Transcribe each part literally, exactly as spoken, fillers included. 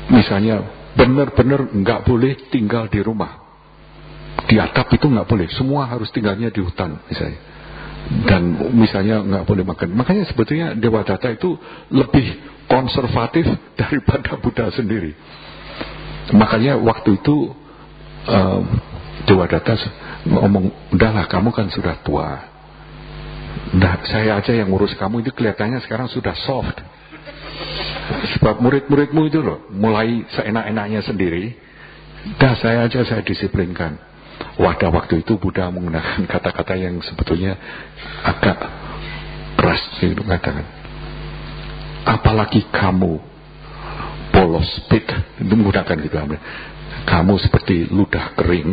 Misalnya benar-benar nggak boleh tinggal di rumah, di atap itu nggak boleh, semua harus tinggalnya di hutan misalnya. Dan misalnya nggak boleh makan. Makanya sebetulnya Dewadatta itu lebih konservatif daripada Buddha sendiri. Makanya waktu itu um, Dewadatta ngomong, udahlah kamu kan sudah tua, nah saya aja yang ngurus kamu, itu kelihatannya sekarang sudah soft. Sebab murid-muridmu itu loh mulai seenak-enaknya sendiri, dah saya aja saya disiplinkan. Wadah waktu itu Buddha menggunakan kata-kata yang sebetulnya agak keras gitu katakan. Apalagi kamu polos pit, itu menggunakan gitu. Kamu seperti ludah kering.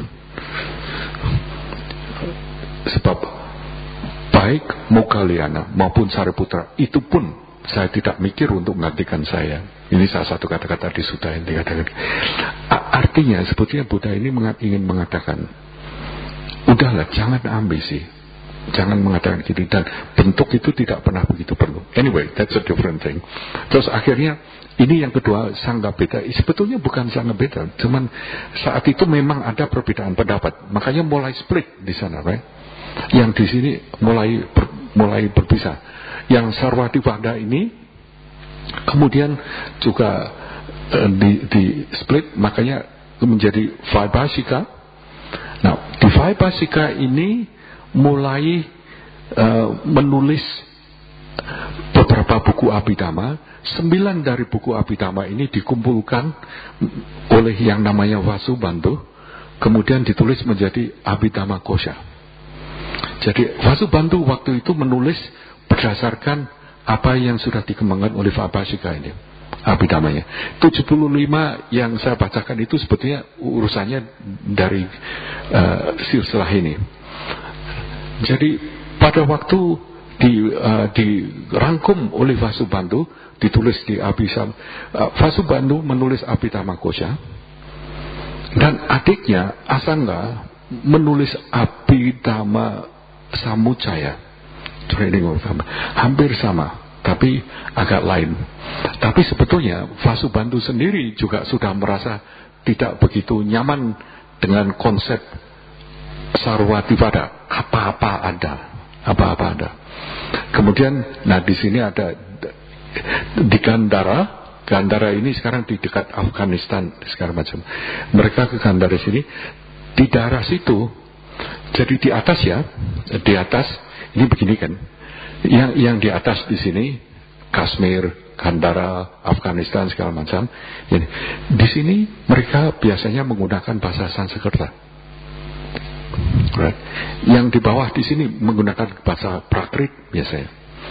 Sebab baik Moggallana maupun Sariputra itu pun saya tidak mikir untuk menggantikan saya. Ini salah satu kata-kata di Sutta yang dikatakan. Artinya sebetulnya Buddha ini ingin mengatakan, udahlah jangan ambisi, jangan mengatakan gini, dan bentuk itu tidak pernah begitu perlu. Anyway, that's a different thing. Terus akhirnya ini yang kedua, Sangha Beda. Sebetulnya bukan Sangha Beda, cuman saat itu memang ada perbedaan pendapat, makanya mulai split di sana, right? Yang di sini mulai ber, mulai berpisah. Yang Sarvadivada ini kemudian juga uh, di, di split, makanya menjadi Vaibhashika. Nah, di Vaibhashika ini mulai uh, menulis beberapa buku Abhidhamma. Sembilan dari buku Abhidhamma ini dikumpulkan oleh yang namanya Vasubandhu, kemudian ditulis menjadi Abhidhamma Kosha. Jadi Vasubandhu waktu itu menulis berdasarkan apa yang sudah dikembangkan oleh Vaibhashika ini, Abhidhammanya. tujuh puluh lima yang saya bacakan itu sebetulnya urusannya dari uh, silsilah ini. Jadi pada waktu di, uh, dirangkum oleh Vasubandhu, ditulis di Abhidhamma, uh, Vasubandhu menulis Abhidhamma Kosha, dan adiknya Asanga menulis Abhidhamma Samuccaya. Training of Dhamma. Hampir sama, tapi agak lain. Tapi sebetulnya Vasubandhu sendiri juga sudah merasa tidak begitu nyaman dengan konsep Sarvadivada. Apa-apa ada, apa-apa ada. Kemudian, nah di sini ada di Gandhara. Gandhara ini sekarang di dekat Afghanistan, sekarang macam. Mereka ke Gandhara sini, di daerah situ. Jadi di atas ya, di atas. Ini begini kan, yang yang di atas di sini Kashmir, Gandhara, Afghanistan segala macam. Jadi, di sini mereka biasanya menggunakan bahasa Sanskerta. Right. Yang di bawah di sini menggunakan bahasa Prakrit biasanya.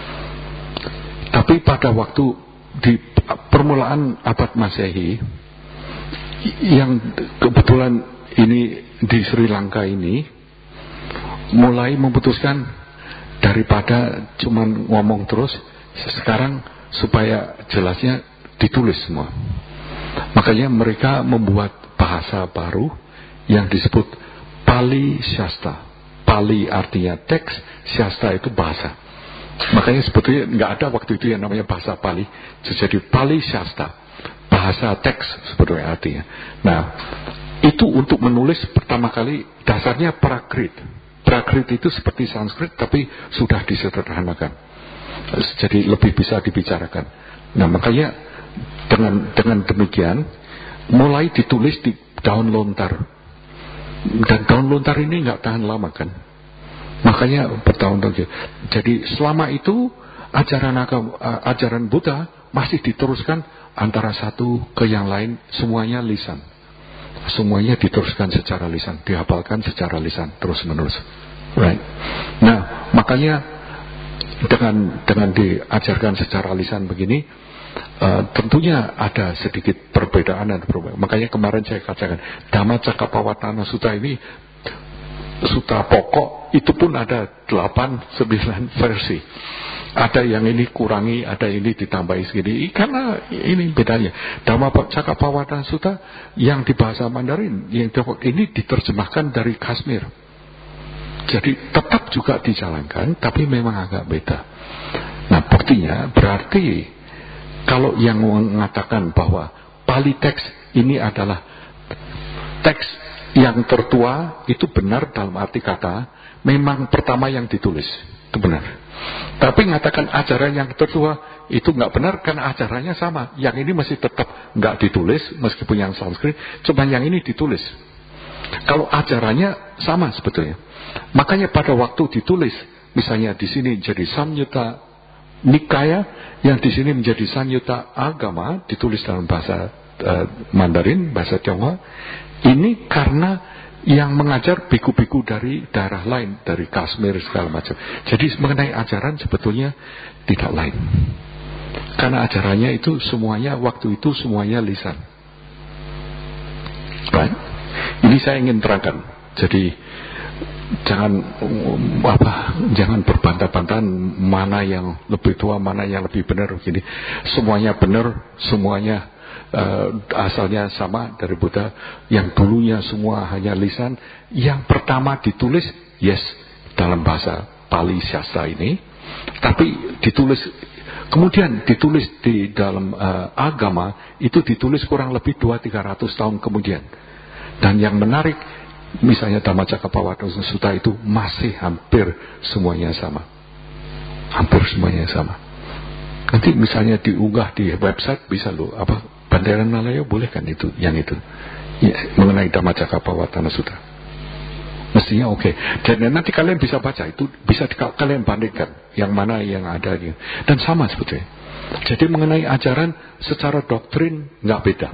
Tapi pada waktu di permulaan abad Masehi, yang kebetulan ini di Sri Lanka ini mulai memutuskan, daripada cuman ngomong terus, sekarang supaya jelasnya ditulis semua. Makanya mereka membuat bahasa baru yang disebut Pali Shasta. Pali artinya teks, Shasta itu bahasa. Makanya sebetulnya nggak ada waktu itu yang namanya bahasa Pali. Jadi Pali Shasta, bahasa teks sebetulnya artinya. Nah, itu untuk menulis pertama kali dasarnya Prakrit. Prakrit itu seperti Sanskrit tapi sudah disederhanakan, jadi lebih bisa dibicarakan. Nah makanya dengan dengan demikian mulai ditulis di daun lontar, dan daun lontar ini nggak tahan lama kan, makanya bertahun-tahun. Jadi selama itu ajaran ajaran Buddha masih diteruskan antara satu ke yang lain, semuanya lisan. Semuanya diteruskan secara lisan, dihafalkan secara lisan terus menerus, right? Nah, makanya dengan dengan diajarkan secara lisan begini, uh, tentunya ada sedikit perbedaan dan perbedaan. Makanya kemarin saya katakan Dhammacakkappavattana Sutta ini sutta pokok itu pun ada delapan sembilan versi. Ada yang ini kurangi, ada ini ditambahi segini. Karena ini bedanya. Dhammacakkappavattana Sutta yang di bahasa Mandarin, yang ini diterjemahkan dari Kashmir. Jadi tetap juga dijalankan, tapi memang agak beda. Nah, buktinya berarti kalau yang mengatakan bahwa Pali teks ini adalah teks yang tertua, itu benar dalam arti kata, memang pertama yang ditulis, itu benar. Tapi mengatakan ajaran yang tertua itu nggak benar karena ajarannya sama. Yang ini masih tetap nggak ditulis meskipun yang Sanskrit, cuma yang ini ditulis. Kalau ajarannya sama sebetulnya. Makanya pada waktu ditulis, misalnya di sini jadi Samyutta Nikaya, yang di sini menjadi Samyutta Agama, ditulis dalam bahasa uh, Mandarin, bahasa Tionghoa. Ini karena yang mengajar biku-biku dari daerah lain, dari Kashmir segala macam. Jadi mengenai ajaran sebetulnya tidak lain. Karena ajarannya itu semuanya, waktu itu semuanya lisan. Right? Ini saya ingin terangkan. Jadi jangan apa, jangan berbantah-bantahan mana yang lebih tua, mana yang lebih benar begini. Semuanya benar, semuanya Uh, asalnya sama dari Buddha. Yang dulunya semua hanya lisan, yang pertama ditulis yes dalam bahasa Pali Syastra ini, tapi ditulis kemudian ditulis di dalam uh, agama itu ditulis kurang lebih dua sampai tiga ratus tahun kemudian. Dan yang menarik, misalnya Dhammacakkappavattana Sutta itu masih hampir semuanya sama, hampir semuanya sama. Nanti misalnya diunggah di website bisa lo apa, Bandaran Malaya boleh kan itu, yang itu ya, mengenai Dhammacakkappavattana Sutta mestinya oke okay. Dan nanti kalian bisa baca itu, bisa di, kalian bandingkan yang mana yang ada ini. Dan sama sebetulnya. Jadi mengenai ajaran secara doktrin nggak beda.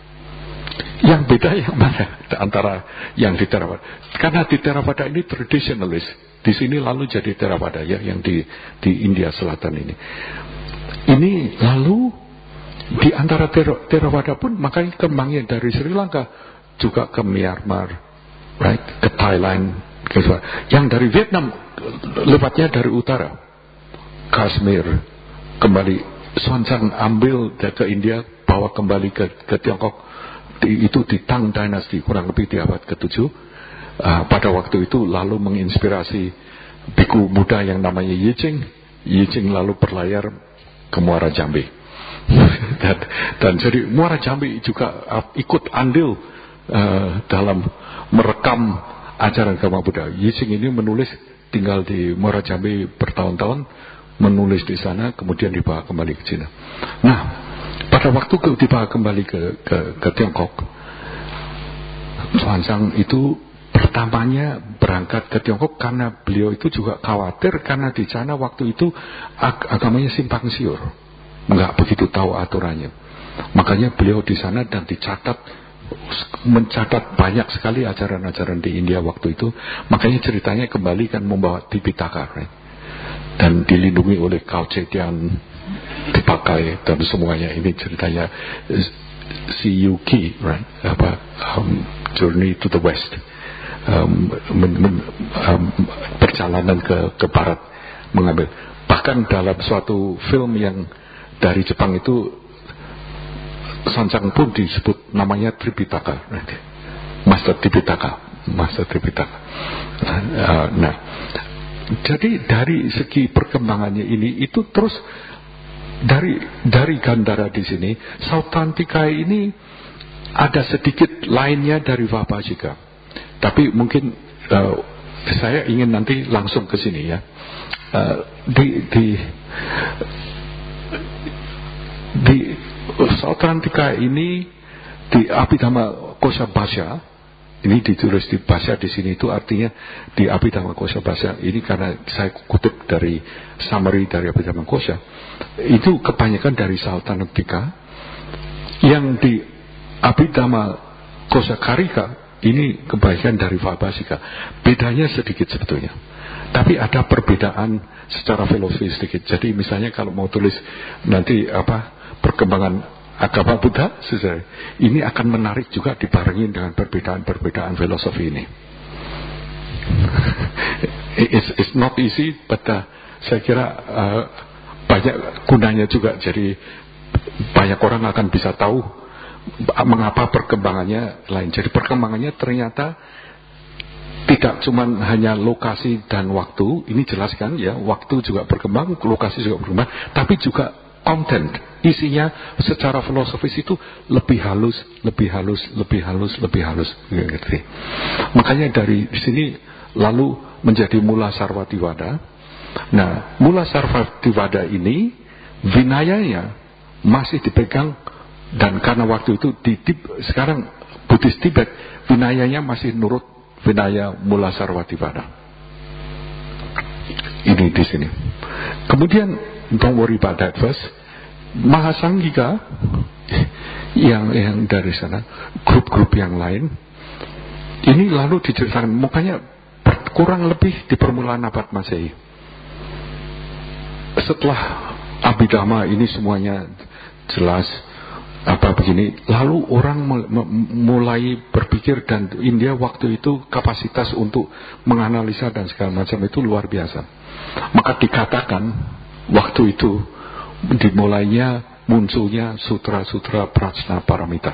Yang beda yang mana antara yang di Theravada, karena di Theravada ini traditionalist, di sini lalu jadi Theravada ya, yang di di India Selatan ini ini lalu di antara Theravada pun makanya kembangnya dari Sri Lanka juga ke Myanmar, right, ke Thailand, ke yang dari Vietnam lewatnya dari utara, Kashmir, kembali Xuanzang ambil ke India, bawa kembali ke, ke Tiongkok, di, itu di Tang Dynasty kurang lebih di abad ketujuh. Uh, pada waktu itu lalu menginspirasi biku muda yang namanya Yijing. Yijing lalu berlayar ke Muara Jambi. dan, dan jadi Muara Jambi juga uh, ikut andil uh, dalam merekam ajaran agama Buddha. Yijing ini menulis, tinggal di Muara Jambi bertahun-tahun, menulis di sana, kemudian dibawa kembali ke Cina. Nah, pada waktu ke, dibawa kembali ke, ke, ke Tiongkok, Xuanzang itu pertamanya berangkat ke Tiongkok karena beliau itu juga khawatir karena di sana waktu itu ag agamanya simpang siur, nggak begitu tahu aturannya. Makanya beliau di sana dan dicatat, mencatat banyak sekali ajaran-ajaran di India waktu itu. Makanya ceritanya kembali kan membawa Tipitaka, right? Dan dilindungi oleh Khao Zetian, dipakai dan semuanya. Ini ceritanya si Yuki, right? Apa um, Journey to the West, um, men, men, um, perjalanan ke ke barat mengambil. Bahkan dalam suatu film yang dari Jepang itu, Xuanzang pun disebut namanya Tripitaka, right? Master Tripitaka, Master Tripitaka. Nah, nah, jadi dari segi perkembangannya ini itu terus dari dari Gandhara di sini, Sautantika ini ada sedikit lainnya dari Vabhajika. Tapi mungkin uh, saya ingin nanti langsung ke sini ya. Uh, di di di Sautantika ini, di Abhidhamma Kosha Bhasha, ini ditulis di bahasa di sini itu artinya di Abhidhamma Kosha Bhasha ini, karena saya kutip dari summary dari Abhidhamma Kosha, itu kebanyakan dari Sautantika. Yang di Abhidhamma Kosha Karika ini kebanyakan dari Vabhajika. Bedanya sedikit sebetulnya, tapi ada perbedaan secara filosofi sedikit. Jadi misalnya kalau mau tulis nanti apa perkembangan agama Buddha, ini akan menarik juga dibarengi dengan perbedaan-perbedaan filosofi ini. it's, it's not easy, but uh, saya kira uh, banyak gunanya juga. Jadi banyak orang akan bisa tahu mengapa perkembangannya lain. Jadi perkembangannya ternyata tidak cuma hanya lokasi dan waktu. Ini jelaskan ya, waktu juga berkembang, lokasi juga berkembang, tapi juga konten isinya secara filosofis itu lebih halus, lebih halus, lebih halus, lebih halus. Gitu. Makanya dari sini lalu menjadi Mula Sarvatiwada. Nah, Mula Sarvatiwada ini Vinayanya masih dipegang, dan karena waktu itu di sekarang Buddhis Tibet Vinayanya masih nurut Vinaya Mula Sarvatiwada. Ini di sini. Kemudian don't worry about that first. Mahasanghika yang yang dari sana, grup-grup yang lain, ini lalu diceritakan mukanya kurang lebih di permulaan abad Masehi. Setelah Abhidhamma ini semuanya jelas apa begini, lalu orang mulai berpikir, dan India waktu itu kapasitas untuk menganalisa dan segala macam itu luar biasa. Maka dikatakan waktu itu dimulainya munculnya sutra-sutra Prajnaparamita.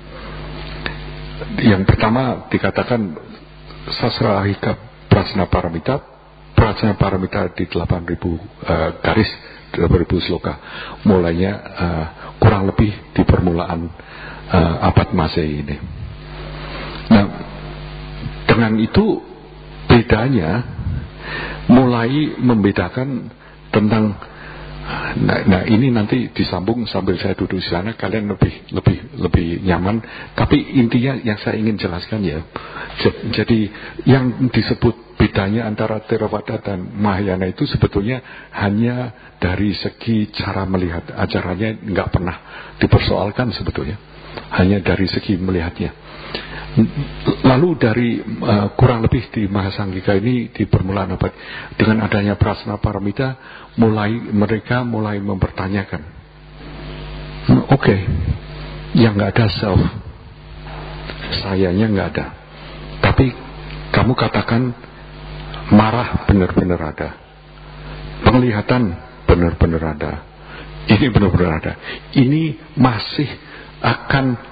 Yang pertama dikatakan Sasrahika Prajnaparamita. Prajnaparamita di delapan ribu uh, garis, delapan ribu sloka. Mulainya uh, kurang lebih di permulaan uh, abad Masehi ini. Nah, dengan itu bedanya mulai membedakan tentang, nah, nah ini nanti disambung sambil saya duduk di sana, kalian lebih lebih lebih nyaman. Tapi intinya yang saya ingin jelaskan ya, jadi yang disebut bedanya antara Theravada dan Mahayana itu sebetulnya hanya dari segi cara melihat acaranya, nggak pernah dipersoalkan sebetulnya, hanya dari segi melihatnya. Lalu dari uh, kurang lebih di Mahasanghika ini di permulaan abad, dengan adanya Prajnaparamita, mulai mereka mulai mempertanyakan, oke, okay, yang nggak ada self, sayanya nggak ada, tapi kamu katakan marah benar-benar ada, penglihatan benar-benar ada, ini benar-benar ada, ini masih akan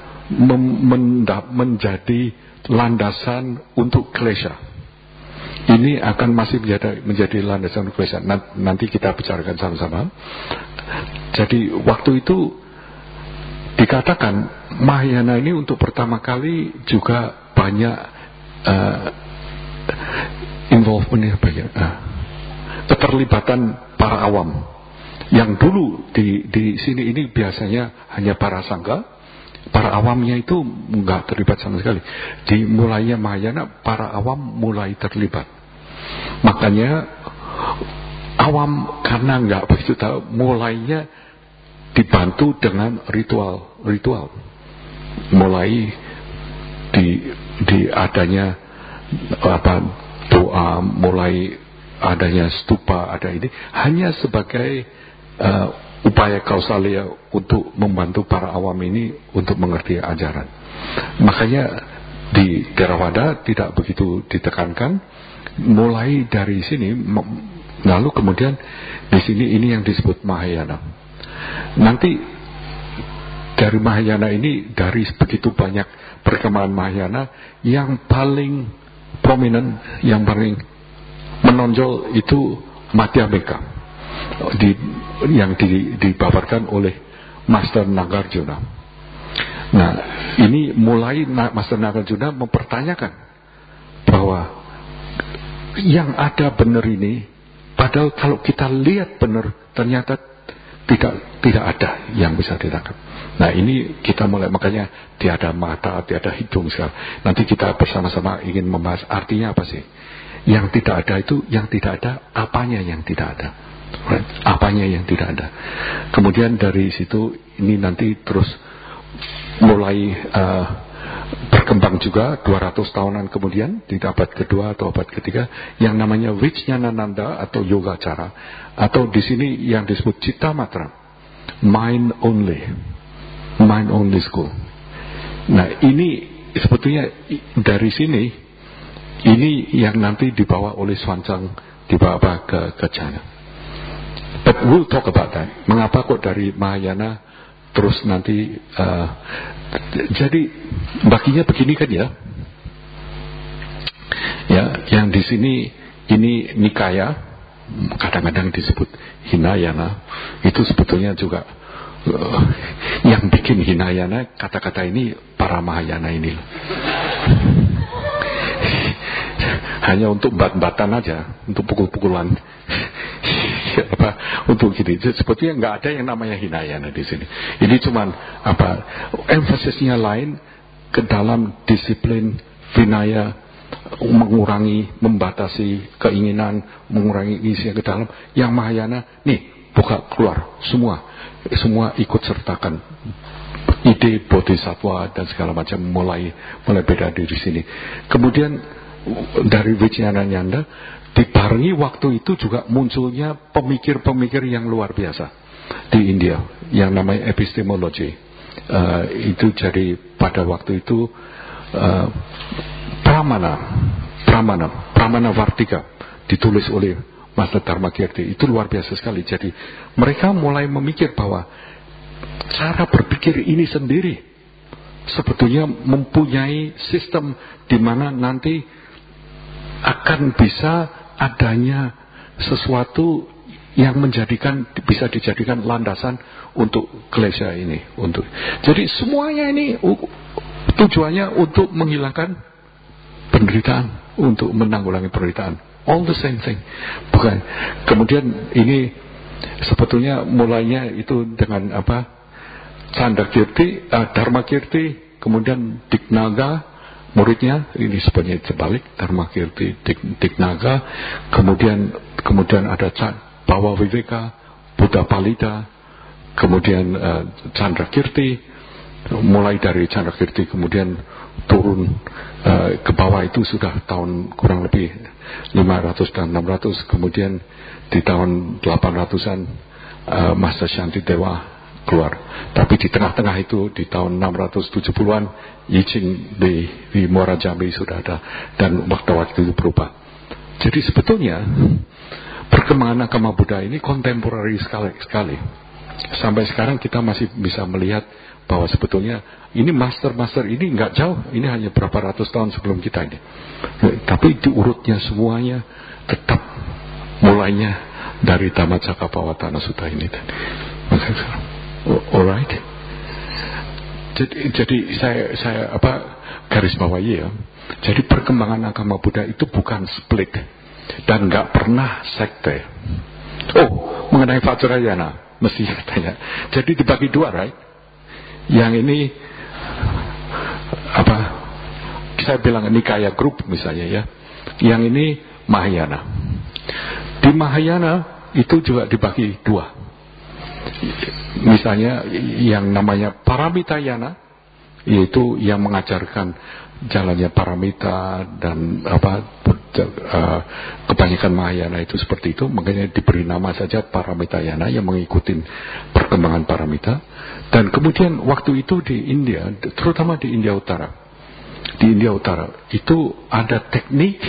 menjadi landasan untuk klesha. Ini akan masih menjadi, menjadi landasan untuk klesha. Nanti kita bicarakan sama-sama. Jadi waktu itu dikatakan Mahayana ini untuk pertama kali juga banyak uh, involvement, banyak uh, keterlibatan para awam. Yang dulu di, di sini ini biasanya hanya para sangga. Para awamnya itu nggak terlibat sama sekali. Dimulainya Mahayana, para awam mulai terlibat. Makanya awam karena nggak begitu tahu, mulainya dibantu dengan ritual-ritual. Mulai di, di adanya apa doa, mulai adanya stupa, ada ini hanya sebagai uh, upaya kausalia untuk membantu para awam ini untuk mengerti ajaran. Makanya di Theravada tidak begitu ditekankan. Mulai dari sini, lalu kemudian di sini ini yang disebut Mahayana. Nanti dari Mahayana ini, dari begitu banyak perkembangan Mahayana, yang paling prominent, yang paling menonjol itu Madhyamika, di yang di, dibabarkan oleh Master Nagarjuna. Nah, ini mulai Master Nagarjuna mempertanyakan bahwa yang ada benar ini, padahal kalau kita lihat benar ternyata tidak tidak ada yang bisa ditangkap. Nah, ini kita mulai, makanya tiada mata, tiada hidung segala. Nanti kita bersama-sama ingin membahas artinya apa sih? Yang tidak ada itu, yang tidak ada, apanya yang tidak ada? Right. Apanya yang tidak ada. Kemudian dari situ ini nanti terus mulai uh, berkembang juga dua ratus tahunan kemudian di abad kedua atau abad ketiga yang namanya Vijnanananda atau Yoga Cara, atau di sini yang disebut Cittamatra, mind only, mind only school. Nah, ini sebetulnya dari sini ini yang nanti dibawa oleh Swansang, dibawa ke ke China. But we'll talk about that. Mengapa kok dari Mahayana terus nanti uh, jadi baginya begini kan ya? Ya, yang di sini ini Nikaya, kadang-kadang disebut Hinayana, itu sebetulnya juga uh, yang bikin Hinayana kata-kata ini para Mahayana ini. Hanya untuk bat-batan aja, untuk pukul-pukulan. Apa, untuk gini, sebetulnya nggak ada yang namanya Hinayana di sini. Ini cuman apa, emfasisnya lain ke dalam disiplin Vinaya, mengurangi, membatasi keinginan, mengurangi isi ke dalam. Yang Mahayana, nih buka keluar semua, semua ikut sertakan ide bodhisattva dan segala macam mulai mulai beda di sini. Kemudian dari Vijnanayanda dibarengi waktu itu juga munculnya pemikir-pemikir yang luar biasa di India yang namanya epistemologi. Uh, itu jadi pada waktu itu uh, Pramana Pramana Pramana Vartika ditulis oleh Master Dharmakirti. Itu luar biasa sekali. Jadi mereka mulai memikir bahwa cara berpikir ini sendiri sebetulnya mempunyai sistem di mana nanti akan bisa adanya sesuatu yang menjadikan, bisa dijadikan landasan untuk klesya ini. Untuk jadi semuanya ini uh, tujuannya untuk menghilangkan penderitaan, untuk menanggulangi penderitaan. All the same thing. Bukan. Kemudian ini sebetulnya mulainya itu dengan apa? Candrakirti, uh, Dharmakirti, kemudian Dignaga, muridnya ini sebenarnya terbalik, Dharmakirti, Dik, Dignaga, kemudian kemudian ada Bhava Viveka, Buddha Palita, kemudian uh, Candrakirti, mulai dari Candrakirti kemudian turun uh, ke bawah itu sudah tahun kurang lebih lima ratus dan enam ratus, kemudian di tahun delapan ratusan uh, Master Shantidewa keluar. Tapi di tengah-tengah itu di tahun enam ratus tujuh puluhan Yiching di, di Muara Jambi sudah ada, dan waktu-waktu itu berubah. Jadi sebetulnya perkembangan agama Buddha ini kontemporari sekali, sekali. Sampai sekarang kita masih bisa melihat bahwa sebetulnya ini master-master ini nggak jauh, ini hanya berapa ratus tahun sebelum kita ini. Tapi diurutnya semuanya tetap mulainya dari Dhammacakkappavattana Sutta ini. Alright. Jadi, jadi saya saya apa garis bawahi ya. Jadi perkembangan agama Buddha itu bukan split dan nggak pernah sekte. Oh, mengenai Vajrayana mesti tanya. Jadi dibagi dua, right? Yang ini apa? Saya bilang Nikaya Group misalnya ya. Yang ini Mahayana. Di Mahayana itu juga dibagi dua. Misalnya yang namanya Paramitayana, yaitu yang mengajarkan jalannya paramita dan apa uh, kebanyakan Mahayana itu seperti itu, makanya diberi nama saja Paramitayana yang mengikuti perkembangan paramita. Dan kemudian waktu itu di India, terutama di India Utara, di India Utara itu ada teknik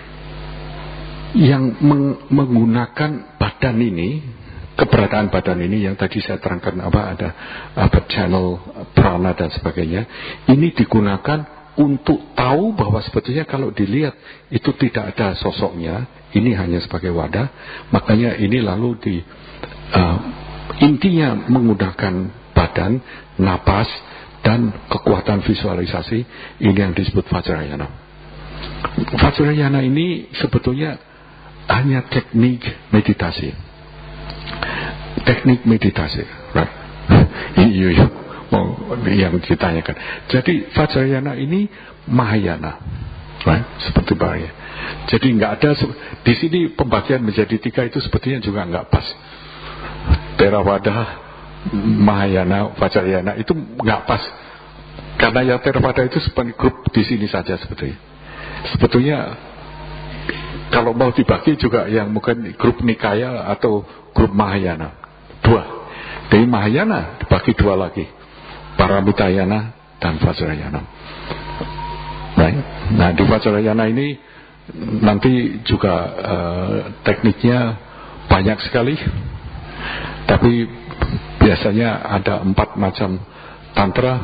yang meng- menggunakan badan ini, keberadaan badan ini yang tadi saya terangkan apa ada apa channel prana dan sebagainya, ini digunakan untuk tahu bahwa sebetulnya kalau dilihat itu tidak ada sosoknya, ini hanya sebagai wadah. Makanya ini lalu di uh, intinya menggunakan badan, napas dan kekuatan visualisasi, ini yang disebut Vajrayana. Vajrayana ini sebetulnya hanya teknik meditasi. Teknik meditasi, right? Iya, iya. Oh, yang ditanyakan. Jadi Vajrayana ini Mahayana, right? Seperti bahaya. Jadi nggak ada di sini pembagian menjadi tiga itu sebetulnya juga nggak pas. Theravada, Mahayana, Vajrayana itu nggak pas. Karena yang Theravada itu seperti grup di sini saja sebetulnya. Sebetulnya kalau mau dibagi juga yang mungkin grup Nikaya atau grup Mahayana. Dua. Dari Mahayana dibagi dua lagi, Paramitayana dan Vajrayana. Right? Nah di Vajrayana ini nanti juga uh, tekniknya banyak sekali, tapi biasanya ada empat macam tantra,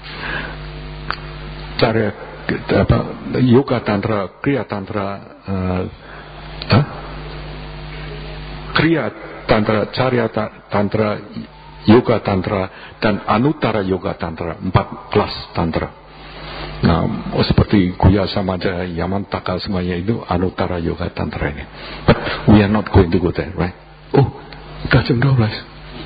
cara apa, yoga tantra, kriya tantra, uh, huh? kriya tantra, carya tantra, Yoga Tantra dan Anuttara Yoga Tantra, empat kelas Tantra. Nah, seperti Guya Samaja, Yamantaka semuanya itu Anuttara Yoga Tantra ini. But we are not going to go there, right? Oh, udah jam dua belas.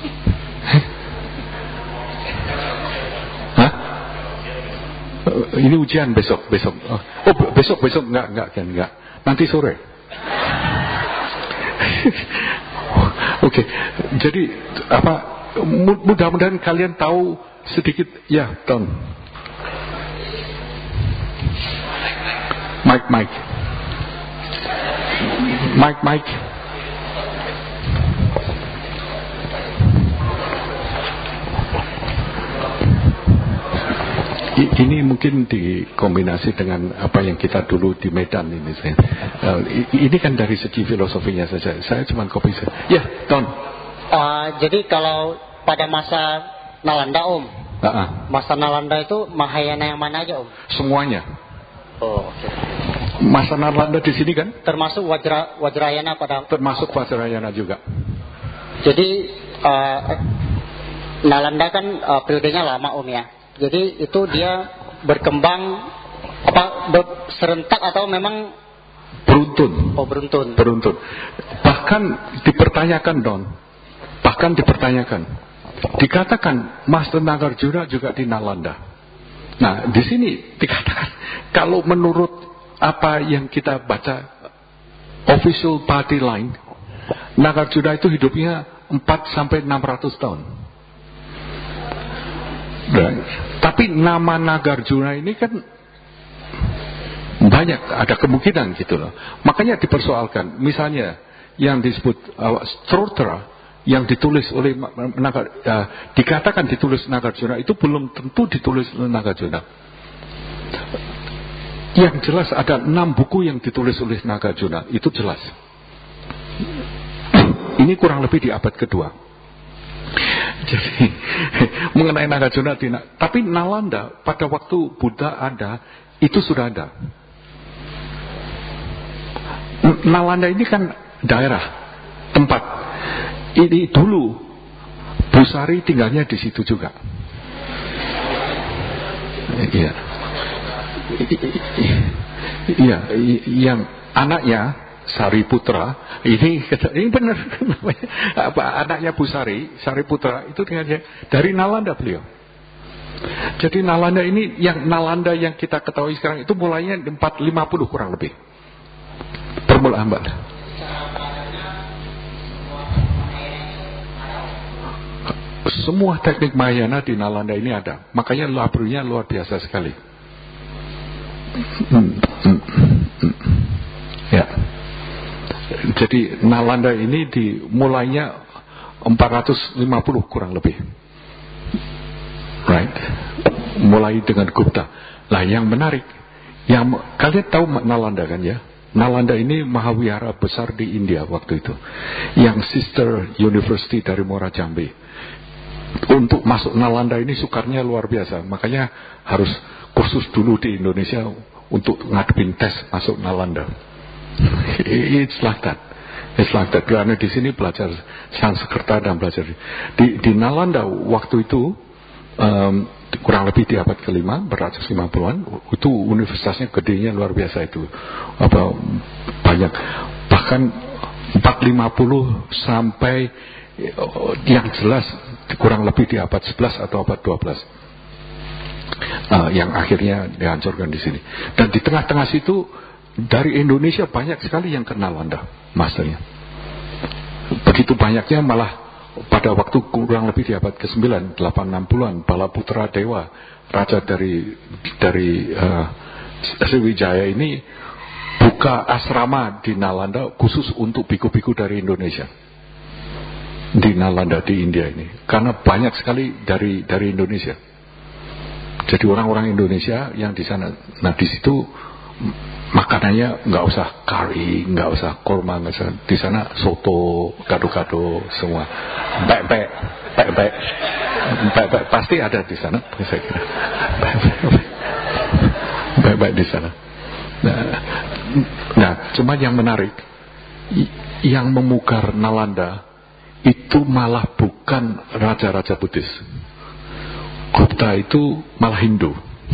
Hah? Ini ujian besok, besok. Oh, besok, besok enggak, enggak, kan, enggak. Nanti sore. Oke, okay. Jadi apa? Mudah-mudahan kalian tahu sedikit, ya, Don. Mike, Mike, Mike, Mike. Ini mungkin dikombinasi dengan apa yang kita dulu di Medan ini. Saya. Uh, ini kan dari segi filosofinya saja. Saya cuma kopi saja. Ya, Don. Uh, jadi kalau pada masa Nalanda, Om. Uh-uh. Masa Nalanda itu Mahayana yang mana aja, Om? Semuanya. Oh, oke. Okay. Masa Nalanda di sini kan? Termasuk Wajra, Wajrayana pada. Termasuk Wajrayana juga. Jadi uh, Nalanda kan uh, periodenya lama, Om ya. Jadi itu dia berkembang apa ber, serentak atau memang beruntun? Oh, beruntun. Beruntun. Bahkan dipertanyakan, Don. Bahkan dipertanyakan. Dikatakan Master Nagarjuna juga di Nalanda. Nah, di sini dikatakan kalau menurut apa yang kita baca official party line, Nagarjuna itu hidupnya empat sampai enam ratus tahun. Dan, tapi nama Nagarjuna ini kan banyak, ada kemungkinan gitu loh. Makanya dipersoalkan. Misalnya yang disebut uh, Stotra yang ditulis oleh Nagar, uh, dikatakan ditulis Nagarjuna itu belum tentu ditulis oleh Nagarjuna. Yang jelas ada enam buku yang ditulis oleh Nagarjuna, itu jelas. Ini kurang lebih di abad kedua. Jadi mengenai Nagarjuna, tapi Nalanda pada waktu Buddha ada itu sudah ada. Nalanda ini kan daerah, tempat. Ini dulu Busari tinggalnya di situ juga. Iya. Iya, yang anaknya Sariputra ini ini benar apa anaknya Busari Sariputra itu dengan dari Nalanda beliau. Jadi Nalanda ini yang Nalanda yang kita ketahui sekarang itu mulainya empat ratus lima puluh kurang lebih permulaan, Mbak. Semua teknik Mahayana di Nalanda ini ada, makanya labrnya luar biasa sekali. Hmm, hmm, hmm. Ya. Jadi Nalanda ini dimulainya empat ratus lima puluh kurang lebih. Right? Mulai dengan Gupta. Lah yang menarik, yang kalian tahu Nalanda kan ya? Nalanda ini Mahawihara besar di India waktu itu. Yang sister university dari Muara Jambi. Untuk masuk Nalanda ini sukarnya luar biasa. Makanya harus kursus dulu di Indonesia untuk ngadepin tes masuk Nalanda. It's like that. It's like that. Karena di sini belajar Sanskerta dan belajar di, di Nalanda waktu itu um, kurang lebih di abad kelima beratus lima puluhan itu universitasnya gedenya luar biasa itu apa banyak bahkan empat ratus lima puluh sampai yang jelas kurang lebih di abad sebelas atau abad dua belas uh, yang akhirnya dihancurkan di sini. Dan di tengah-tengah situ dari Indonesia banyak sekali yang kenal Anda, masternya. Begitu banyaknya malah pada waktu kurang lebih di abad kesembilan, delapan enam puluhan, Balaputra Dewa, raja dari dari uh, Sriwijaya ini buka asrama di Nalanda khusus untuk biku-biku dari Indonesia. Di Nalanda di India ini, karena banyak sekali dari dari Indonesia. Jadi orang-orang Indonesia yang di sana, nah di situ makanannya nggak usah kari, nggak usah korma, nggak usah. Di sana soto, gado-gado semua, bek-bek, bek-bek, bek-bek pasti ada di sana, saya kira. Bek-bek di sana. Nah, nah, cuma yang menarik, yang memukar Nalanda itu malah bukan raja-raja Buddhis. Gupta itu malah Hindu.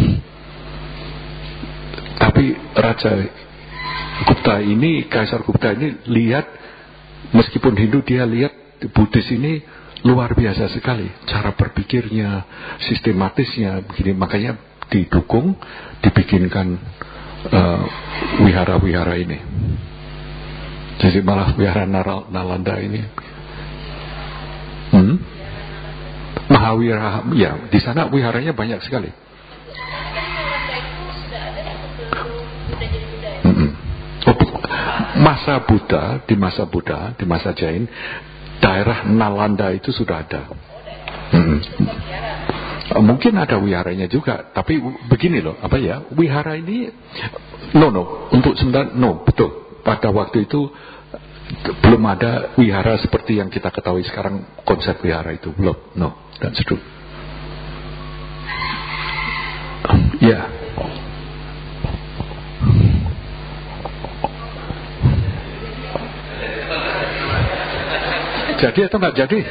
Tapi Raja Gupta ini, Kaisar Gupta ini lihat, meskipun Hindu, dia lihat Buddhis ini luar biasa sekali. Cara berpikirnya, sistematisnya begini. Makanya didukung, dibikinkan uh, wihara-wihara ini. Jadi malah wihara Nalanda ini hmm? Mahawira, ya, di sana wiharanya banyak sekali. Hmm. Oh, masa Buddha, di masa Buddha, di masa Jain, daerah Nalanda itu sudah ada. Hmm. Mungkin ada wiharanya juga, tapi begini loh, apa ya? Wihara ini, no no, untuk sebentar, no, betul. Pada waktu itu belum ada wihara seperti yang kita ketahui sekarang, konsep wihara itu belum, no, that's true. Ya. Yeah. Jadi atau nggak jadi?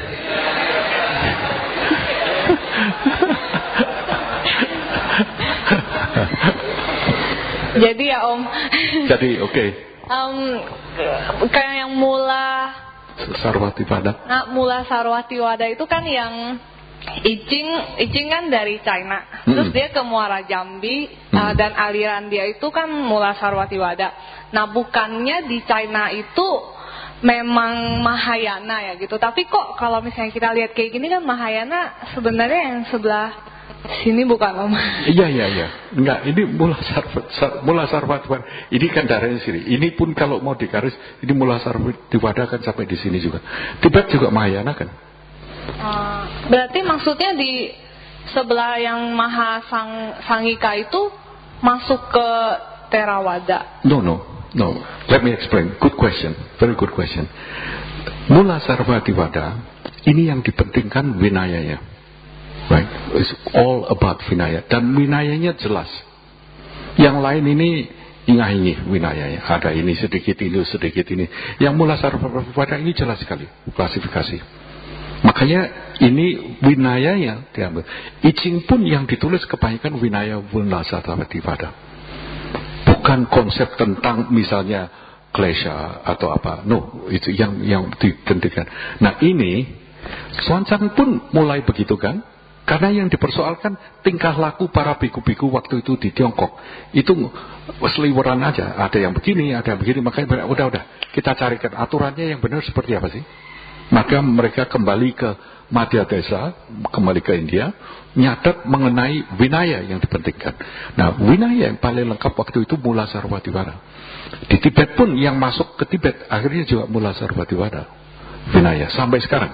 Jadi ya Om. Jadi oke. Okay. Um, kayak yang mula Sarwatiwada. Nah, mula Sarwatiwada itu kan yang Icing, Icing kan dari China. Mm-hmm. Terus dia ke Muara Jambi, mm-hmm. uh, dan aliran dia itu kan mula Sarwatiwada. Nah, bukannya di China itu memang Mahayana ya gitu. Tapi kok kalau misalnya kita lihat kayak gini kan Mahayana sebenarnya yang sebelah sini bukan Om? Iya iya iya. Enggak, ini mula Sarwatiwada, mula Sarwatiwada. Ini kan daerahnya sini. Ini pun kalau mau digaris, ini mula Sarwatiwada kan sampai di sini juga. Tibet juga Mahayana kan? Uh, berarti maksudnya di sebelah yang Mahasangika itu masuk ke Theravada? No no no. Let me explain. Good question. Very good question. Mula Sarwatiwada ini yang dipentingkan Vinayanya. Right, it's all about Vinaya. Dan Vinayanya jelas. Yang lain ini ingah-ingih Vinayanya. Ada ini sedikit, ini sedikit ini. Yang mula Sarwatiwada ini jelas sekali klasifikasi. Makanya ini Vinayanya diambil. Icing pun yang ditulis kebanyakan Vinaya mula Sarwatiwada. Bukan konsep tentang misalnya klesha atau apa. No, itu yang yang ditentukan. Nah ini Xuanzang pun mulai begitu kan? Karena yang dipersoalkan tingkah laku para biku-biku waktu itu di Tiongkok. Itu seliweran aja. Ada yang begini, ada yang begini. Makanya udah-udah kita carikan aturannya yang benar seperti apa sih. Maka mereka kembali ke Madhya Desa, kembali ke India, nyatet mengenai Vinaya yang dipentingkan. Nah, Vinaya yang paling lengkap waktu itu mula Sarwatiwada. Di Tibet pun yang masuk ke Tibet akhirnya juga mula Sarwatiwada, Vinaya sampai sekarang.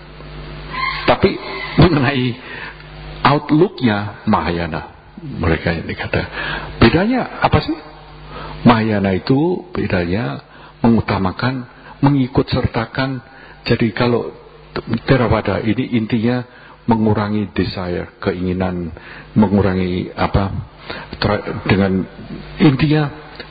Tapi mengenai outlooknya Mahayana, mereka yang dikata bedanya apa sih? Mahayana itu bedanya mengutamakan, mengikut sertakan. Jadi kalau Theravada ini intinya mengurangi desire, keinginan, mengurangi apa, dengan intinya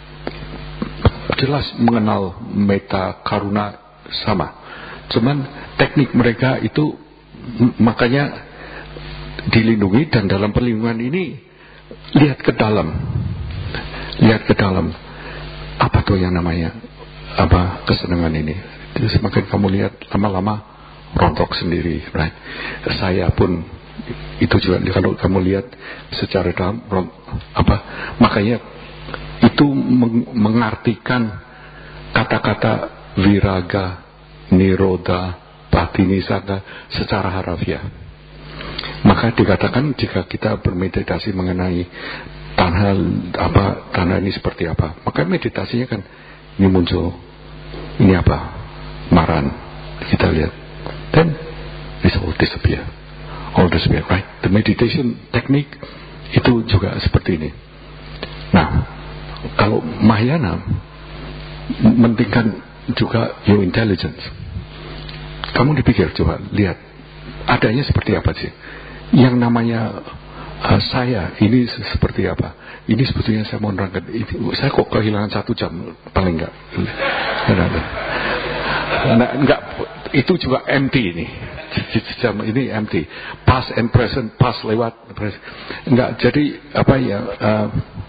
jelas mengenal meta karuna sama. Cuman teknik mereka itu makanya dilindungi, dan dalam perlindungan ini lihat ke dalam, lihat ke dalam apa tuh yang namanya apa kesenangan ini. Jadi semakin kamu lihat lama-lama rontok sendiri, right? Saya pun itu juga kalau kamu lihat secara dalam apa, makanya itu meng mengartikan kata-kata viraga, nirodha, patinisada secara harafiah. Maka dikatakan jika kita bermeditasi mengenai tanah apa, tanah ini seperti apa, maka meditasinya kan ini muncul, ini apa, maran, kita lihat, then it all disappear, all disappear, right? The meditation technique itu juga seperti ini. Nah, kalau Mahayana mementingkan juga your intelligence. Kamu dipikir, coba lihat adanya seperti apa sih? Yang namanya uh, saya ini seperti apa? Ini sebetulnya saya mau nerangkan. Saya kok kehilangan satu jam paling enggak. Nah, enggak itu juga empty ini. Jam ini empty. Past and present, past lewat, present. Enggak, jadi apa ya? Uh,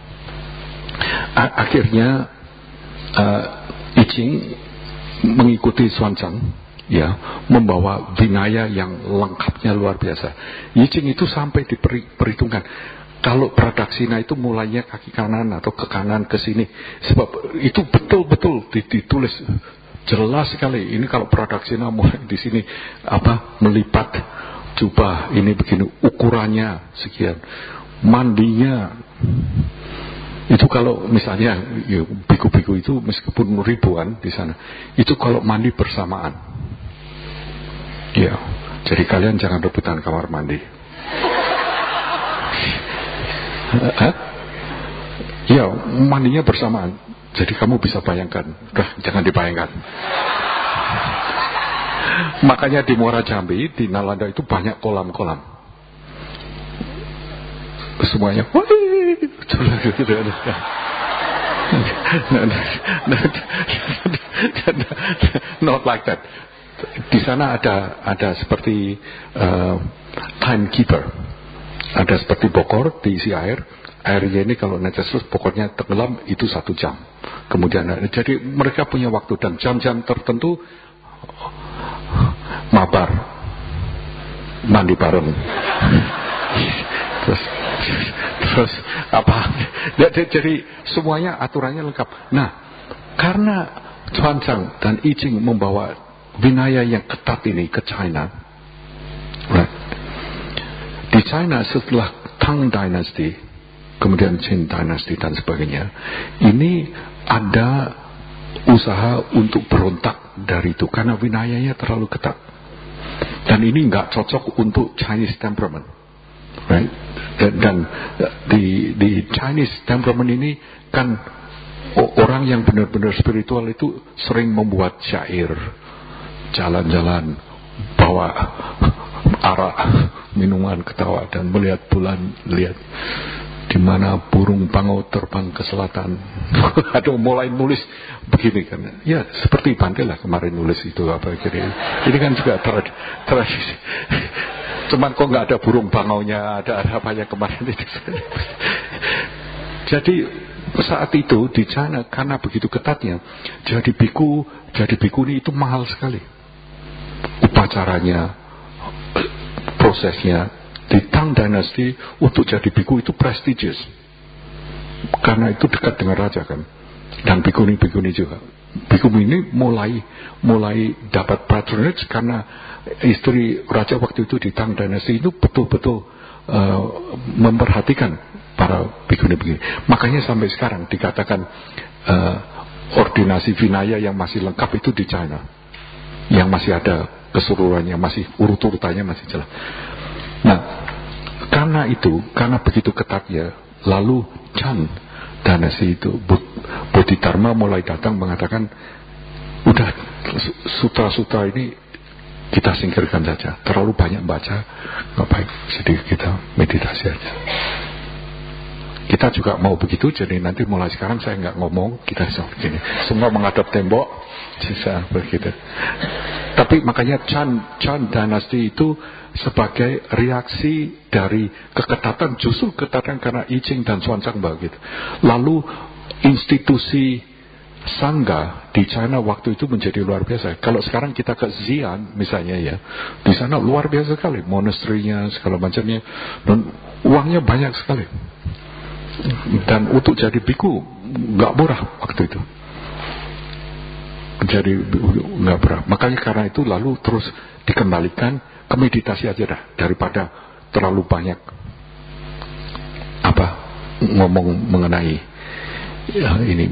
akhirnya uh, I Ching mengikuti Xuanzang, ya, membawa Vinaya yang lengkapnya luar biasa. I Ching itu sampai diperhitungkan. Kalau Pradaksina itu mulainya kaki kanan atau ke kanan ke sini, sebab itu betul-betul ditulis jelas sekali. Ini kalau Pradaksina mulai di sini apa melipat jubah ini begini, ukurannya sekian, mandinya itu kalau misalnya ya, biku-biku itu meskipun ribuan di sana, itu kalau mandi bersamaan, ya. Jadi kalian jangan rebutan kamar mandi. Hah? Ya, mandinya bersamaan. Jadi kamu bisa bayangkan. Udah, jangan dibayangkan. Makanya di Muara Jambi, di Nalanda itu banyak kolam-kolam. Semuanya not like that. Di sana ada ada seperti uh, timekeeper. Ada seperti bokor diisi air. Airnya ini kalau netes terus pokoknya tenggelam itu satu jam. Kemudian jadi mereka punya waktu dan jam-jam tertentu mabar mandi bareng. terus terus apa? Jadi semuanya aturannya lengkap. Nah, karena Xuanzang dan I Ching membawa Vinaya yang ketat ini ke China, right? Di China setelah Tang Dynasty, kemudian Qin Dynasty dan sebagainya, ini ada usaha untuk berontak dari itu karena Vinayanya terlalu ketat. Dan ini nggak cocok untuk Chinese temperament, right? Dan, dan di, di Chinese temperament ini kan orang yang benar-benar spiritual itu sering membuat syair, jalan-jalan, bawa arak, minuman, ketawa, dan melihat bulan, lihat di mana burung bangau terbang ke selatan. Aduh, mulai nulis begini kan. Ya, seperti Bante lah kemarin nulis itu apa kira. Ini kan juga tradisi. Cuman kok nggak ada burung bangaunya, ada ada apa yang kemarin itu. Jadi saat itu di China karena begitu ketatnya, jadi biku, jadi bikuni itu mahal sekali. Upacaranya, prosesnya. Di Tang Dynasty untuk jadi biku itu prestigious karena itu dekat dengan raja kan, dan bikuni-bikuni juga. Bikuni ini mulai mulai dapat patronage karena istri raja waktu itu di Tang Dynasty itu betul-betul uh, memperhatikan para bikuni-bikuni. Makanya sampai sekarang dikatakan uh, ordinasi Vinaya yang masih lengkap itu di China, yang masih ada keseluruhannya, masih urut-urutannya masih jelas. Nah, karena itu, karena begitu ketatnya, lalu Chan Dynasty itu, Bodhidharma mulai datang mengatakan, udah sutra-sutra ini kita singkirkan saja, terlalu banyak baca, nggak baik, sedikit kita meditasi aja. Kita juga mau begitu, jadi nanti mulai sekarang saya nggak ngomong, kita begini, semua menghadap tembok, bisa begitu. Tapi makanya Chan Chan Dynasty itu sebagai reaksi dari keketatan, justru keketatan karena I Ching dan Xuanzang begitu. Lalu institusi Sangha di China waktu itu menjadi luar biasa. Kalau sekarang kita ke Xi'an misalnya ya, di sana luar biasa sekali, monastery-nya segala macamnya, dan uangnya banyak sekali. Dan untuk jadi biku nggak murah waktu itu. Jadi nggak murah. Makanya karena itu lalu terus dikembalikan ke meditasi aja dah, daripada terlalu banyak apa ngomong mengenai ya, ini.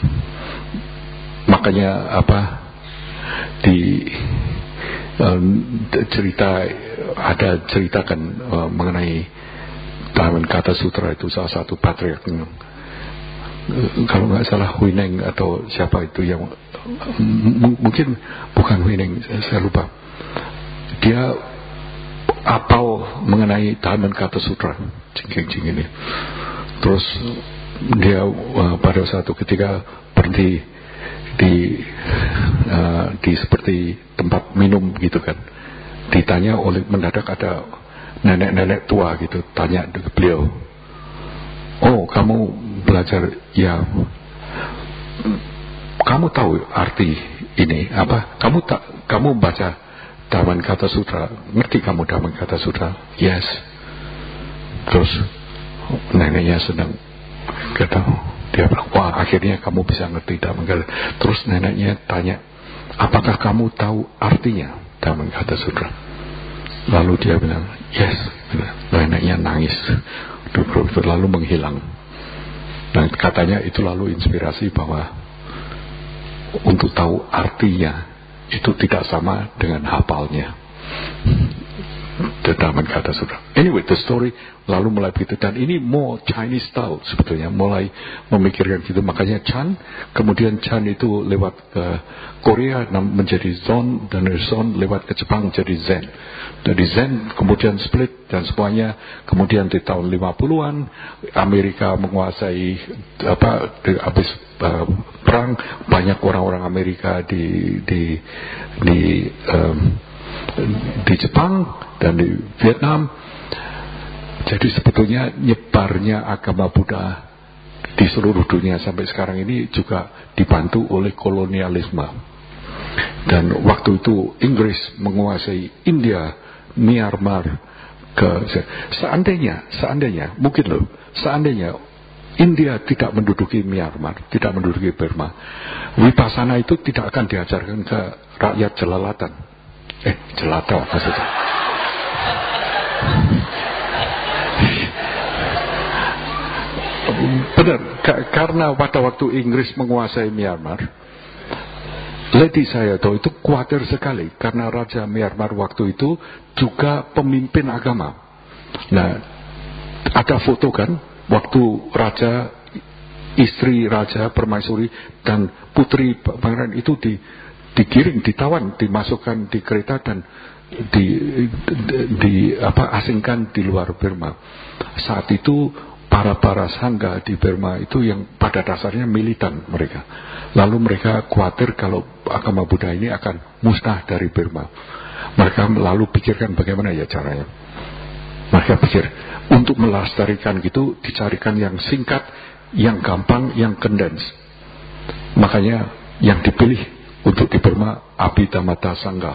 Makanya apa di um, cerita ada ceritakan uh, mengenai Dhammapada Sutra itu salah satu patriark, uh, kalau nggak salah Huineng atau siapa itu yang m- mungkin bukan Huineng, saya lupa. Dia apal mengenai Dhammapada Sutra, cing-cing ini. Terus dia uh, pada satu ketika berhenti di uh, di seperti tempat minum gitu kan, ditanya oleh mendadak ada nenek-nenek tua gitu, tanya beliau, oh kamu belajar, ya kamu tahu arti ini apa, kamu tak kamu baca Dhammankata Sutra, ngerti kamu Dhammankata Sutra? Yes. Terus neneknya sedang kata, dia bilang, wah akhirnya kamu bisa ngerti Dhammankata. Terus neneknya tanya, apakah kamu tahu artinya Dhammankata Sutra? Lalu dia bilang, yes. Neneknya nangis, lalu menghilang. Dan katanya itu lalu inspirasi bahwa untuk tahu artinya itu tidak sama dengan hafalnya. Dhammankata Sutra. Anyway, the story lalu mulai begitu, dan ini more Chinese style sebetulnya, mulai memikirkan gitu. Makanya Chan, kemudian Chan itu lewat ke Korea menjadi Zon, dan dari Zon lewat ke Jepang menjadi Zen. Dari Zen kemudian split dan semuanya. Kemudian di tahun lima puluhan Amerika menguasai apa di, habis uh, perang, banyak orang-orang Amerika di di di um, di Jepang dan di Vietnam. Jadi sebetulnya nyebarnya agama Buddha di seluruh dunia sampai sekarang ini juga dibantu oleh kolonialisme. Dan waktu itu Inggris menguasai India, Myanmar, ke seandainya, seandainya mungkin loh, seandainya India tidak menduduki Myanmar, tidak menduduki Burma, Vipassana itu tidak akan diajarkan ke rakyat jelalatan. Eh, jelata maksudnya. Benar, karena pada waktu Inggris menguasai Myanmar, Ledi Sayadaw itu khawatir sekali karena Raja Myanmar waktu itu juga pemimpin agama. Nah, ada foto kan waktu Raja, istri Raja Permaisuri dan putri pangeran itu di, digiring, ditawan, dimasukkan di kereta dan di, di, di apa asingkan di luar Burma. Saat itu para para sangga di Burma itu yang pada dasarnya militan mereka. Lalu mereka khawatir kalau agama Buddha ini akan musnah dari Burma. Mereka lalu pikirkan bagaimana ya caranya. Mereka pikir untuk melestarikan gitu dicarikan yang singkat, yang gampang, yang condens. Makanya yang dipilih untuk di Burma Abhidhamma Sangha.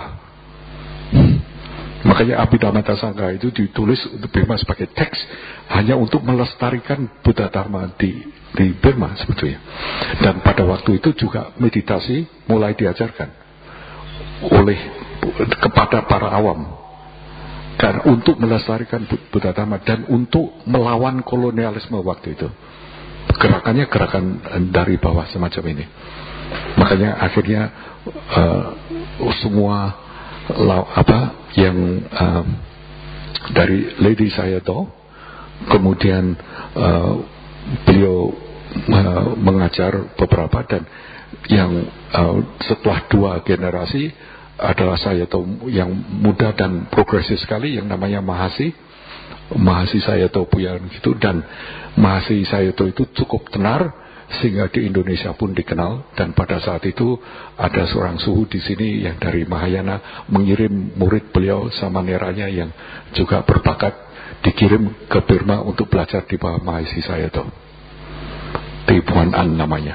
Makanya Abhidhamma Sangha itu ditulis untuk Burma sebagai teks hanya untuk melestarikan Buddha Dharma di di Burma sebetulnya. Dan pada waktu itu juga meditasi mulai diajarkan oleh kepada para awam dan untuk melestarikan Buddha Dharma dan untuk melawan kolonialisme waktu itu. Gerakannya gerakan dari bawah semacam ini. Makanya akhirnya uh, semua law, apa yang uh, dari Ledi Sayadaw, kemudian uh, beliau uh, mengajar beberapa, dan yang uh, setelah dua generasi adalah Sayadaw yang muda dan progresif sekali yang namanya Mahasi Mahasi Sayadaw Puyan gitu. Dan Mahasi Sayadaw itu cukup tenar sehingga di Indonesia pun dikenal. Dan pada saat itu ada seorang suhu di sini yang dari Mahayana mengirim murid beliau sama neranya yang juga berbakat, dikirim ke Burma untuk belajar di bawah Mahasi Sayadaw. Di Puan An namanya.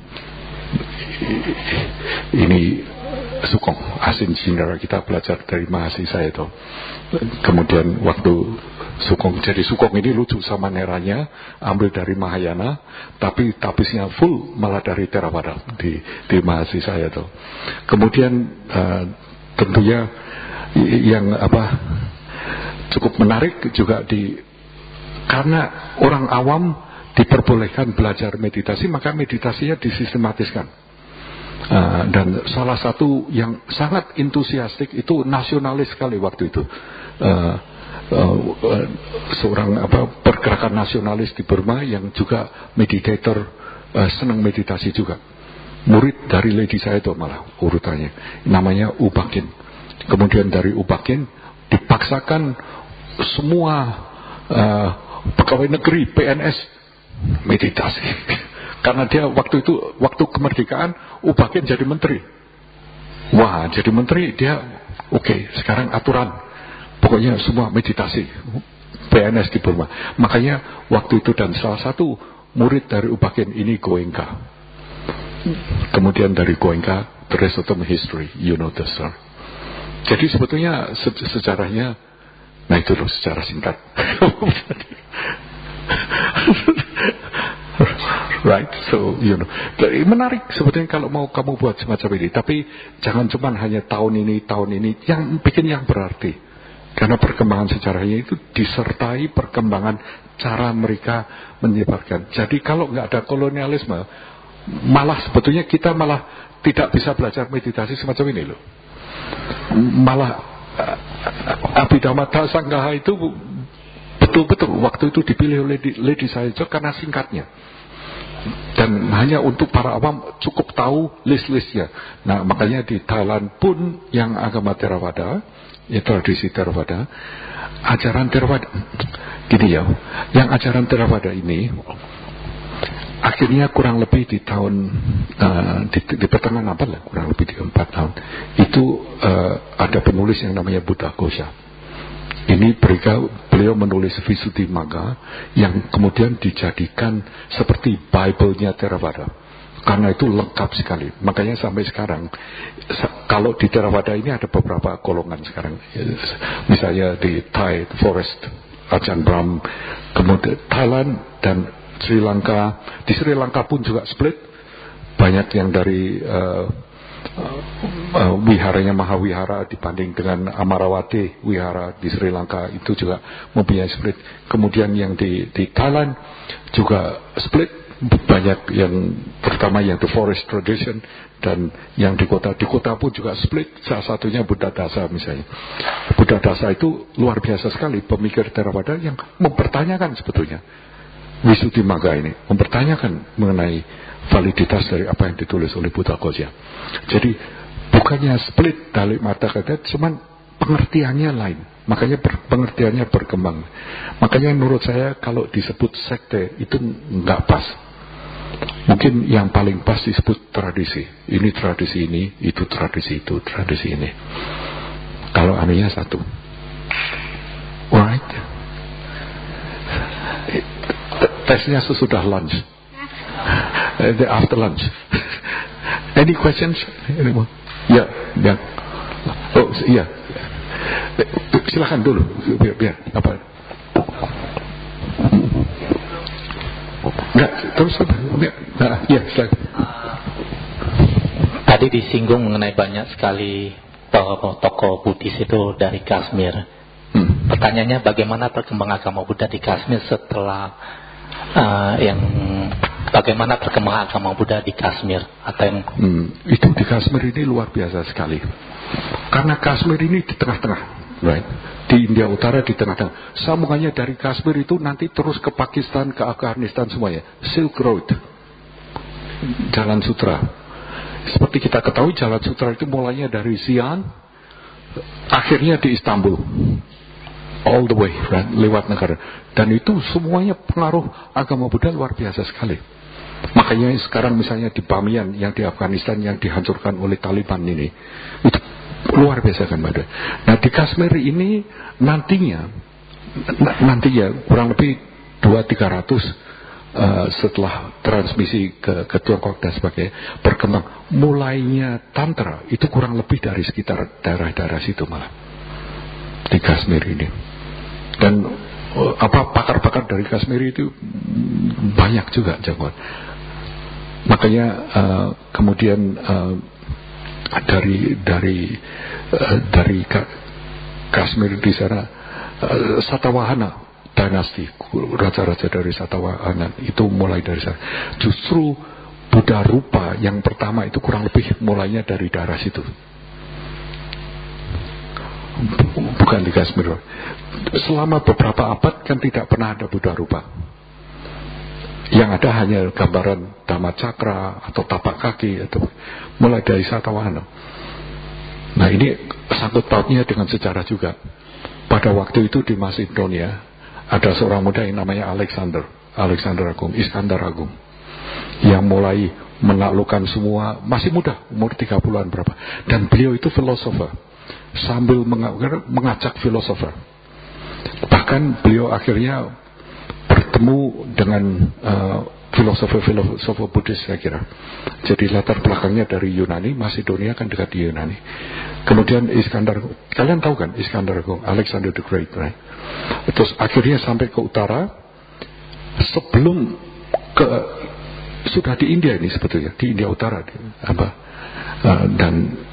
Ini Sukong, asin sinara kita belajar dari Mahasi Sayadaw. Kemudian waktu Sukong, jadi Sukong ini lucu sama neranya, ambil dari Mahayana, tapi tapisnya full malah dari Theravada di, di Mahasi Sayadaw. Kemudian uh, tentunya yang apa cukup menarik juga di karena orang awam diperbolehkan belajar meditasi, maka meditasinya disistematiskan. Uh, dan salah satu yang sangat entusiastik itu nasionalis sekali waktu itu. Uh, uh, uh, seorang apa pergerakan nasionalis di Burma yang juga meditator, uh, senang meditasi juga. Murid dari Ledi Sayadaw malah urutannya. Namanya U Bakin. Kemudian dari U Bakin dipaksakan semua uh, pegawai negeri P N S meditasi Karena dia waktu itu, waktu kemerdekaan, Ubakin jadi menteri. Wah, jadi menteri dia, oke, okay, sekarang aturan. Pokoknya semua meditasi. P N S di Burma. Makanya waktu itu dan salah satu murid dari Ubakin ini Goenka. Kemudian dari Goenka, the rest of the history, you know the story. Jadi sebetulnya se sejarahnya, nah itu loh secara singkat. Right, so you know, menarik sebetulnya kalau mau kamu buat semacam ini. Tapi jangan cuma hanya tahun ini, tahun ini, yang bikin yang berarti. Karena perkembangan sejarahnya itu disertai perkembangan cara mereka menyebarkan. Jadi kalau nggak ada kolonialisme, malah sebetulnya kita malah tidak bisa belajar meditasi semacam ini loh. Malah Abhidhamma Sanggaha itu betul-betul waktu itu dipilih oleh Ledi Sahejo karena singkatnya. Dan hanya untuk para awam cukup tahu list-listnya. Nah makanya di Thailand pun yang agama Theravada, ya tradisi Theravada, ajaran Theravada gini ya, yang ajaran Theravada ini akhirnya kurang lebih di tahun uh, di, di pertengahan abad lah, kurang lebih di empat tahun itu uh, ada penulis yang namanya Buddha Ghosha. Ini beliau, beliau menulis Visuddhimagga yang kemudian dijadikan seperti Bible-nya Theravada. Karena itu lengkap sekali. Makanya sampai sekarang kalau di Theravada ini ada beberapa golongan sekarang. Misalnya di Thai Forest, Ajahn Brahm, kemudian Thailand dan Sri Lanka. Di Sri Lanka pun juga split. Banyak yang dari uh, uh, wiharanya Mahawihara dibanding dengan Amarawati Wihara di Sri Lanka itu juga mempunyai split. Kemudian yang di, di Thailand juga split. Banyak yang pertama yang the forest tradition dan yang di kota di kota pun juga split. Salah satunya Buddha Dasa misalnya. Buddha Dasa itu luar biasa sekali pemikir Theravada yang mempertanyakan sebetulnya Visuddhimagga ini, mempertanyakan mengenai validitas dari apa yang ditulis oleh Buddha Ghosha. Jadi bukannya split dari mata kata, cuman pengertiannya lain. Makanya ber, pengertiannya berkembang. Makanya menurut saya kalau disebut sekte itu nggak pas. Mungkin yang paling pas disebut tradisi. Ini tradisi ini, itu tradisi itu, tradisi ini. Kalau anunya satu. Alright. Tesnya sesudah lunch. After lunch. Any questions? Anyone? Ya, ya. Oh, iya. Silakan dulu, biar, biar apa? Enggak, terus apa? Nah, ya, silakan. Tadi disinggung mengenai banyak sekali tokoh Buddhis itu dari Kashmir. Hmm. Pertanyaannya bagaimana perkembangan agama Buddha di Kashmir setelah uh, yang bagaimana perkembangan agama Buddha di Kashmir atau yang hmm, itu di Kashmir ini luar biasa sekali. Karena Kashmir ini di tengah-tengah, right? Di India Utara di tengah-tengah. Sambungannya dari Kashmir itu nanti terus ke Pakistan, ke Afghanistan semuanya. Silk Road, Jalan Sutra. Seperti kita ketahui Jalan Sutra itu mulainya dari Xi'an, akhirnya di Istanbul, all the way, right? Lewat negara. Dan itu semuanya pengaruh agama Buddha luar biasa sekali. Makanya sekarang misalnya di Bamiyan yang di Afghanistan yang dihancurkan oleh Taliban ini, itu luar biasa kan Mbak. Nah di Kashmir ini nantinya nantinya kurang lebih dua tiga ratus uh, setelah transmisi ke, ke Tiongkok dan sebagainya berkembang. Mulainya Tantra itu kurang lebih dari sekitar daerah-daerah situ malah di Kashmir ini. Dan uh, apa pakar-pakar dari Kashmir itu banyak juga jagoan. Makanya uh, kemudian uh, dari dari uh, dari Ka- Kashmir di sana uh, Satavahana dinasti, raja-raja dari Satavahana itu mulai dari sana. Justru Buddha Rupa yang pertama itu kurang lebih mulainya dari daerah situ, bukan di Kashmir. Selama beberapa abad kan tidak pernah ada Buddha Rupa. Yang ada hanya gambaran Dhamma Cakra atau tapak kaki atau mulai dari Satavahana. Nah ini sangkut pautnya dengan sejarah juga. Pada waktu itu di Macedonia ada seorang muda yang namanya Alexander, Alexander Agung, Iskandar Agung. yang mulai menaklukkan semua, masih muda, umur tiga puluhan berapa. Dan beliau itu filosofer, sambil mengajak filosofer. Bahkan beliau akhirnya bertemu dengan uh, filosofer-filosofer Buddhis, saya kira. Jadi latar belakangnya dari Yunani, Macedonia kan dekat di Yunani. Kemudian Iskandar, kalian tahu kan Iskandar, Alexander the Great, right? Terus akhirnya sampai ke utara, sebelum ke sudah di India ini sebetulnya, di India Utara, di, apa, uh, dan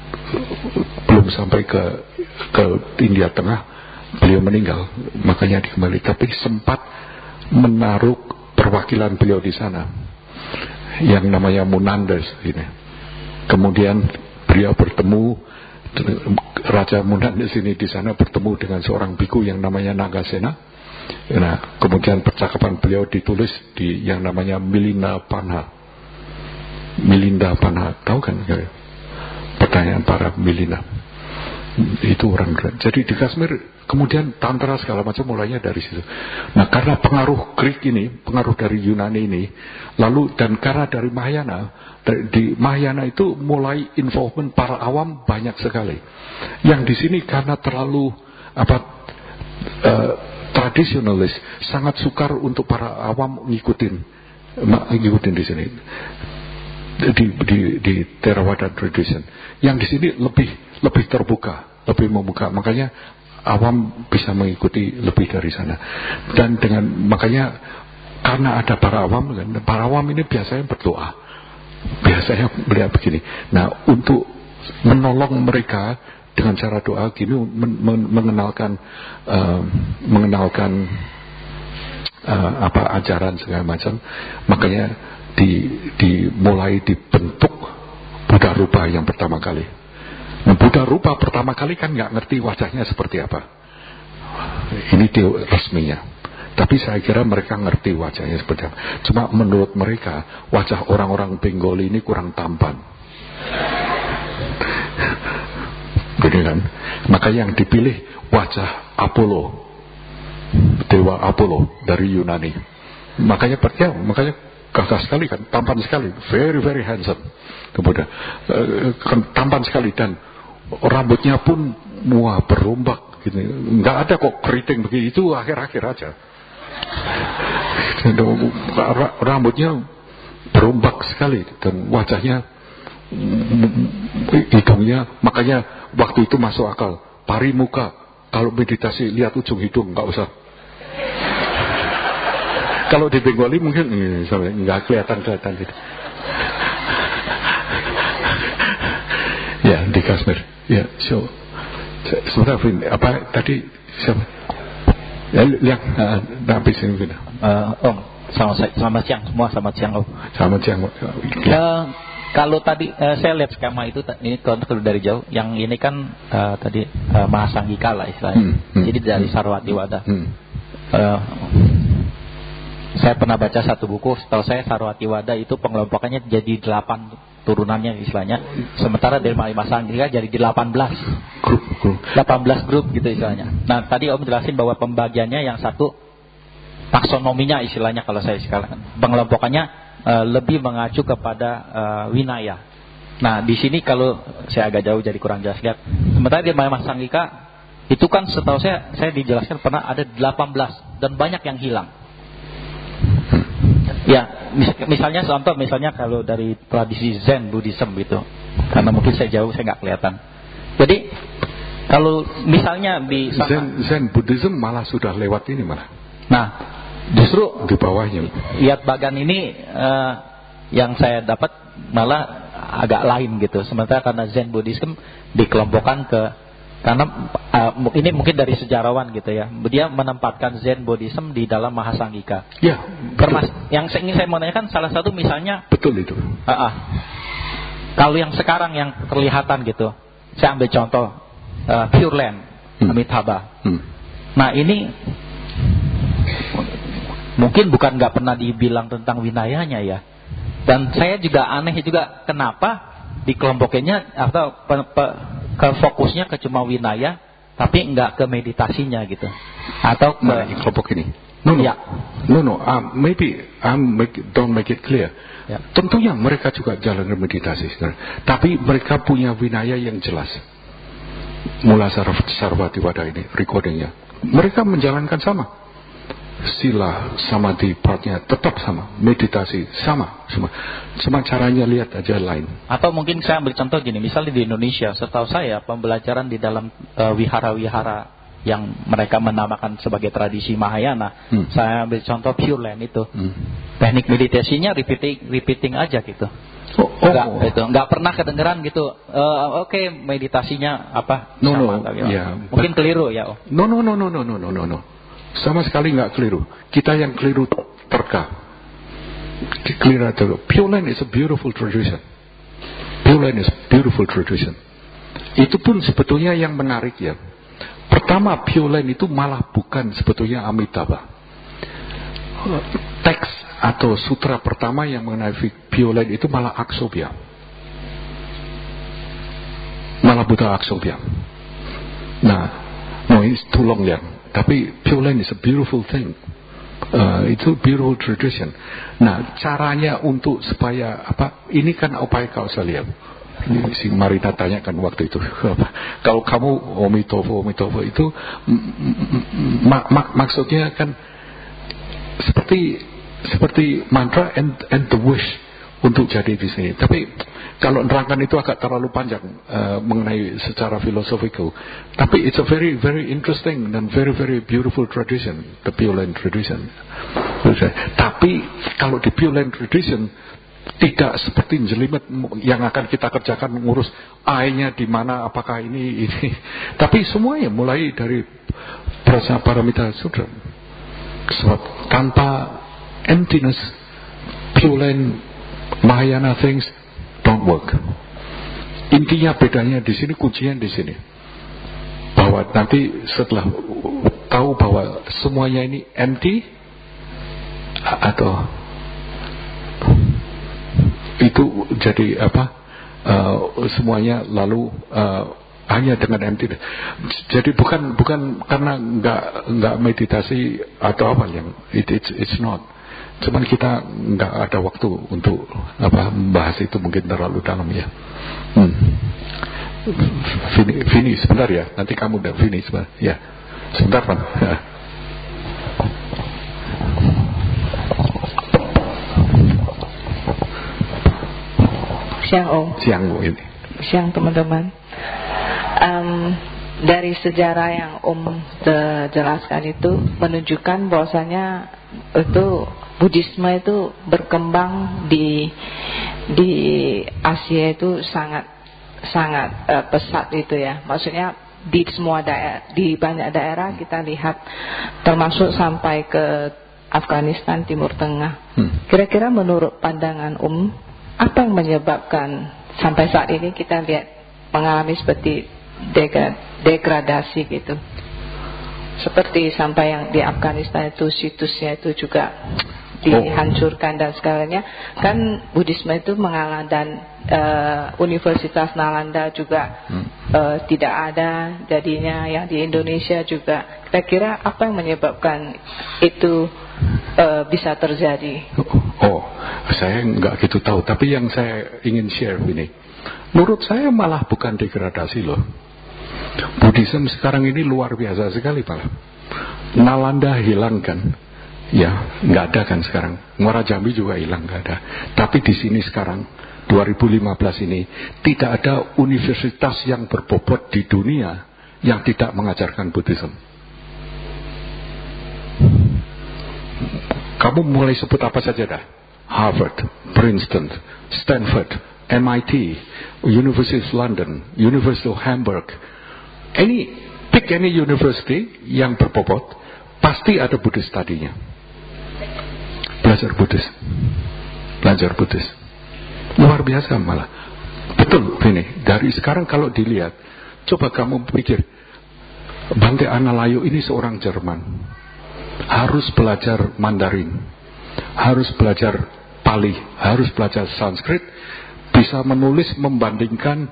belum sampai ke ke India Tengah, beliau meninggal, makanya dikembali. Tapi sempat menaruh perwakilan beliau di sana, yang namanya Munandas ini. Kemudian beliau bertemu, Raja Munandas ini di sana bertemu dengan seorang biku yang namanya Nagasena. Nah, kemudian percakapan beliau ditulis di yang namanya Milinda Panha. Milinda Panha, tahu kan? Pertanyaan para Milinda. Itu orang keren. Jadi di Kashmir kemudian Tantra segala macam mulainya dari situ. Nah, karena pengaruh Greek ini, pengaruh dari Yunani ini, lalu dan karena dari Mahayana, di Mahayana itu mulai involvement para awam banyak sekali. Yang di sini karena terlalu apa uh, tradisionalis, sangat sukar untuk para awam ngikutin, ngikutin di sini. Di, di, di Theravada tradition. Yang di sini lebih lebih terbuka, lebih membuka. Makanya awam bisa mengikuti lebih dari sana. Dan dengan makanya karena ada para awam, para awam ini biasanya berdoa. Biasanya melihat begini. Nah, untuk menolong mereka dengan cara doa gini, men, men, mengenalkan uh, mengenalkan uh, apa ajaran segala macam, makanya di, dimulai dibentuk Buddha Rupa yang pertama kali. Nah, Buddha Rupa pertama kali kan nggak ngerti wajahnya seperti apa. Ini teori resminya. Tapi saya kira mereka ngerti wajahnya seperti apa. Cuma menurut mereka wajah orang-orang Bengali ini kurang tampan. Gitu kan? Maka yang dipilih wajah Apollo, dewa Apollo dari Yunani. Makanya percaya, makanya gagah sekali kan, tampan sekali, very very handsome. Kemudian uh, tampan sekali dan rambutnya pun wah berombak gitu. Nggak ada kok keriting begini, itu akhir-akhir aja. Rambutnya berombak sekali dan wajahnya, hidungnya, makanya waktu itu masuk akal. Pari muka, kalau meditasi lihat ujung hidung, nggak usah. Kalau di Bengali mungkin nggak kelihatan-kelihatan gitu. Ya, di Kashmir. Ya, so sebentar, apa tadi siapa? Ya, lihat uh, habis ini sudah. Uh, Om, selamat, selamat siang semua, selamat siang Om. Selamat siang. Ya. Uh, kalau tadi uh, saya lihat skema itu, ini kalau dari jauh, yang ini kan uh, tadi uh, Mahasanggika lah istilahnya. Hmm, hmm, Jadi dari Sarwatiwada. Hmm. Uh, saya pernah baca satu buku, setahu saya Sarwatiwada itu pengelompokannya jadi delapan turunannya istilahnya. Sementara dari Mahasanggika jadi delapan belas grup, grup. delapan belas grup gitu istilahnya. Nah, tadi Om jelasin bahwa pembagiannya yang satu taksonominya istilahnya, kalau saya sekarang pengelompokannya uh, lebih mengacu kepada uh, winaya. Nah, di sini kalau saya agak jauh jadi kurang jelas lihat. Sementara di Mahasanggika itu kan setahu saya saya dijelaskan pernah ada delapan belas dan banyak yang hilang. Ya, mis- misalnya contoh, misalnya kalau dari tradisi Zen Buddhism gitu, karena mungkin saya jauh, saya nggak kelihatan. Jadi kalau misalnya di sana, Zen, Zen Buddhism malah sudah lewat ini malah. Nah, justru di bawahnya. Lihat bagan ini uh, yang saya dapat malah agak lain gitu. Sementara karena Zen Buddhism dikelompokkan ke, karena uh, ini mungkin dari sejarawan gitu ya, dia menempatkan Zen Buddhism di dalam Mahasanggika. Ya, Termas, yang ingin saya mau tanyakan salah satu misalnya. Betul itu. Uh, uh, kalau yang sekarang yang kelihatan gitu, saya ambil contoh uh, Pure Land, hmm. Amitabha. Hmm. Nah ini mungkin bukan nggak pernah dibilang tentang winayanya ya. Dan saya juga aneh juga kenapa dikelompokinnya atau pe, pe, ke fokusnya ke cuma winaya, tapi nggak ke meditasinya gitu. Atau ke nah, kelompok ini. No, no, ya. no, no. Uh, maybe I um, make, don't make it clear. Ya. Tentunya mereka juga jalan meditasi, sebenarnya. Tapi mereka punya winaya yang jelas. Mula Sarvatiwada ini recordingnya, mereka menjalankan sama. Sila samadhi partnya tetap sama, meditasi sama, semua. Cuma caranya lihat aja lain. Atau mungkin saya ambil contoh gini, misalnya di Indonesia, setahu saya pembelajaran di dalam uh, wihara-wihara yang mereka menamakan sebagai tradisi Mahayana, hmm. saya ambil contoh Pure Land itu, hmm. teknik meditasinya repeating, repeating aja gitu. Oh, oh, enggak, oh. itu enggak pernah kedengeran gitu. Uh, Oke, okay, meditasinya apa? No, sama, no, gitu. yeah, mungkin but, keliru ya. Oh. No, no, no, no, no, no, no, no. Sama sekali nggak keliru. Kita yang keliru terka. Keliru terka. Pure Land is a beautiful tradition. Pure Land is a beautiful tradition. Itu pun sebetulnya yang menarik ya. Pertama, Pure Land itu malah bukan sebetulnya Amitabha. Teks atau sutra pertama yang mengenai Pure Land itu malah Aksobhya. Malah Buddha Aksobhya. Nah, no, it's too long ya. Tapi Pure Land is a beautiful thing. Uh, itu beautiful tradition. Nah, caranya untuk supaya apa? Ini kan upaya kausalya. Si Marita tanyakan waktu itu, kalau kamu Omitofo Omitofo itu mak, mak, maksudnya kan seperti seperti mantra and, and the wish untuk jadi di sini. Tapi kalau nerangkan itu agak terlalu panjang uh, mengenai secara filosofikal. Tapi it's a very very interesting dan very very beautiful tradition, the Pure Land tradition. Tapi kalau di Pure Land tradition tidak seperti jelimet yang akan kita kerjakan mengurus I-nya di mana, apakah ini ini. Tapi semuanya mulai dari Prasaparamita Sutra. Sebab tanpa emptiness, Pure Land, Mahayana things don't work. Intinya bedanya di sini, kuncinya di sini. Bahwa nanti setelah tahu bahwa semuanya ini empty atau itu jadi apa uh, semuanya lalu uh, hanya dengan empty. Jadi bukan bukan karena nggak nggak meditasi atau apa yang it, it's it's not. Cuman kita nggak ada waktu untuk apa membahas itu, mungkin terlalu dalam ya. Hmm. Vini, Vini sebentar ya. Nanti kamu udah Vini sebentar. Ya, sebentar Pan. Siang Om. Siang Bu ini. Siang teman-teman. Um, dari sejarah yang Om jelaskan itu menunjukkan bahwasanya itu Buddhisme itu berkembang di di Asia itu sangat sangat uh, pesat itu ya. Maksudnya di semua daerah, di banyak daerah kita lihat, termasuk sampai ke Afghanistan, Timur Tengah. Hmm. Kira-kira menurut pandangan Om, apa yang menyebabkan sampai saat ini kita lihat mengalami seperti degradasi gitu? Seperti sampai yang di Afghanistan itu situsnya itu juga dihancurkan dan segalanya. Kan Buddhisme itu mengalami dan uh, Universitas Nalanda juga hmm. uh, tidak ada jadinya, yang di Indonesia juga. Kira-kira apa yang menyebabkan itu uh, bisa terjadi? Oh, saya nggak gitu tahu. Tapi yang saya ingin share ini, menurut saya malah bukan degradasi loh. Buddhism sekarang ini luar biasa sekali malah. Nalanda hilang kan? Ya, nggak ada kan sekarang. Muara Jambi juga hilang, nggak ada. Tapi di sini sekarang dua ribu lima belas ini tidak ada universitas yang berbobot di dunia yang tidak mengajarkan Buddhism. Kamu mulai sebut apa saja dah. Harvard, Princeton, Stanford, M I T, University of London, University of Hamburg. Any, pick any university yang berbobot, pasti ada Buddhist study-nya. Belajar Buddhis. Belajar Buddhis. Luar biasa malah. Betul ini. Dari sekarang kalau dilihat, coba kamu pikir, Bante Analayo ini seorang Jerman. Harus belajar Mandarin, harus belajar Pali, harus belajar Sanskrit, bisa menulis membandingkan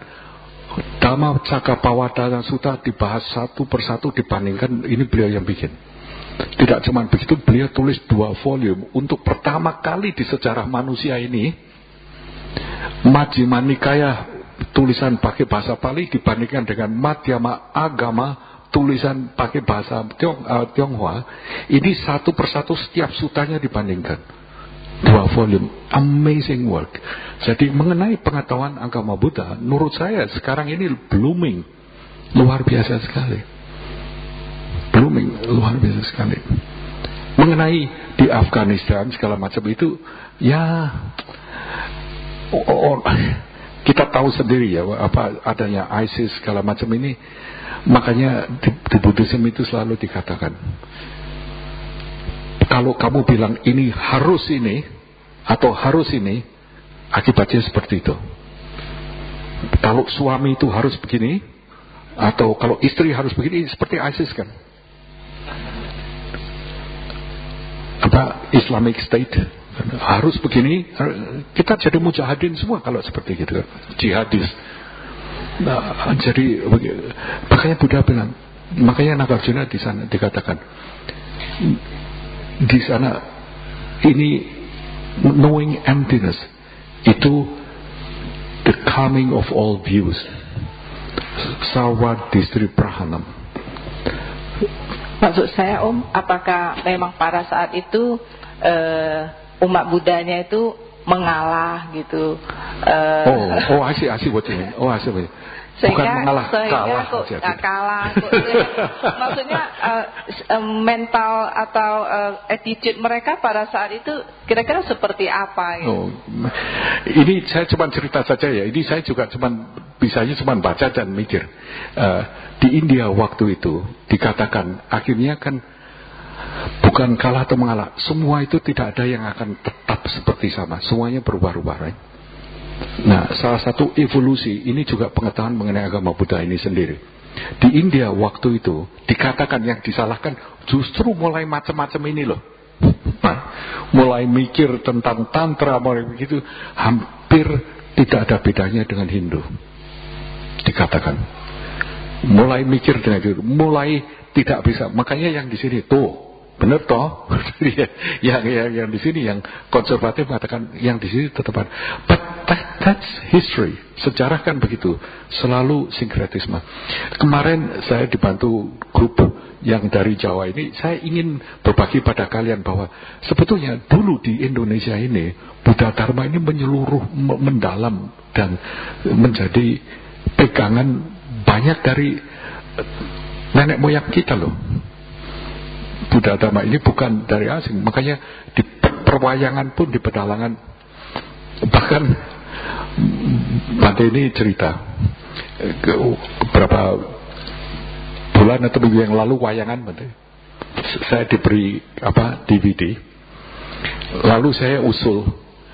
Dhamma Cakkappavattana Sutta, dibahas satu persatu, dibandingkan, ini beliau yang bikin. Tidak cuma begitu, beliau tulis dua volume. Untuk pertama kali di sejarah manusia ini, Majjhima Nikaya tulisan pakai bahasa Pali dibandingkan dengan Madhyama Agama tulisan pakai bahasa Tiong, uh, Tionghoa. Ini satu persatu setiap sutanya dibandingkan. Dua volume, amazing work. Jadi mengenai pengetahuan agama Buddha, menurut saya sekarang ini blooming, luar biasa sekali. Blooming, luar biasa sekali. Mengenai di Afghanistan segala macam itu, ya, oh, oh, kita tahu sendiri ya apa adanya ISIS segala macam ini. Makanya di, di Buddhism itu selalu dikatakan, kalau kamu bilang ini harus ini atau harus ini, akibatnya seperti itu. Kalau suami itu harus begini, atau kalau istri harus begini, seperti ISIS kan. Apa Islamic State harus begini, kita jadi mujahidin semua kalau seperti gitu, jihadis. Nah, jadi makanya Buddha bilang, makanya Nagarjuna di sana dikatakan, di sana ini knowing emptiness itu the calming of all views, sarva distri prahanam. Maksud saya Om, apakah memang pada saat itu uh, umat Buddhanya itu mengalah gitu? Uh, oh, oh, I see, I see what you mean. Oh, I see what you mean. Bukan sehingga, mengalah, sehingga kalah kok, aja. Nah, kalah. Kok, maksudnya uh, mental atau uh, attitude mereka pada saat itu kira-kira seperti apa? Gitu? Oh, ini saya cuma cerita saja ya. Ini saya juga cuma bisanya cuma baca dan mikir. Uh, di India waktu itu dikatakan akhirnya kan bukan kalah atau mengalah. Semua itu tidak ada yang akan tetap seperti sama. Semuanya berubah-ubah, right? Nah, salah satu evolusi ini juga pengetahuan mengenai agama Buddha ini sendiri. Di India waktu itu dikatakan yang disalahkan justru mulai macam-macam ini loh. Nah, mulai mikir tentang tantra, mulai begitu, hampir tidak ada bedanya dengan Hindu. Dikatakan, mulai mikir dengan itu, mulai tidak bisa. Makanya yang di sini tuh. Benar toh? yang, yang yang di sini yang konservatif mengatakan yang di sini tetap ada. But that, that's history. Sejarah kan begitu. Selalu sinkretisme. Kemarin saya dibantu grup yang dari Jawa ini. Saya ingin berbagi pada kalian bahwa sebetulnya dulu di Indonesia ini Buddha Dharma ini menyeluruh, mendalam dan menjadi pegangan banyak dari nenek moyang kita loh. Buddha Dhamma ini bukan dari asing. Makanya di perwayangan pun, di pedalangan, bahkan Bante ini cerita beberapa bulan atau minggu yang lalu wayangan Bante, saya diberi apa D V D, lalu saya usul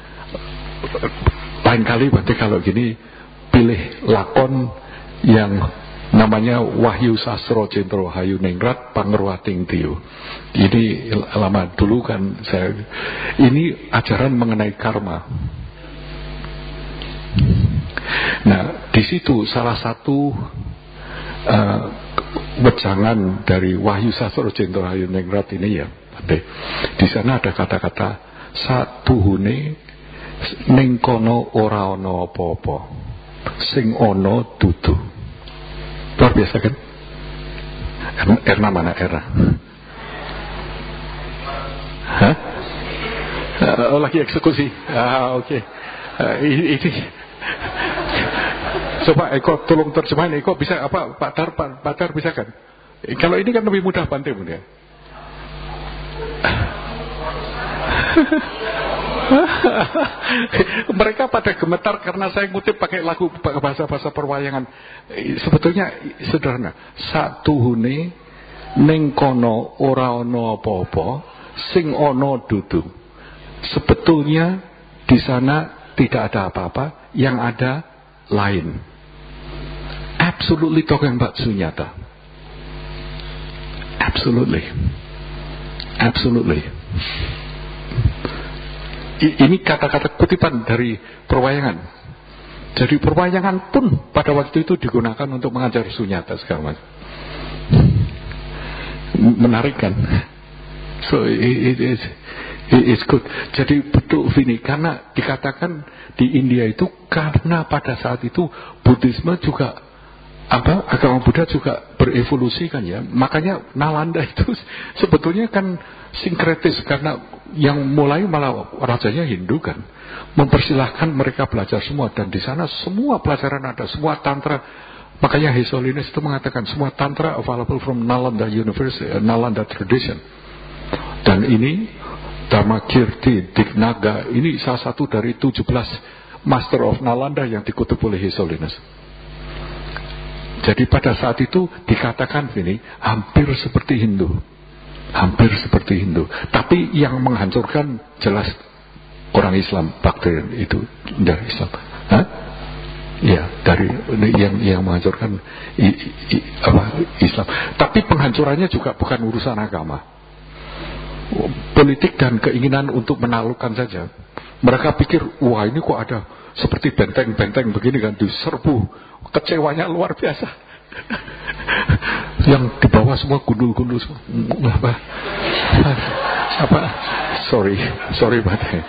lain kali Bante kalau gini pilih lakon yang namanya Wahyu Sastro Jentro Hayu Ningrat Pangruating Tiu. Ini lama dulu kan saya, ini ajaran mengenai karma. Nah, di situ salah satu uh, wejangan dari Wahyu Sastro Jentro Hayu Ningrat ini ya, di sana ada kata-kata satuhune ning kono ora ana apa-apa, sing ana dudu. Luar biasa kan? Erna mana Erna? Hah? Uh, lagi eksekusi. Ah, oke. Okay. Uh, ini, ini. Coba Eko tolong terjemahin. Eko bisa apa? Pak Tar, Pak, Pak Tar bisa kan? Kalau ini kan lebih mudah Bante pun ya. Mereka pada gemetar karena saya ngutip pakai lagu bahasa-bahasa perwayangan. Sebetulnya sederhana. Satuhune ning kono ora ana apa-apa, sing ana dudu. Sebetulnya di sana tidak ada apa-apa, yang ada lain. Absolutely talking about sunyata. Absolutely. Absolutely. Ini kata-kata kutipan dari perwayangan. Jadi perwayangan pun pada waktu itu digunakan untuk mengajar sunyata segala macam. Menarik kan? So it, it is it is good. Jadi betul Vini, karena dikatakan di India itu karena pada saat itu Buddhisme juga apa agama Buddha juga berevolusi kan ya, makanya Nalanda itu sebetulnya kan sinkretis, karena yang mulai malah rajanya Hindu kan, mempersilahkan mereka belajar semua, dan di sana semua pelajaran ada, semua tantra. Makanya His Holiness itu mengatakan semua tantra available from Nalanda University, uh, Nalanda tradition. Dan ini Dharmakirti Dignaga ini salah satu dari tujuh belas Master of Nalanda yang dikutip oleh His Holiness. Jadi pada saat itu dikatakan ini hampir seperti Hindu, hampir seperti Hindu. Tapi yang menghancurkan jelas orang Islam, Baktrian itu dari Islam. Hah? Ya, dari yang yang menghancurkan i, i, apa, Islam. Tapi penghancurannya juga bukan urusan agama, politik dan keinginan untuk menaklukkan saja. Mereka pikir, wah ini kok ada seperti benteng-benteng begini kan, diserbu. Kecewanya luar biasa. Yang di bawah semua gundul-gundul semua. Apa? Apa? Sorry, sorry banget.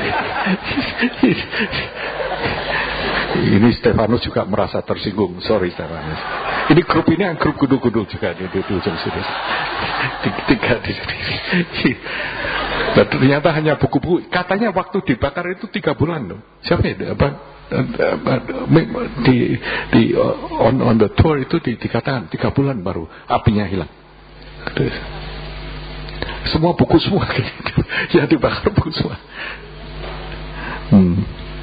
Ini Stefanus juga merasa tersinggung. Sorry Stefanus. Ini grup ini yang grup gundul-gundul juga di ujung sini. Tiga di sini. Nah, ternyata hanya buku-buku. Katanya waktu dibakar itu tiga bulan loh. Siapa ya? Apa? Di, di on, on the tour itu di, dikatakan tiga bulan baru apinya hilang. Semua buku semua gitu. Ya dibakar buku semua. Hmm.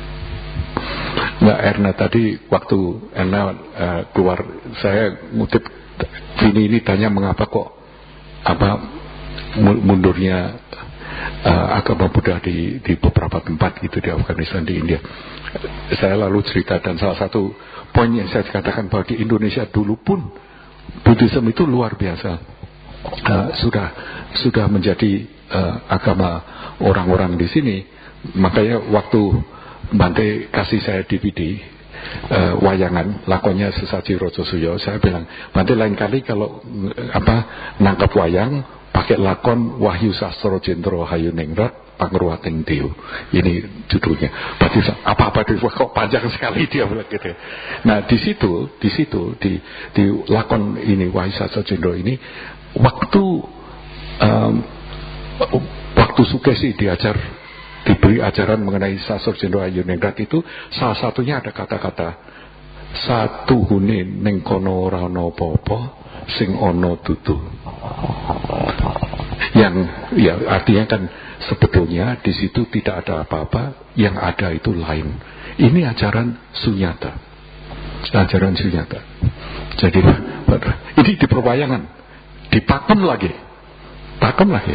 Mbak Erna tadi waktu Erna uh, keluar, saya ngutip ini ini tanya mengapa kok apa mundurnya uh, agama Buddha di di beberapa tempat gitu di Afghanistan, di India. Saya lalu cerita, dan salah satu poin yang saya katakan bahwa di Indonesia dulu pun Buddhisme itu luar biasa, uh, sudah sudah menjadi uh, agama orang-orang di sini. Makanya waktu Bante kasih saya D V D uh, wayangan lakonnya Sesaji Rojosuyo, saya bilang, Bante lain kali kalau uh, apa nangkap wayang pakai lakon Wahyu Sastro Jendro Hayuningrat Pangruwating Dio. Ini judulnya. Berarti apa-apa itu kok panjang sekali dia bilang gitu. Nah di situ, di situ di di lakon ini Wahyu Sastro Jendro ini, waktu um, waktu Sukesi diajar, diberi ajaran mengenai Sastro Jendro Hayuningrat itu, salah satunya ada kata-kata satu hune ning kono ora ana apa-apa sing ana dudu. Yang ya artinya kan sebetulnya di situ tidak ada apa-apa, yang ada itu lain. Ini ajaran sunyata, ajaran sunyata. Jadi ini di perwayangan, dipakem lagi, pakem lagi.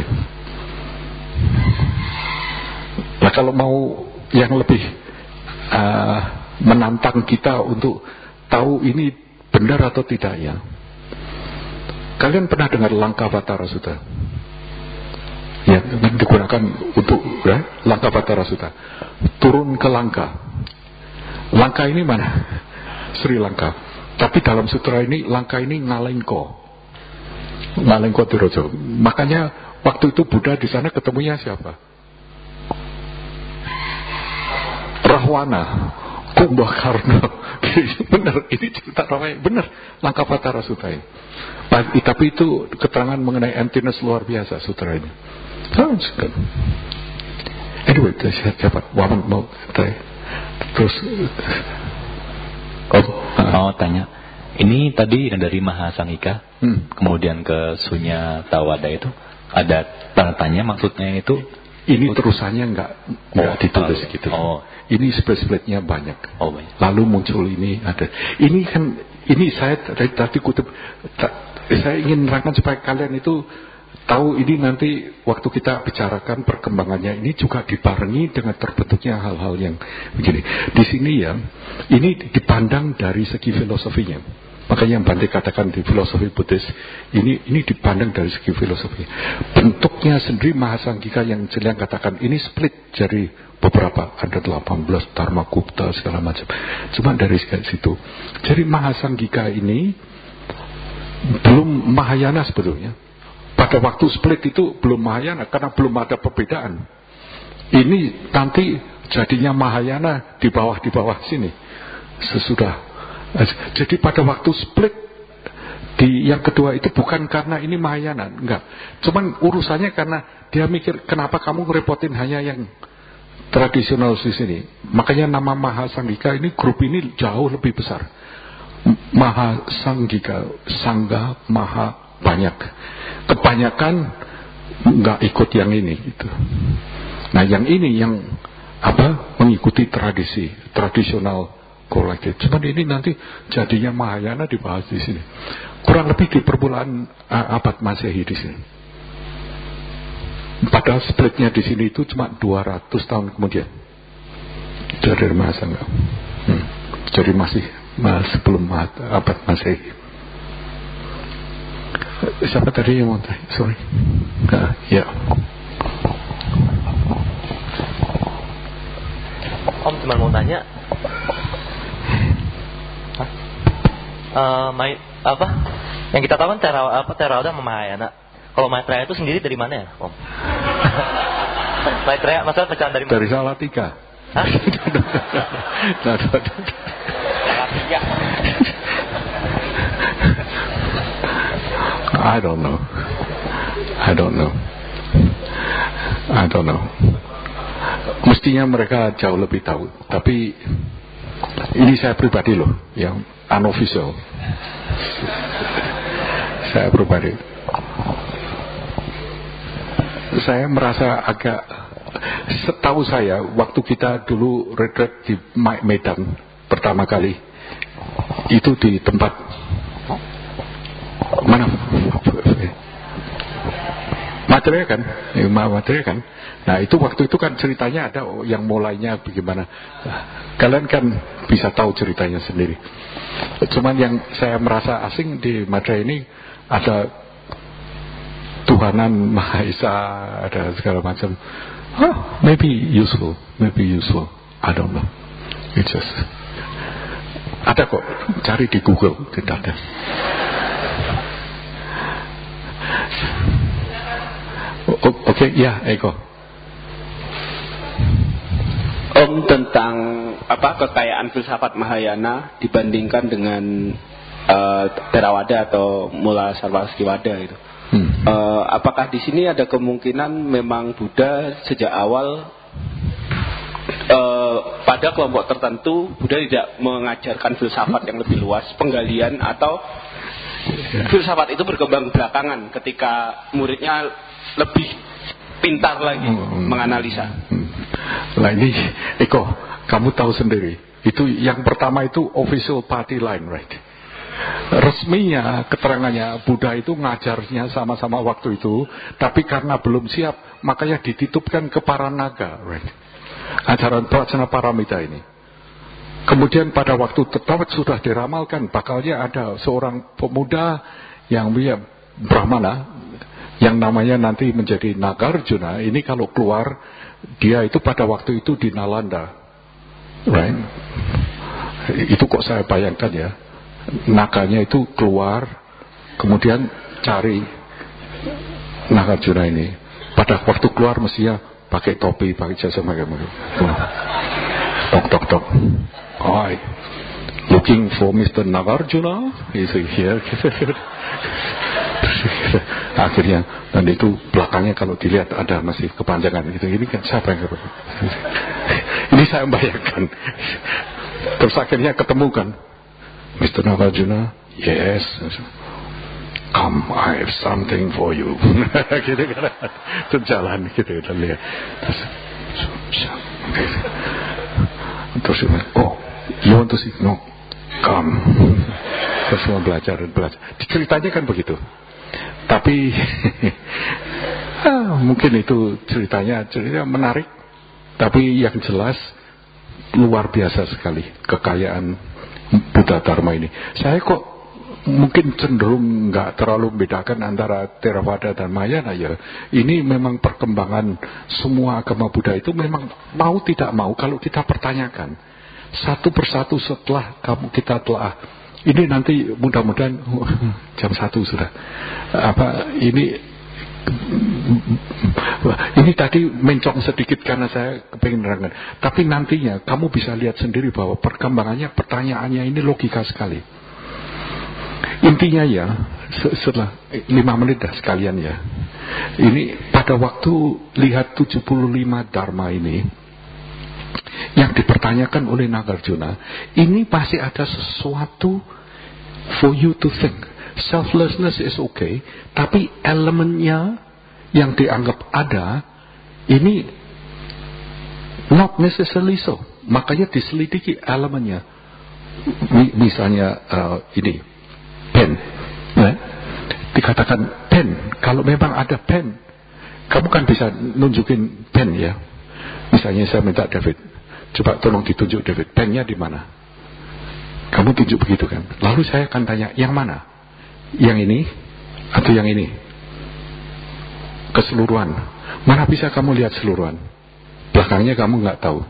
Nah kalau mau yang lebih uh, menantang kita untuk tahu ini benar atau tidak ya, kalian pernah dengar Langkavatara Sutta? Ya, digunakan untuk ya, Langkavatara Sutta. Turun ke Langka. Langka ini mana? Sri Lanka. Tapi dalam sutra ini Langka ini Ngalengko. Ngalengko Tirojo. Makanya waktu itu Buddha di sana ketemunya siapa? Rahwana, Kumbhakarna. Benar, ini cerita ramai. Benar, Langkavatara Sutta ini. Tapi itu keterangan mengenai emptiness luar biasa sutra ini. Anyway, siapa? Waman mau terus. Oh, mau tanya. Ini tadi dari Mahasangika, hmm. kemudian ke Sunya Tawada itu ada tanda tanya, maksudnya itu? Ini terusannya enggak, enggak oh, ditulis tahu. gitu. Oh. Ini split-splitnya banyak. Oh, banyak. Lalu muncul ini ada. Ini kan, ini saya tadi, tadi kutip. Saya ingin nerangkan supaya kalian itu tahu ini nanti waktu kita bicarakan perkembangannya ini juga dibarengi dengan terbentuknya hal-hal yang begini. Di sini ya, ini dipandang dari segi filosofinya. Makanya yang Bante katakan di filosofi Buddhis ini ini dipandang dari segi filosofi. Bentuknya sendiri Mahasangika yang Jeliang katakan ini split jadi beberapa, ada delapan belas Dharma Gupta segala macam. Cuma dari situ. Jadi Mahasangika ini belum Mahayana sebetulnya. Pada pada waktu split itu belum Mahayana karena belum ada perbedaan. Ini nanti jadinya Mahayana di bawah di bawah sini sesudah. Jadi pada waktu split di yang kedua itu bukan karena ini Mahayana, enggak. Cuman urusannya karena dia mikir kenapa kamu ngerepotin hanya yang tradisional di sini. Makanya nama Mahasanggika ini grup ini jauh lebih besar. Mahasanggika, sangga maha banyak. Kebanyakan enggak ikut yang ini gitu. Nah, yang ini yang apa? Mengikuti tradisi, tradisional kolektif. Cuman ini nanti jadinya Mahayana dibahas di sini. Kurang lebih di permulaan uh, abad Masehi di sini. Padahal splitnya di sini itu cuma dua ratus tahun kemudian. Dari Mahasangga. Hmm. Jadi masih mas, sebelum abad Masehi. Siapa tadi yang mau tanya? Sorry. Nah, ya. Om cuma mau tanya. Uh, mai, apa? Yang kita tahu kan Theravada, apa Theravada sama Mahayana. Kalau Maitreya itu sendiri dari mana ya, Om? Maitreya maksudnya pecahan dari mana? Dari Salatiga. Hah? Salatiga. I don't know. I don't know. I don't know. Mestinya mereka jauh lebih tahu. Tapi ini saya pribadi loh, yang unofficial. Saya pribadi. Saya merasa agak, setahu saya waktu kita dulu retreat di Medan pertama kali, itu di tempat mana? Maitreya kan? Maitreya kan? Nah itu waktu itu kan ceritanya ada yang mulainya bagaimana. Kalian kan bisa tahu ceritanya sendiri. Cuman yang saya merasa asing di Maitreya ini ada Tuhanan Maha Esa, ada segala macam. Oh, maybe useful, maybe useful. I don't know. It's just ada kok, cari di Google, tidak ada. Oke, okay, ya, Eko. Om, tentang apa kekayaan filsafat Mahayana dibandingkan dengan uh, Theravada atau Mula Sarvastivada itu. Hmm. Uh, apakah di sini ada kemungkinan memang Buddha sejak awal uh, pada kelompok tertentu Buddha tidak mengajarkan filsafat yang lebih luas, penggalian, atau filsafat itu berkembang belakangan ketika muridnya lebih pintar lagi hmm. menganalisa. Hmm. Nah ini Eko, kamu tahu sendiri, itu yang pertama itu official party line, right? Resminya, keterangannya Buddha itu ngajarnya sama-sama waktu itu, tapi karena belum siap, makanya dititipkan ke para naga, right? Ajaran Prajna Paramita ini. Kemudian pada waktu tetap sudah diramalkan, bakalnya ada seorang pemuda yang dia Brahmana, yang namanya nanti menjadi Nagarjuna. Ini kalau keluar, dia itu pada waktu itu di Nalanda, right? Itu kok saya bayangkan ya, naganya itu keluar, kemudian cari Nagarjuna ini. Pada waktu keluar mestinya pakai topi, pakai jasa macam-macam. Tok tok tok. Hi, looking for Mister Nagarjuna? Is he here? Akhirnya, dan itu belakangnya kalau dilihat ada masih kepanjangan gitu. Ini kan siapa yang ini saya bayangkan. Terus akhirnya ketemu kan Mister Nagarjuna, yes, come, I have something for you. Gitu kan, terus jalan gitu, kita lihat. Terus, terus oh, you want to see? No, come. Terus semua belajar dan belajar. Ceritanya kan begitu. Tapi ah, mungkin itu ceritanya, ceritanya menarik. Tapi yang jelas luar biasa sekali kekayaan Buddha Dharma ini. Saya kok mungkin cenderung nggak terlalu membedakan antara Theravada dan Mahayana ya. Ini memang perkembangan semua agama Buddha itu memang mau tidak mau kalau kita pertanyakan satu persatu setelah kamu kita telah ini nanti mudah-mudahan oh, jam satu sudah apa ini Ini tadi mencong sedikit karena saya kepingin nerangkan. Tapi nantinya kamu bisa lihat sendiri bahwa perkembangannya, pertanyaannya ini logika sekali. Intinya ya, setelah lima menit dah sekalian ya. Ini pada waktu lihat tujuh puluh lima Dharma ini, yang dipertanyakan oleh Nagarjuna, ini pasti ada sesuatu for you to think. Selflessness is okay, tapi elemennya yang dianggap ada, ini not necessarily so. Makanya diselidiki elemennya. Misalnya uh, ini pen, nah, dikatakan pen. Kalau memang ada pen, kamu kan bisa nunjukin pen ya. Misalnya saya minta David, coba tolong ditunjuk David, pennya di mana? Kamu tunjuk begitu kan? Lalu saya akan tanya, yang mana? Yang ini atau yang ini? Keseluruhan. Mana bisa kamu lihat seluruhan? Belakangnya kamu nggak tahu.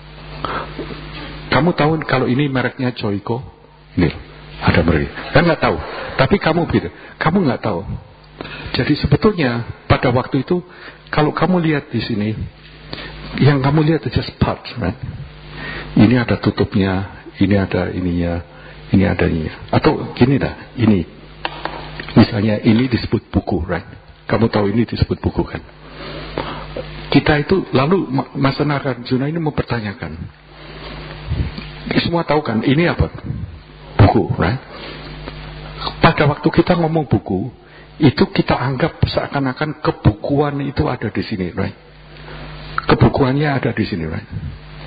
Kamu tahu kalau ini mereknya Joico? Ini ada merek. Kan nggak tahu. Tapi kamu begitu. Kamu nggak tahu. Jadi sebetulnya pada waktu itu kalau kamu lihat di sini, yang kamu lihat itu just parts, right? Ini ada tutupnya, ini ada ininya, ini ada ininya. Atau gini dah, ini. Misalnya ini disebut buku, right? Kamu tahu ini disebut buku kan? Kita itu lalu Mas Nagarjuna ini mempertanyakan. Semua tahu kan ini apa? Buku, right? Pada waktu kita ngomong buku, itu kita anggap seakan-akan kebukuan itu ada di sini, right? Kebukuannya ada di sini, right?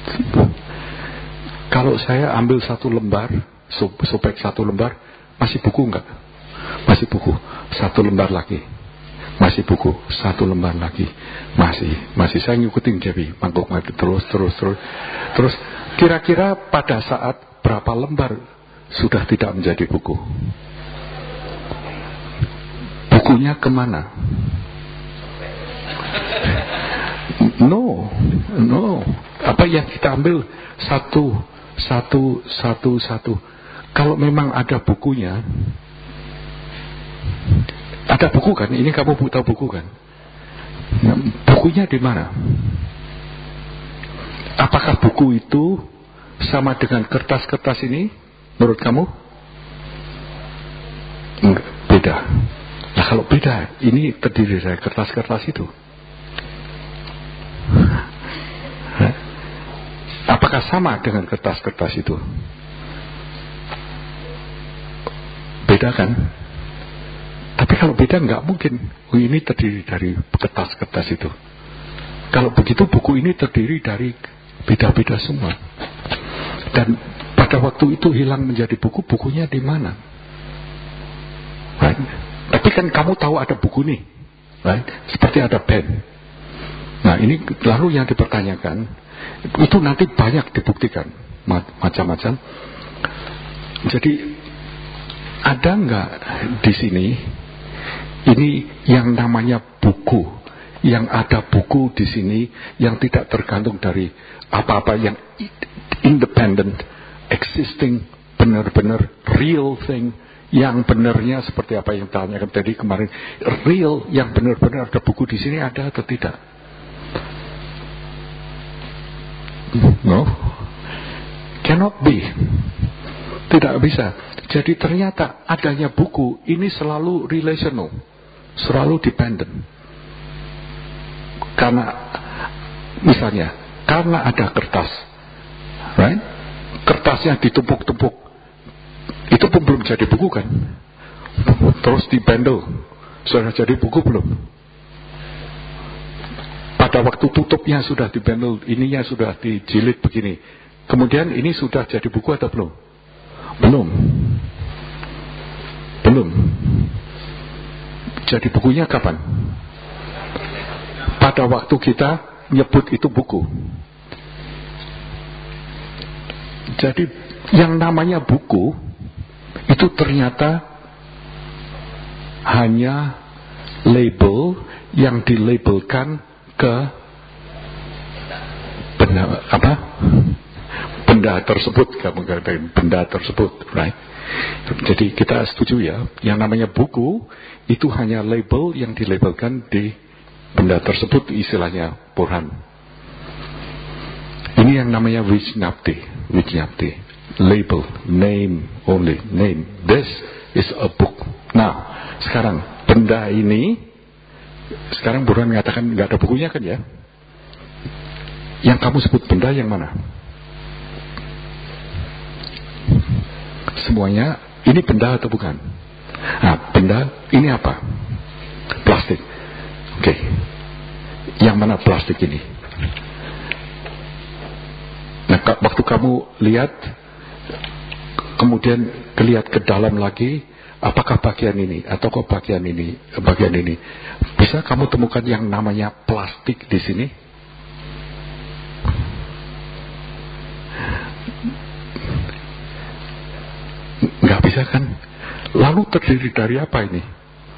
Kalau saya ambil satu lembar, sobek satu lembar, masih buku enggak? Masih buku. Satu lembar lagi. Masih buku. Satu lembar lagi. Masih. Masih saya ngikutin jadi mangkuk mangkuk terus terus terus. Terus kira-kira pada saat berapa lembar sudah tidak menjadi buku? Bukunya kemana? No, no. Apa yang kita ambil satu, satu, satu, satu. Kalau memang ada bukunya, ada buku kan? Ini kamu tahu buku kan? Nah, bukunya di mana? Apakah buku itu sama dengan kertas-kertas ini? Menurut kamu? Enggak, beda. Nah kalau beda, ini terdiri dari kertas-kertas itu. Apakah sama dengan kertas-kertas itu? Beda kan? Tapi kalau beda nggak mungkin. Oh, ini terdiri dari kertas-kertas itu. Kalau begitu buku ini terdiri dari beda-beda semua. Dan pada waktu itu hilang menjadi buku, bukunya di mana? Right? Tapi kan kamu tahu ada buku nih, right? Seperti ada pen. Nah ini lalu yang dipertanyakan itu nanti banyak dibuktikan macam-macam. Jadi ada nggak di sini ini yang namanya buku, yang ada buku di sini yang tidak tergantung dari apa-apa, yang independent, existing, benar-benar real thing, yang benarnya seperti apa yang ditanyakan tadi kemarin, real, yang benar-benar ada buku di sini, ada atau tidak? No, cannot be, tidak bisa. Jadi ternyata adanya buku ini selalu relational, selalu dependent. Karena misalnya, karena ada kertas, right? Kertasnya ditumpuk-tumpuk, itu pun belum jadi buku kan? Terus dibendel, sudah jadi buku belum? Pada waktu tutupnya sudah dibendel, ininya sudah dijilid begini, kemudian ini sudah jadi buku atau belum? Belum. Belum. Jadi bukunya kapan? Pada waktu kita nyebut itu buku. Jadi yang namanya buku itu ternyata hanya label yang dilabelkan ke benar apa? benda tersebut, kamu katakan benda tersebut, right? Jadi kita setuju ya, yang namanya buku itu hanya label yang dilabelkan di benda tersebut, istilahnya Burhan. Ini yang namanya Vijñapti, Vijñapti, label, name only, name. This is a book. Nah, sekarang benda ini, sekarang Burhan mengatakan nggak ada bukunya kan ya? Yang kamu sebut benda yang mana? Semuanya ini benda atau bukan? Nah, benda ini apa? Plastik. Oke. Okay. Yang mana plastik ini? Nah, waktu kamu lihat, kemudian kelihat ke dalam lagi, apakah bagian ini atau kok bagian ini, bagian ini, bisa kamu temukan yang namanya plastik di sini? Nggak bisa kan? Lalu terdiri dari apa ini?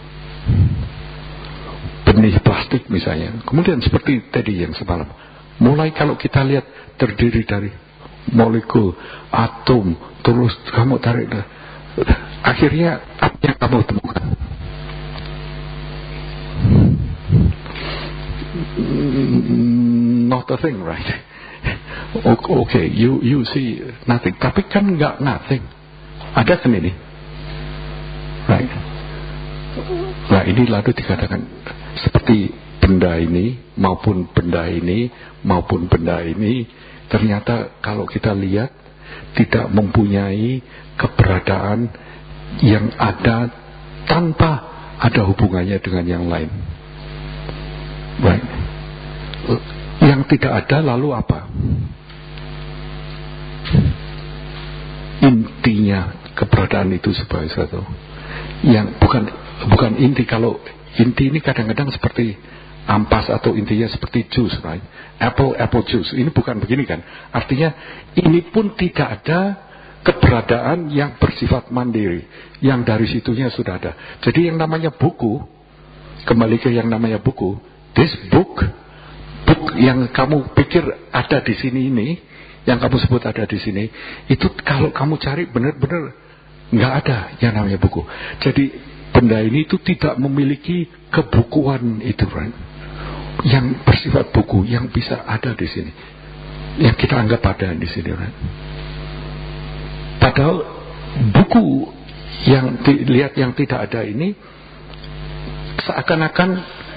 Benih plastik misalnya. Kemudian seperti tadi yang semalam, mulai kalau kita lihat terdiri dari molekul, atom, terus kamu tarik, akhirnya apa yang kamu temukan? Not a thing, right? Oke, okay, you you see nothing. Tapi kan nggak nothing. Ada kan ini? Right? Nah ini lalu dikatakan seperti benda ini maupun benda ini maupun benda ini ternyata kalau kita lihat tidak mempunyai keberadaan yang ada tanpa ada hubungannya dengan yang lain. Right? Yang tidak ada lalu apa? Intinya keberadaan itu sebagai satu yang bukan bukan inti. Kalau inti ini kadang-kadang seperti ampas atau intinya seperti jus, right? Apple apple juice ini bukan begini kan? Artinya ini pun tidak ada keberadaan yang bersifat mandiri, yang dari situnya sudah ada. Jadi yang namanya buku, kembali ke yang namanya buku, this book, book yang kamu pikir ada di sini ini, yang kamu sebut ada di sini, itu kalau kamu cari benar-benar nggak ada yang namanya buku. Jadi benda ini itu tidak memiliki kebukuan itu, right? Yang bersifat buku, yang bisa ada di sini, yang kita anggap ada di sini, right? Padahal buku yang dilihat yang tidak ada ini seakan-akan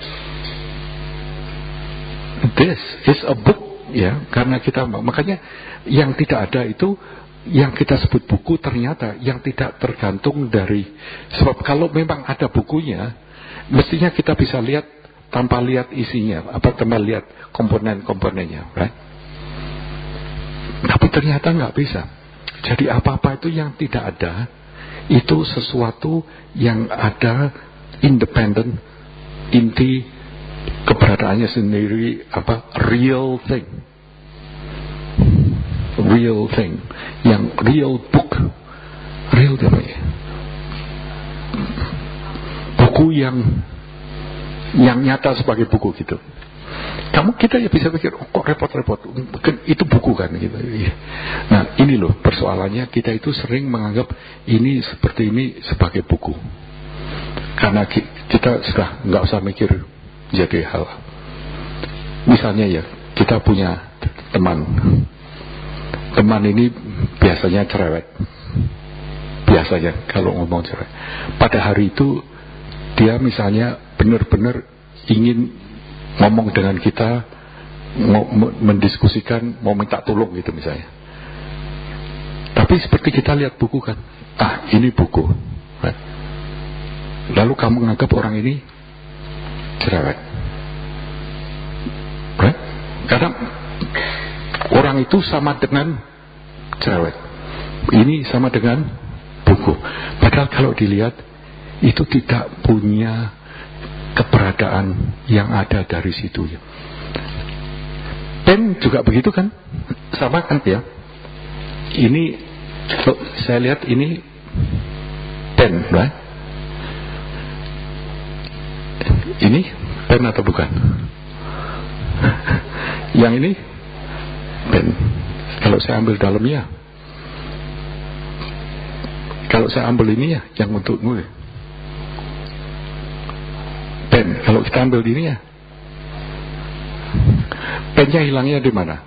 this is a book, ya, karena kita makanya yang tidak ada itu yang kita sebut buku ternyata yang tidak tergantung dari, sebab kalau memang ada bukunya mestinya kita bisa lihat tanpa lihat isinya, apa tanpa lihat komponen-komponennya, right? Tapi ternyata nggak bisa. Jadi apa-apa itu yang tidak ada itu sesuatu yang ada independen, inti keberadaannya sendiri, apa real thing. Real thing, yang real book, real namanya, buku yang yang nyata sebagai buku gitu. Kamu kita ya bisa pikir, oh, kok repot-repot, itu buku kan gitu. Nah ini loh persoalannya, kita itu sering menganggap ini seperti ini sebagai buku, karena kita sudah nggak usah mikir jadi hal. Misalnya ya kita punya teman. Teman ini biasanya cerewet. Biasanya kalau ngomong cerewet. Pada hari itu dia misalnya benar-benar ingin ngomong dengan kita, mau mendiskusikan, mau minta tolong gitu misalnya. Tapi seperti kita lihat buku kan, ah ini buku. Lalu kamu menganggap orang ini cerewet. Right? Kadang orang itu sama dengan cerewet. Ini sama dengan buku. Padahal kalau dilihat itu tidak punya keberadaan yang ada dari situ. Pen juga begitu kan? Sama kan ya? Ini kalau saya lihat ini pen, right? Ini pen atau bukan? Yang ini pen. Kalau saya ambil dalamnya, kalau saya ambil ini ya, yang untuk nulis pen, kalau kita ambil ini ya, pennya hilangnya di mana?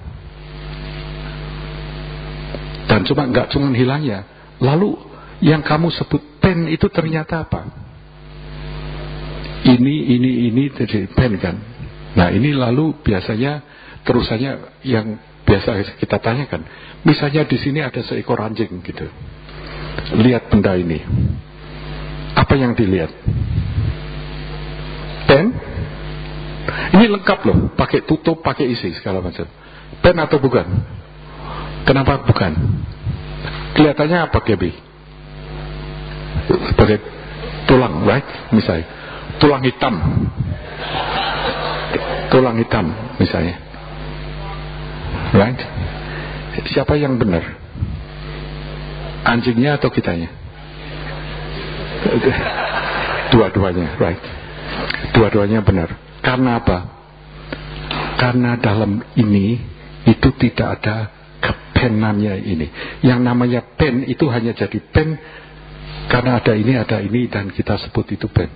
Dan cuma nggak cuma hilangnya, lalu yang kamu sebut pen itu ternyata apa? Ini, ini, ini jadi pen kan? Nah ini lalu biasanya terusannya yang biasa kita tanyakan, misalnya di sini ada seekor anjing gitu, lihat benda ini, apa yang dilihat? Pen? Ini lengkap loh, pakai tutup, pakai isi segala macam. Pen atau bukan? Kenapa bukan? Kelihatannya apa, Gaby? Sebagai tulang, right? Misalnya tulang hitam, tulang hitam misalnya, right? Siapa yang benar? Anjingnya atau kitanya? Dua-duanya, right? Dua-duanya benar. Karena apa? Karena dalam ini itu tidak ada kepenannya ini. Yang namanya pen itu hanya jadi pen karena ada ini, ada ini, dan kita sebut itu pen,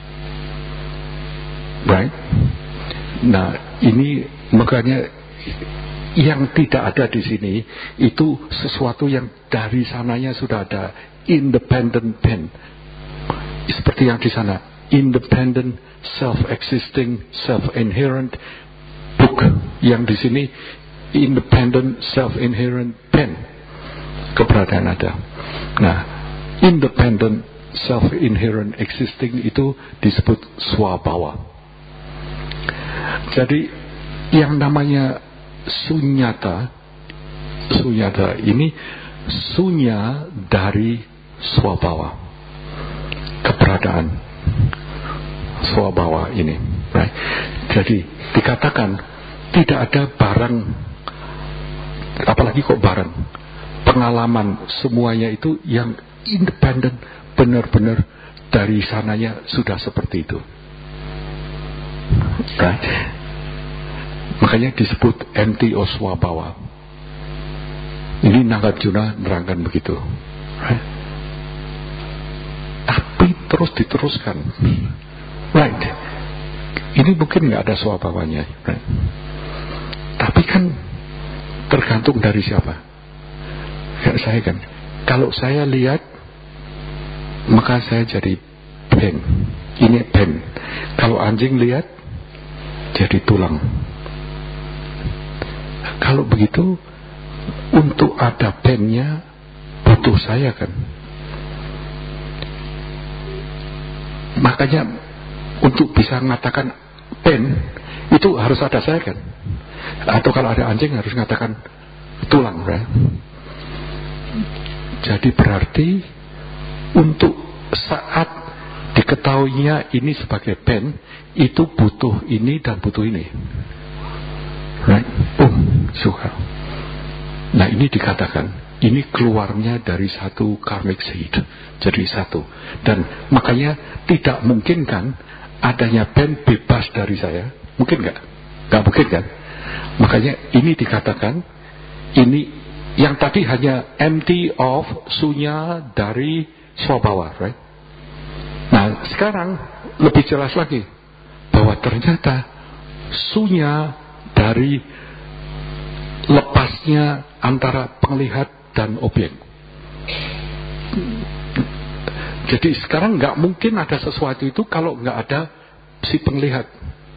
right? Nah ini makanya yang tidak ada di sini itu sesuatu yang dari sananya sudah ada, independent pen, seperti yang di sana, independent, self-existing, self-inherent book. Yang di sini independent, self-inherent pen, keberadaan ada. Nah, independent, self-inherent existing itu disebut swabhawa. Jadi yang namanya sunyata, sunyata ini sunya dari swabhawa, keberadaan swabhawa ini, right? Jadi dikatakan tidak ada barang, apalagi kok barang, pengalaman, semuanya itu yang independen, benar-benar dari sananya sudah seperti itu, right? Makanya disebut empty of swabhawa. Ini Nagarjuna nerangkan begitu, right? Tapi terus diteruskan, right? Ini mungkin nggak ada swabhawanya, right? Tapi kan tergantung dari siapa. Kayak saya kan, kalau saya lihat maka saya jadi pen, ini pen. Kalau anjing lihat jadi tulang. Kalau begitu, untuk ada pennya butuh saya kan. Makanya untuk bisa mengatakan pen itu harus ada saya kan. Atau kalau ada anjing harus mengatakan tulang, right? Jadi berarti untuk saat diketahuinya ini sebagai pen, itu butuh ini dan butuh ini, right? Oh, suka. Nah ini dikatakan ini keluarnya dari satu karmic seed, jadi satu. Dan makanya tidak mungkin kan adanya pen bebas dari saya. Mungkin nggak? Nggak mungkin kan? Makanya ini dikatakan ini yang tadi hanya empty of sunya dari swabhawa, right? Nah sekarang lebih jelas lagi bahwa ternyata sunya dari lepasnya antara penglihat dan objek. Jadi sekarang nggak mungkin ada sesuatu itu kalau nggak ada si penglihat.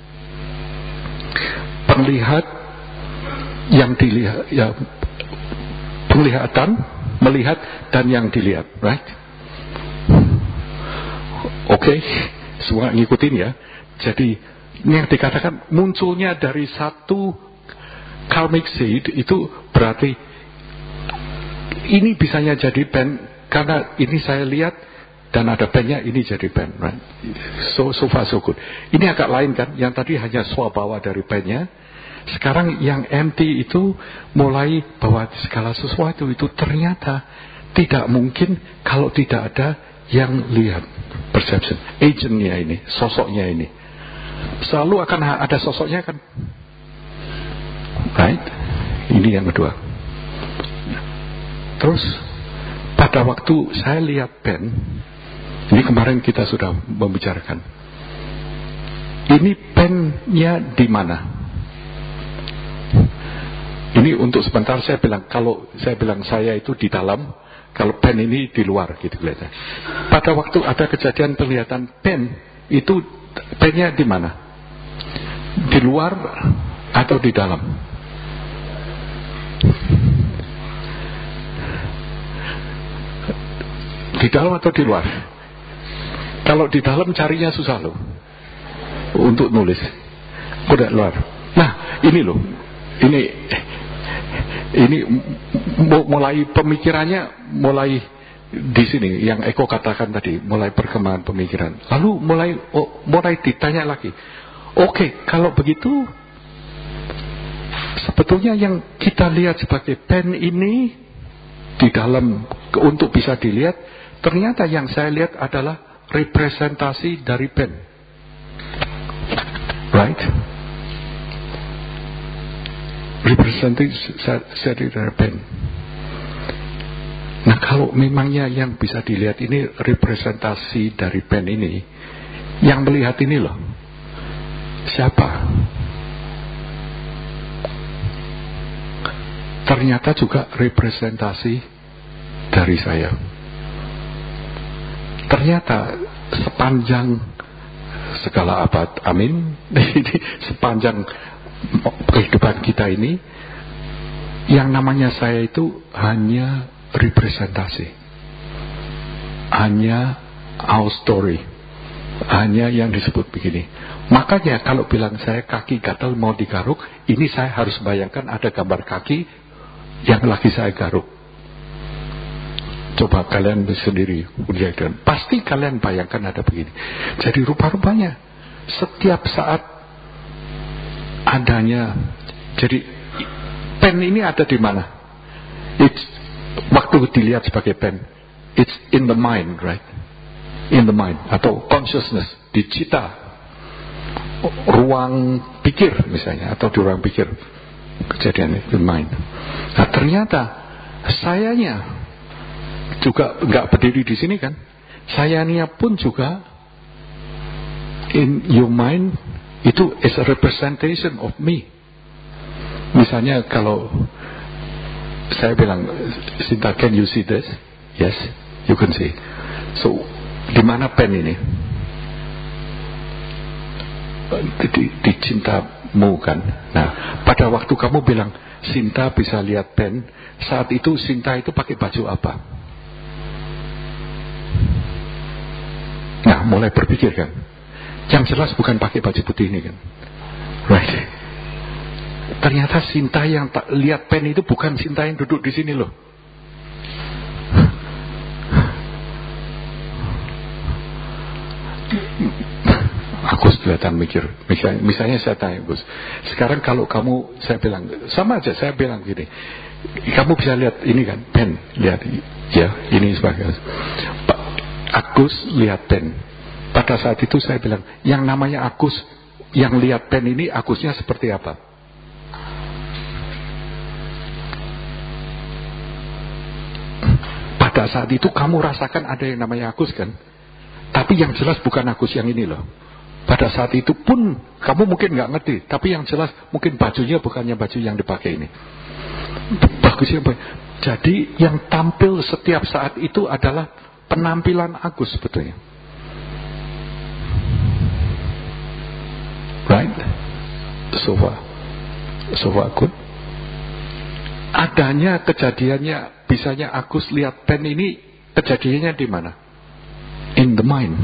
Penglihat yang dilihat, ya, penglihatan, melihat dan yang dilihat, right? Oke, okay. Semua ngikutin ya. Jadi ini yang dikatakan munculnya dari satu karmic seed itu berarti ini bisanya jadi pen karena ini saya lihat dan ada pennya, ini jadi pen, right? So, so far so good. Ini agak lain kan, yang tadi hanya swabhawa dari pennya. Sekarang yang empty itu mulai bahwa segala sesuatu itu ternyata tidak mungkin kalau tidak ada yang lihat, perception, agentnya ini, sosoknya ini. Selalu akan ada sosoknya kan, right? Ini yang kedua. terus pada waktu saya lihat pen, ini kemarin kita sudah membicarakan, ini pennya di mana? Ini untuk sebentar saya bilang, kalau saya bilang saya itu di dalam, kalau pen ini di luar gitu kelihatan. Pada waktu ada kejadian kelihatan pen, itu pennya di mana? Di luar atau di dalam? Di dalam atau di luar? Kalau di dalam carinya susah loh untuk nulis. Udah luar. Nah ini loh, ini ini mulai pemikirannya mulai di sini yang Eko katakan tadi, mulai perkembangan pemikiran. Lalu mulai oh, mulai ditanya lagi. Oke, kalau begitu sebetulnya yang kita lihat sebagai pen ini di dalam untuk bisa dilihat, ternyata yang saya lihat adalah representasi dari pen. Right? Representasi dari pen. Nah, kalau memangnya yang bisa dilihat ini representasi dari pen ini, yang melihat ini loh, siapa? Ternyata juga representasi dari saya. Ternyata sepanjang segala abad, amin, sepanjang kehidupan kita ini, yang namanya saya itu hanya representasi, hanya our story, hanya yang disebut begini. Makanya kalau bilang saya kaki gatal mau digaruk, ini saya harus bayangkan ada gambar kaki yang lagi saya garuk. Coba kalian sendiri, pasti kalian bayangkan ada begini. Jadi rupa-rupanya setiap saat adanya. Jadi pen ini ada di mana? It's, waktu dilihat sebagai pen, it's in the mind, right? In the mind atau consciousness, di cita, ruang pikir misalnya, atau di ruang pikir kejadian itu mind. Nah ternyata sayanya juga nggak berdiri di sini kan? Sayanya pun juga in your mind itu is a representation of me. Misalnya kalau saya bilang, Sinta, can you see this? Yes, you can see. So, di mana pen ini? Di, di cintamu kan. Nah, pada waktu kamu bilang Sinta bisa lihat pen, saat itu Sinta itu pakai baju apa? Nah, mulai berpikir kan. Yang jelas bukan pakai baju putih ini kan. Right. Ternyata Sinta yang tak lihat pen itu bukan Sinta yang duduk di sini loh. Agus kelihatan mikir. Misalnya, misalnya saya tanya Gus, sekarang kalau kamu, saya bilang sama aja, saya bilang gini, kamu bisa lihat ini kan pen, lihat ya ini sebagai Pak Agus lihat pen. Pada saat itu saya bilang, yang namanya Agus yang lihat pen ini, Agusnya seperti apa? Pada saat itu kamu rasakan ada yang namanya Agus kan? Tapi yang jelas bukan Agus yang ini loh. Pada saat itu pun kamu mungkin nggak ngerti, tapi yang jelas mungkin bajunya bukannya baju yang dipakai ini. Bagusnya apa? Jadi yang tampil setiap saat itu adalah penampilan Agus sebetulnya. Right? So far, so far good. Adanya kejadiannya, bisanya Agus lihat pen ini, kejadiannya di mana? In the mind.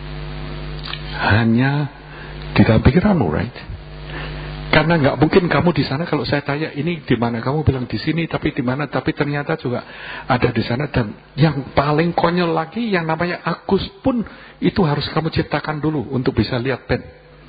Hanya di dalam pikiranmu, right? Karena nggak mungkin kamu di sana. Kalau saya tanya ini di mana, kamu bilang di sini, tapi di mana? Tapi ternyata juga ada di sana. Dan yang paling konyol lagi, yang namanya Agus pun itu harus kamu ciptakan dulu untuk bisa lihat pen.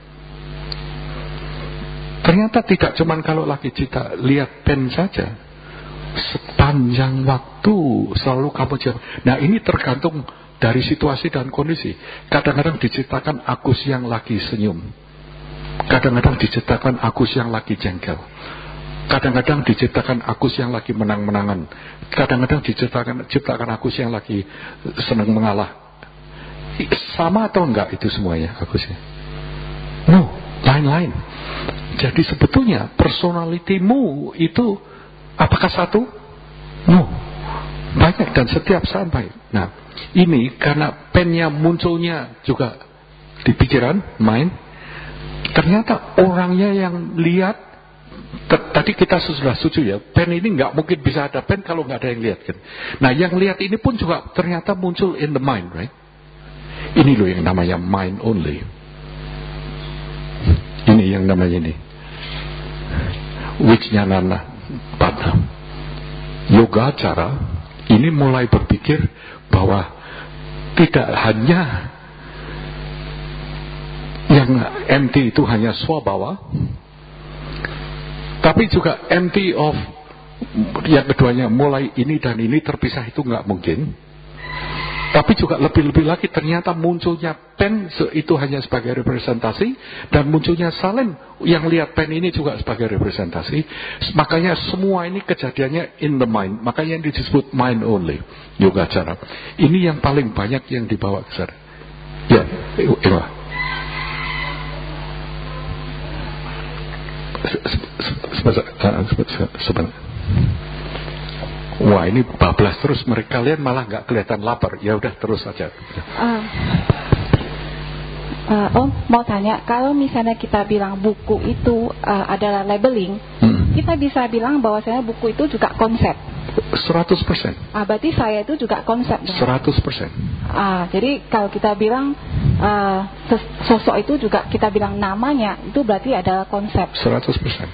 Ternyata tidak cuman kalau lagi cita lihat pen saja, sepanjang waktu selalu kamu jawab. Nah ini tergantung dari situasi dan kondisi. Kadang-kadang diciptakan Agus yang lagi senyum, kadang-kadang diciptakan Agus yang lagi jengkel. Kadang-kadang diciptakan Agus yang lagi menang-menangan. Kadang-kadang diciptakan ciptakan Agus yang lagi senang mengalah. Sama atau enggak itu semuanya Agusnya? No, lain-lain. Jadi sebetulnya personalitimu itu apakah satu? No, banyak dan setiap saat baik. Nah, ini karena pennya munculnya juga di pikiran, mind. Ternyata orangnya yang lihat. Tadi kita sudah setuju ya, pen ini nggak mungkin bisa ada pen kalau nggak ada yang lihat kan. Nah yang lihat ini pun juga ternyata muncul in the mind, right? Ini loh yang namanya mind only. Ini yang namanya ini Wijnanana Pada Yoga cara ini mulai berpikir bahwa tidak hanya yang empty itu hanya swabhawa, tapi juga empty of yang keduanya, mulai ini dan ini terpisah itu nggak mungkin. Tapi juga lebih-lebih lagi ternyata munculnya pen itu hanya sebagai representasi, dan munculnya Salim yang lihat pen ini juga sebagai representasi. Makanya semua ini kejadiannya in the mind. Makanya yang disebut mind only yoga cara. Ini yang paling banyak yang dibawa ke sana. Ya, Ewa. Sebentar. Wah ini bablas terus, mereka kalian malah nggak kelihatan lapar. Ya udah terus saja. Uh, uh, Om mau tanya, kalau misalnya kita bilang buku itu uh, adalah labeling, hmm. kita bisa bilang bahwasanya buku itu juga konsep. seratus persen. Ah, berarti saya itu juga konsep. seratus persen. Ah, jadi kalau kita bilang uh, sosok itu juga kita bilang namanya, itu berarti adalah konsep. seratus persen.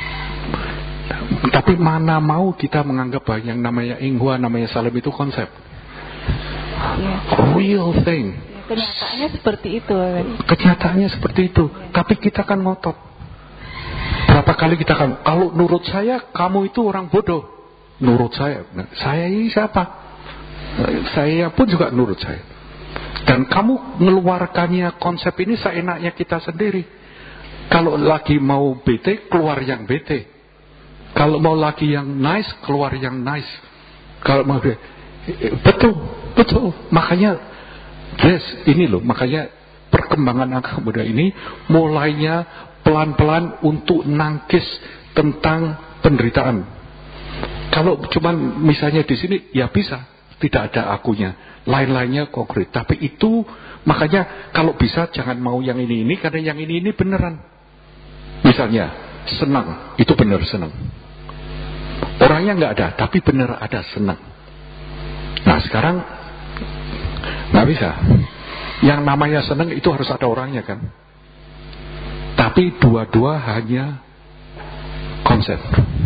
Tapi mana mau kita menganggap bahwa yang namanya Inghua, namanya Salim itu konsep. Yeah. Real thing. Ya, kenyataannya seperti itu. Kenyataannya seperti itu. Yeah. Tapi kita kan ngotot. Berapa kali kita kan, kalau nurut saya kamu itu orang bodoh. Nurut saya. Nah, saya ini siapa? Saya pun juga nurut saya. Dan kamu mengeluarkannya konsep ini seenaknya kita sendiri. Kalau lagi mau bete, keluar yang bete. Kalau mau lagi yang nice, keluar yang nice. Kalau mau betul, betul. Makanya, yes, ini loh. Makanya perkembangan agama Buddha ini mulainya pelan-pelan untuk nangkis tentang penderitaan. Kalau cuman misalnya di sini, ya bisa, tidak ada akunya. Lain-lainnya konkret. Tapi itu makanya kalau bisa jangan mau yang ini ini karena yang ini ini beneran. Misalnya senang, itu benar senang. Orangnya nggak ada, tapi benar ada senang. Nah sekarang nggak bisa. Yang namanya senang itu harus ada orangnya kan. Tapi dua-dua hanya konsep.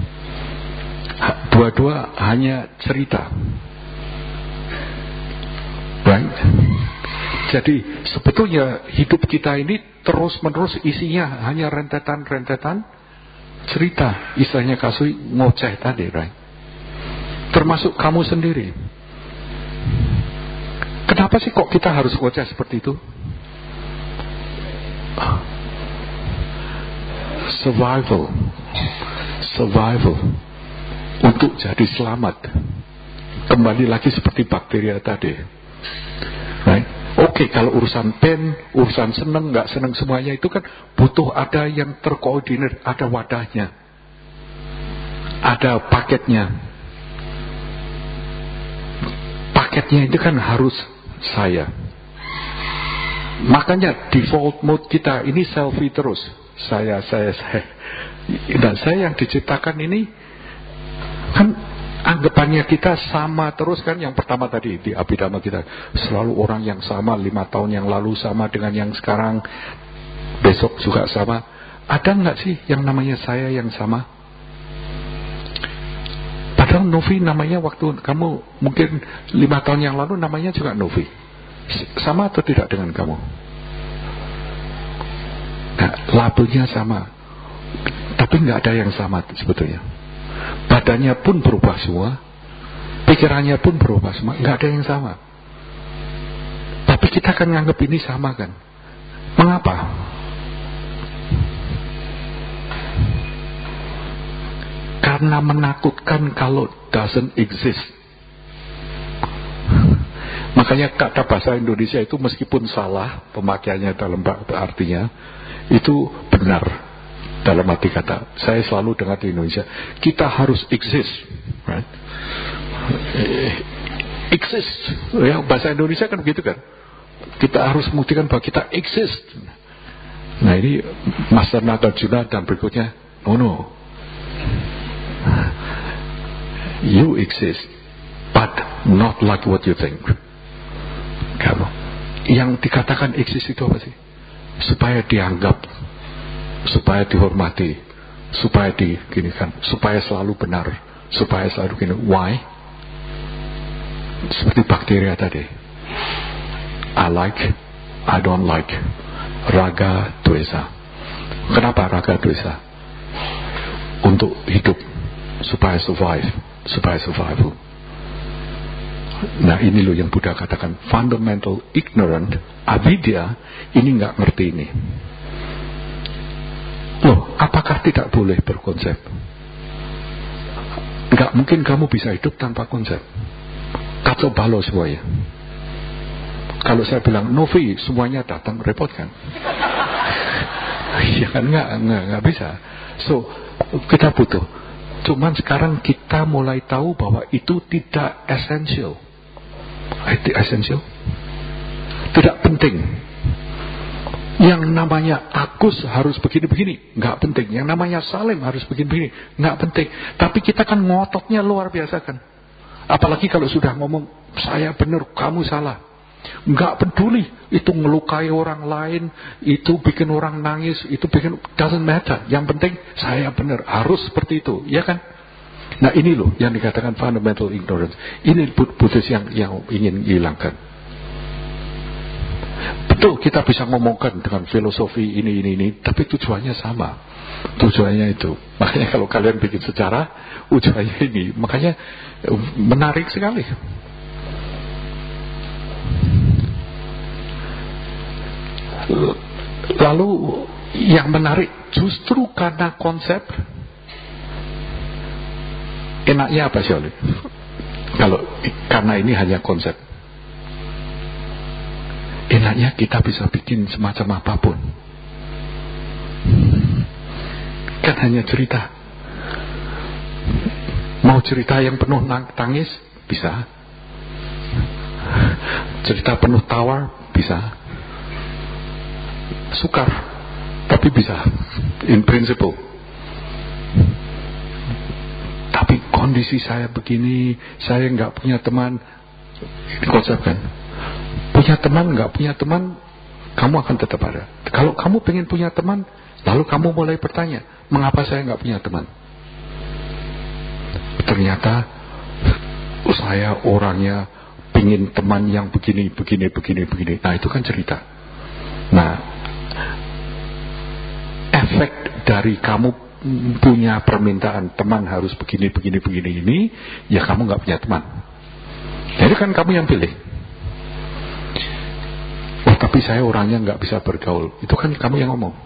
Dua-dua hanya cerita. Right? Jadi sebetulnya hidup kita ini terus-menerus isinya hanya rentetan-rentetan cerita, istilahnya Kasui ngoceh tadi, right? Termasuk kamu sendiri. Kenapa sih kok kita harus ngoceh seperti itu? Survival, survival, untuk jadi selamat. Kembali lagi seperti bakteria tadi, right? Oke, okay, kalau urusan pen, urusan seneng, nggak seneng semuanya itu kan butuh ada yang terkoordinir, ada wadahnya, ada paketnya. Paketnya itu kan harus saya. Makanya default mode kita ini selfie terus. Saya, saya, saya. Dan saya yang diciptakan ini kan anggapannya kita sama terus kan. Yang pertama tadi di Abhidhamma kita selalu orang yang sama, lima tahun yang lalu sama dengan yang sekarang, besok juga sama. Ada nggak sih yang namanya saya yang sama? Padahal Novi namanya waktu kamu mungkin lima tahun yang lalu namanya juga Novi. Sama atau tidak dengan kamu? Nah, labelnya sama, tapi nggak ada yang sama sebetulnya. Badannya pun berubah semua, pikirannya pun berubah semua, nggak ada yang sama. Tapi kita kan nganggap ini sama kan? Mengapa? karena menakutkan kalau doesn't exist. Makanya kata bahasa Indonesia itu meskipun salah pemakaiannya dalam artinya, itu benar dalam arti kata. Saya selalu dengar di Indonesia, kita harus exist, right? Exist, ya, bahasa Indonesia kan begitu kan. Kita harus membuktikan bahwa kita exist. Nah ini Master Nagarjuna dan berikutnya, no no, you exist, but not like what you think. Kamu yang dikatakan exist itu apa sih? Supaya dianggap, supaya dihormati, supaya diginikan, supaya selalu benar, supaya selalu gini. Why? Seperti bakteria tadi, I like, I don't like, raga dosa. Kenapa raga dosa? Untuk hidup, supaya survive, supaya survival. Nah ini loh yang Buddha katakan fundamental ignorant, avidya, ini nggak ngerti ini. Loh, apakah tidak boleh berkonsep? Nggak mungkin kamu bisa hidup tanpa konsep. Kacau balau semuanya. Kalau saya bilang Novi semuanya datang, repot kan? Ya kan nggak nggak nggak bisa. So kita butuh. Cuman sekarang kita mulai tahu bahwa itu tidak esensial. Itu esensial. Tidak penting. Yang namanya Agus harus begini-begini, nggak penting. Yang namanya Salim harus begini-begini, nggak penting. Tapi kita kan ngototnya luar biasa kan. Apalagi kalau sudah ngomong saya benar, kamu salah. Nggak peduli itu ngelukai orang lain, itu bikin orang nangis, itu bikin, doesn't matter. Yang penting saya benar, harus seperti itu, ya kan? Nah ini loh yang dikatakan fundamental ignorance. Ini Buddhis yang yang ingin hilangkan. Betul kita bisa ngomongkan dengan filosofi ini ini ini, tapi tujuannya sama. Tujuannya itu. Makanya kalau kalian bikin sejarah, tujuannya ini. Makanya menarik sekali. Lalu yang menarik justru karena konsep. Enaknya apa sih Oli? Kalau karena ini hanya konsep. Enaknya kita bisa bikin semacam apapun. Kan hanya cerita. Mau cerita yang penuh tangis bisa. Cerita penuh tawa bisa. Sukar, tapi bisa. In principle. Tapi kondisi saya begini, saya nggak punya teman. Ini konsep kan? Punya teman, nggak punya teman, kamu akan tetap ada. Kalau kamu pengen punya teman, lalu kamu mulai bertanya, mengapa saya nggak punya teman? Ternyata saya orangnya pengen teman yang begini, begini, begini, begini. Nah itu kan cerita. Nah efek dari kamu punya permintaan teman harus begini, begini, begini ini, ya kamu nggak punya teman. Jadi kan kamu yang pilih. Oh tapi saya orangnya nggak bisa bergaul. Itu kan kamu yang ngomong.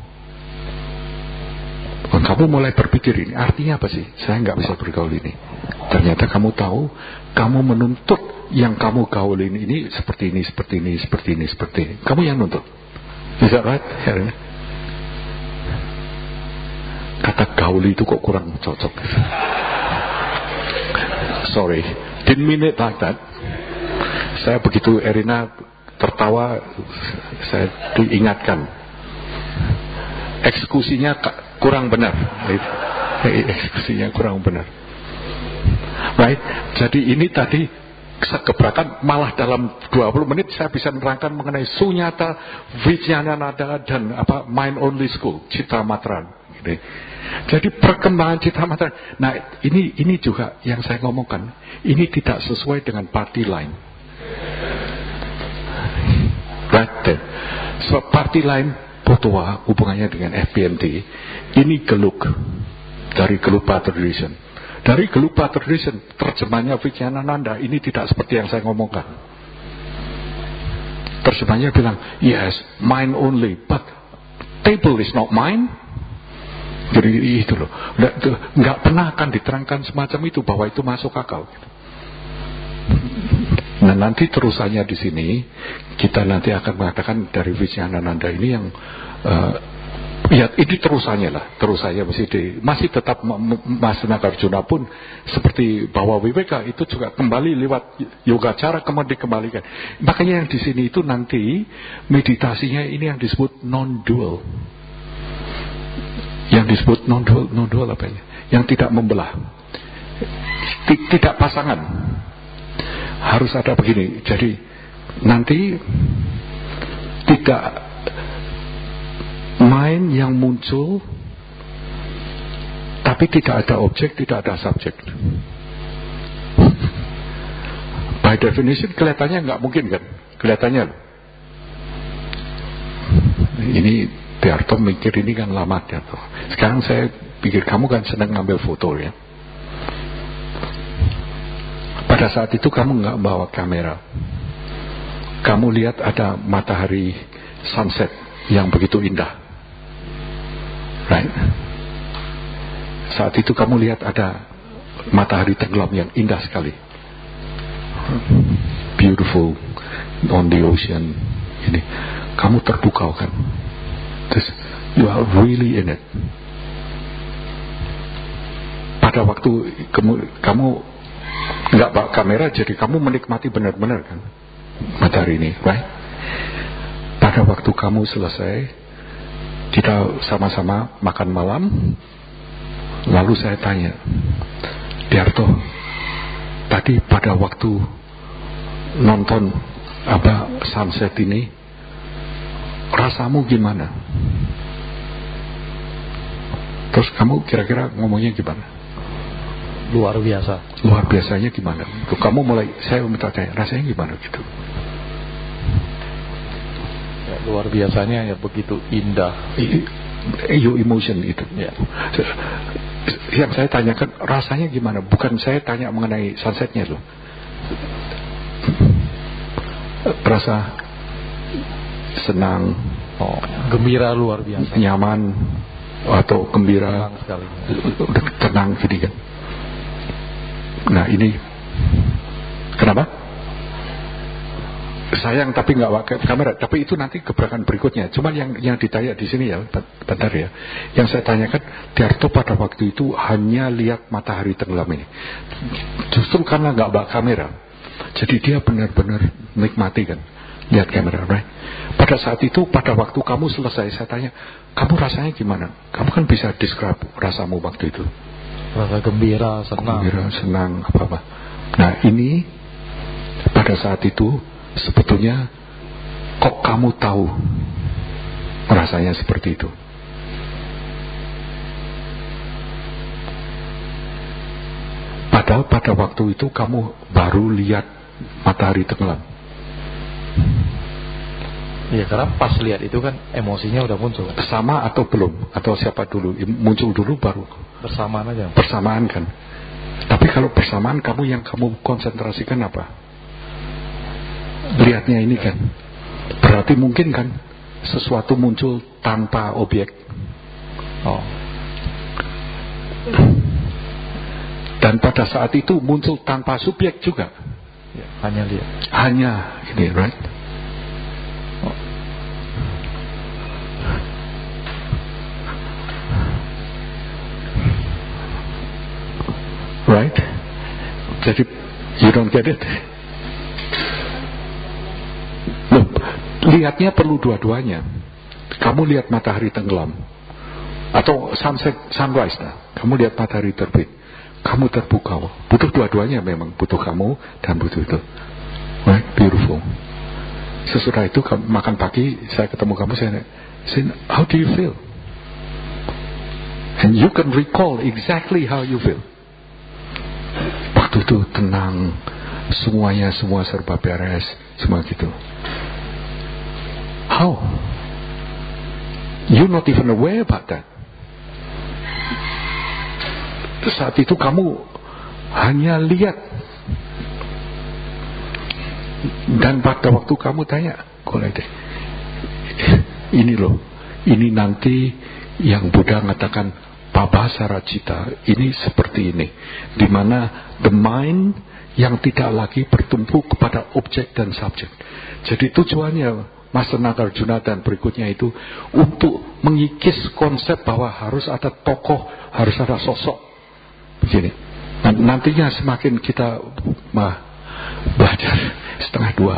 Oh, kamu mulai berpikir ini artinya apa sih? Saya nggak bisa bergaul ini. Ternyata kamu tahu, kamu menuntut yang kamu gaulin ini seperti ini, seperti ini, seperti ini, seperti ini. Kamu yang nuntut. Is that right? Ya, kata gauli itu kok kurang cocok. Sorry, didn't mean it like that. Saya begitu Erina tertawa, saya diingatkan. Eksekusinya kurang benar. Eksekusinya kurang benar. Right? Jadi ini tadi kegebrakan, malah dalam dua puluh menit saya bisa menerangkan mengenai Sunyata, Vijnanananda dan apa mind only school, Citra Matran. Jadi perkembangan Citra Matran. Nah ini ini juga yang saya ngomongkan. Ini tidak sesuai dengan party line. Right there. So party line Potowa hubungannya dengan F B M T. Ini geluk dari Gelupa Tradition. Dari Gelupa Tradition terjemahnya Vijnanananda ini tidak seperti yang saya ngomongkan. Terjemahnya bilang yes, mind only, but table is not mine. Jadi itu loh, nggak pernah akan diterangkan semacam itu bahwa itu masuk akal. Nah nanti terusannya di sini kita nanti akan mengatakan dari Vijnananda ini yang uh, ya ini terusannya lah, terusannya masih di, masih tetap Mas Nagarjuna pun seperti bahwa W W K itu juga kembali lewat yoga cara kemudian dikembalikan. Makanya yang di sini itu nanti meditasinya ini yang disebut non-dual. Yang disebut non-dual, non-dual apa ya? Yang tidak membelah, tidak pasangan. Harus ada begini. Jadi nanti tidak mind yang muncul, tapi tidak ada objek, tidak ada subjek. By definition kelihatannya nggak mungkin kan? Kelihatannya. Ini Tiarto mikir ini kan lama Tiarto. Sekarang saya pikir kamu kan sedang ngambil foto ya. Pada saat itu kamu nggak bawa kamera. Kamu lihat ada matahari sunset yang begitu indah. Right? Saat itu kamu lihat ada matahari tenggelam yang indah sekali. Beautiful on the ocean. Ini kamu terpukau kan. Terus you are really in it. Pada waktu kamu, kamu nggak bawa kamera, jadi kamu menikmati benar-benar kan matahari ini, right? Pada waktu kamu selesai, kita sama-sama makan malam, lalu saya tanya, Tiarto, tadi pada waktu nonton apa sunset ini, rasamu gimana? Terus kamu kira-kira ngomongnya gimana? Luar biasa. Luar biasanya gimana? Tuh, kamu mulai, saya minta tanya, rasanya gimana gitu? Ya, luar biasanya ya begitu indah. Your emotion itu. Ya. Yang saya tanyakan rasanya gimana? Bukan saya tanya mengenai sunsetnya loh. Rasa senang, oh, gembira luar biasa. Nyaman atau gembira, tenang sekali. Tenang gitu kan. Nah ini kenapa? Sayang tapi nggak pakai kamera. Tapi itu nanti gebrakan berikutnya. Cuman yang yang ditanya di sini ya, bentar ya. Yang saya tanyakan, Tiarto pada waktu itu hanya lihat matahari tenggelam ini. Justru karena nggak bawa kamera, jadi dia benar-benar nikmati kan, lihat kamera, right? Pada saat itu, pada waktu kamu selesai, saya tanya, kamu rasanya gimana? Kamu kan bisa describe rasamu waktu itu. Rasa gembira, senang. Gembira, senang, apa-apa. Nah ini pada saat itu sebetulnya kok kamu tahu rasanya seperti itu? Padahal pada waktu itu kamu baru lihat matahari tenggelam. Ya karena pas lihat itu kan emosinya udah muncul. Sama atau belum? Atau siapa dulu? Muncul dulu baru? Bersamaan aja. Bersamaan kan. Tapi kalau bersamaan kamu yang kamu konsentrasikan apa? Lihatnya ini kan. Berarti mungkin kan sesuatu muncul tanpa objek. Oh. Dan pada saat itu muncul tanpa subjek juga. Ya, hanya lihat. Hanya ini, right? Right? Jadi you don't get it. Loh, lihatnya perlu dua-duanya. Kamu lihat matahari tenggelam atau sunset, sunrise lah. Kamu lihat matahari terbit, kamu terpukau. Butuh dua-duanya memang. Butuh kamu dan butuh itu. Right? Beautiful. Sesudah itu makan pagi, saya ketemu kamu, saya say, how do you feel? And you can recall exactly how you feel. Waktu itu tenang, semuanya semua serba beres, semua gitu. How? You're not even aware about that. Saat itu kamu hanya lihat. Dan pada waktu kamu tanya, ini loh, ini nanti yang Buddha mengatakan Babasa Racita ini seperti ini, di mana the mind yang tidak lagi bertumpu kepada objek dan subjek. Jadi tujuannya Master Nagarjuna dan berikutnya itu untuk mengikis konsep bahwa harus ada tokoh, harus ada sosok. Begini. Nah, nantinya semakin kita mah, belajar setengah dua.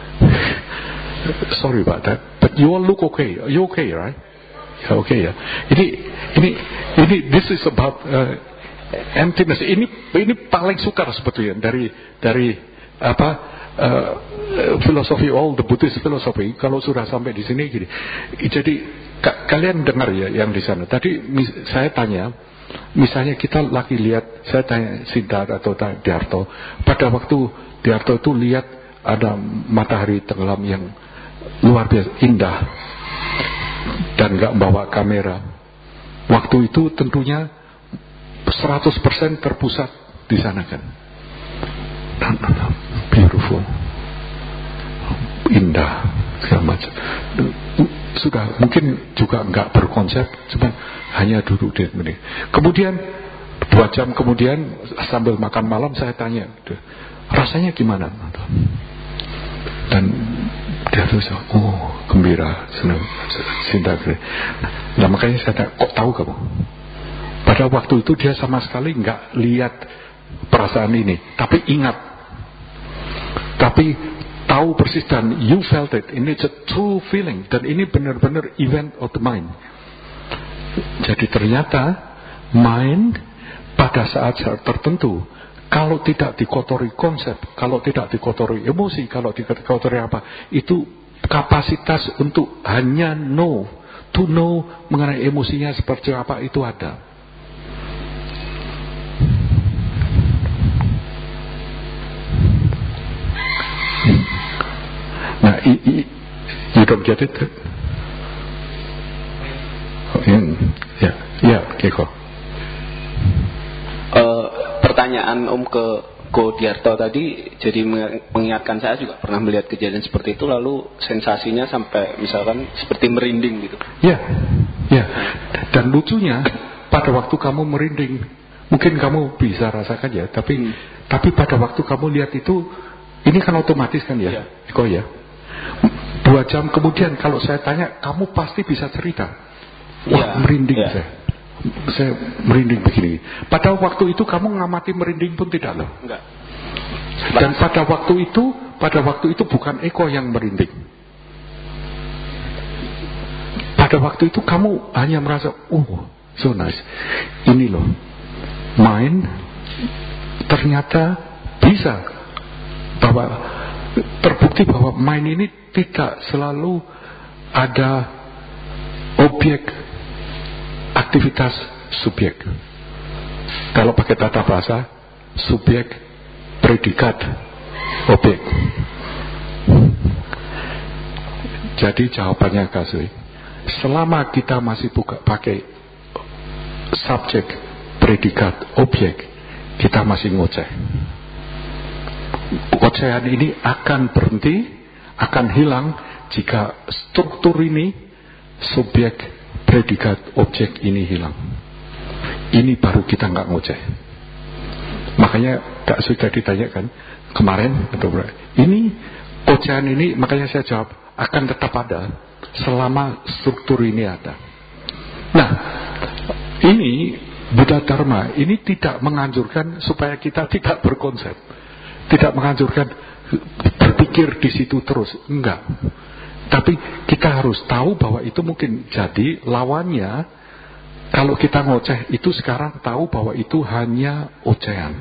Sorry about that, but you all look okay. Are you okay, right? Ya, oke okay, ya. Ini ini ini this is about uh, emptiness. Ini ini paling sukar sebetulnya dari dari apa uh, filosofi, all the Buddhist philosophy. Kalau sudah sampai di sini gini. Jadi ka, kalian dengar ya yang di sana. Tadi mis, saya tanya, misalnya kita lagi lihat, saya tanya Siddhartha atau Diarto, pada waktu Diarto itu lihat ada matahari tenggelam yang luar biasa indah dan gak bawa kamera. Waktu itu tentunya seratus persen terpusat di sana kan. Beautiful, indah, segala macam. Sudah mungkin juga gak berkonsep, cuma hanya duduk di sini. Kemudian dua jam kemudian sambil makan malam saya tanya, rasanya gimana? Dan dia tuh oh gembira, senang, cinta. Nah makanya saya tanya, kok tahu kamu? Pada waktu itu dia sama sekali nggak lihat perasaan ini, tapi ingat, tapi tahu persis dan you felt it. Ini a true feeling dan ini benar-benar event of the mind. Jadi ternyata mind pada saat-saat tertentu, kalau tidak dikotori konsep, kalau tidak dikotori emosi, kalau tidak dikotori apa, itu kapasitas untuk hanya know, to know mengenai emosinya seperti apa itu ada. Nah, i, i, you don't get it? Ya, ya, Keko. Uh, pertanyaan Om ke Ko Diarto tadi jadi mengingatkan saya juga pernah melihat kejadian seperti itu, lalu sensasinya sampai misalkan seperti merinding gitu. Ya, ya. Dan lucunya pada waktu kamu merinding, mungkin kamu bisa rasakan ya, tapi hmm. tapi pada waktu kamu lihat itu, ini kan otomatis kan ya, ya. Kok ya. Dua jam kemudian kalau saya tanya, kamu pasti bisa cerita. Wah, ya, merinding ya. saya. Saya merinding begini. Pada waktu itu kamu ngamati merinding pun tidak loh. Enggak. Dan pada waktu itu, pada waktu itu bukan Eko yang merinding. Pada waktu itu kamu hanya merasa, oh, so nice. Ini loh, mind ternyata bisa bahwa terbukti bahwa mind ini tidak selalu ada objek, aktivitas, subjek. Kalau pakai tata bahasa, subjek, predikat, objek. Jadi jawabannya Kasui, selama kita masih buka pakai subjek, predikat, objek, kita masih ngoceh. Ocehan ini akan berhenti, akan hilang jika struktur ini, subjek, predikat, objek ini hilang. Ini baru kita nggak ngoceh. Makanya Kak sudah ditanyakan kemarin, ini ocehan ini, makanya saya jawab akan tetap ada selama struktur ini ada. Nah, ini Buddha Dharma ini tidak menganjurkan supaya kita tidak berkonsep, tidak menganjurkan berpikir di situ terus, enggak. Tapi kita harus tahu bahwa itu mungkin jadi lawannya. Kalau kita ngoceh itu sekarang tahu bahwa itu hanya ocehan.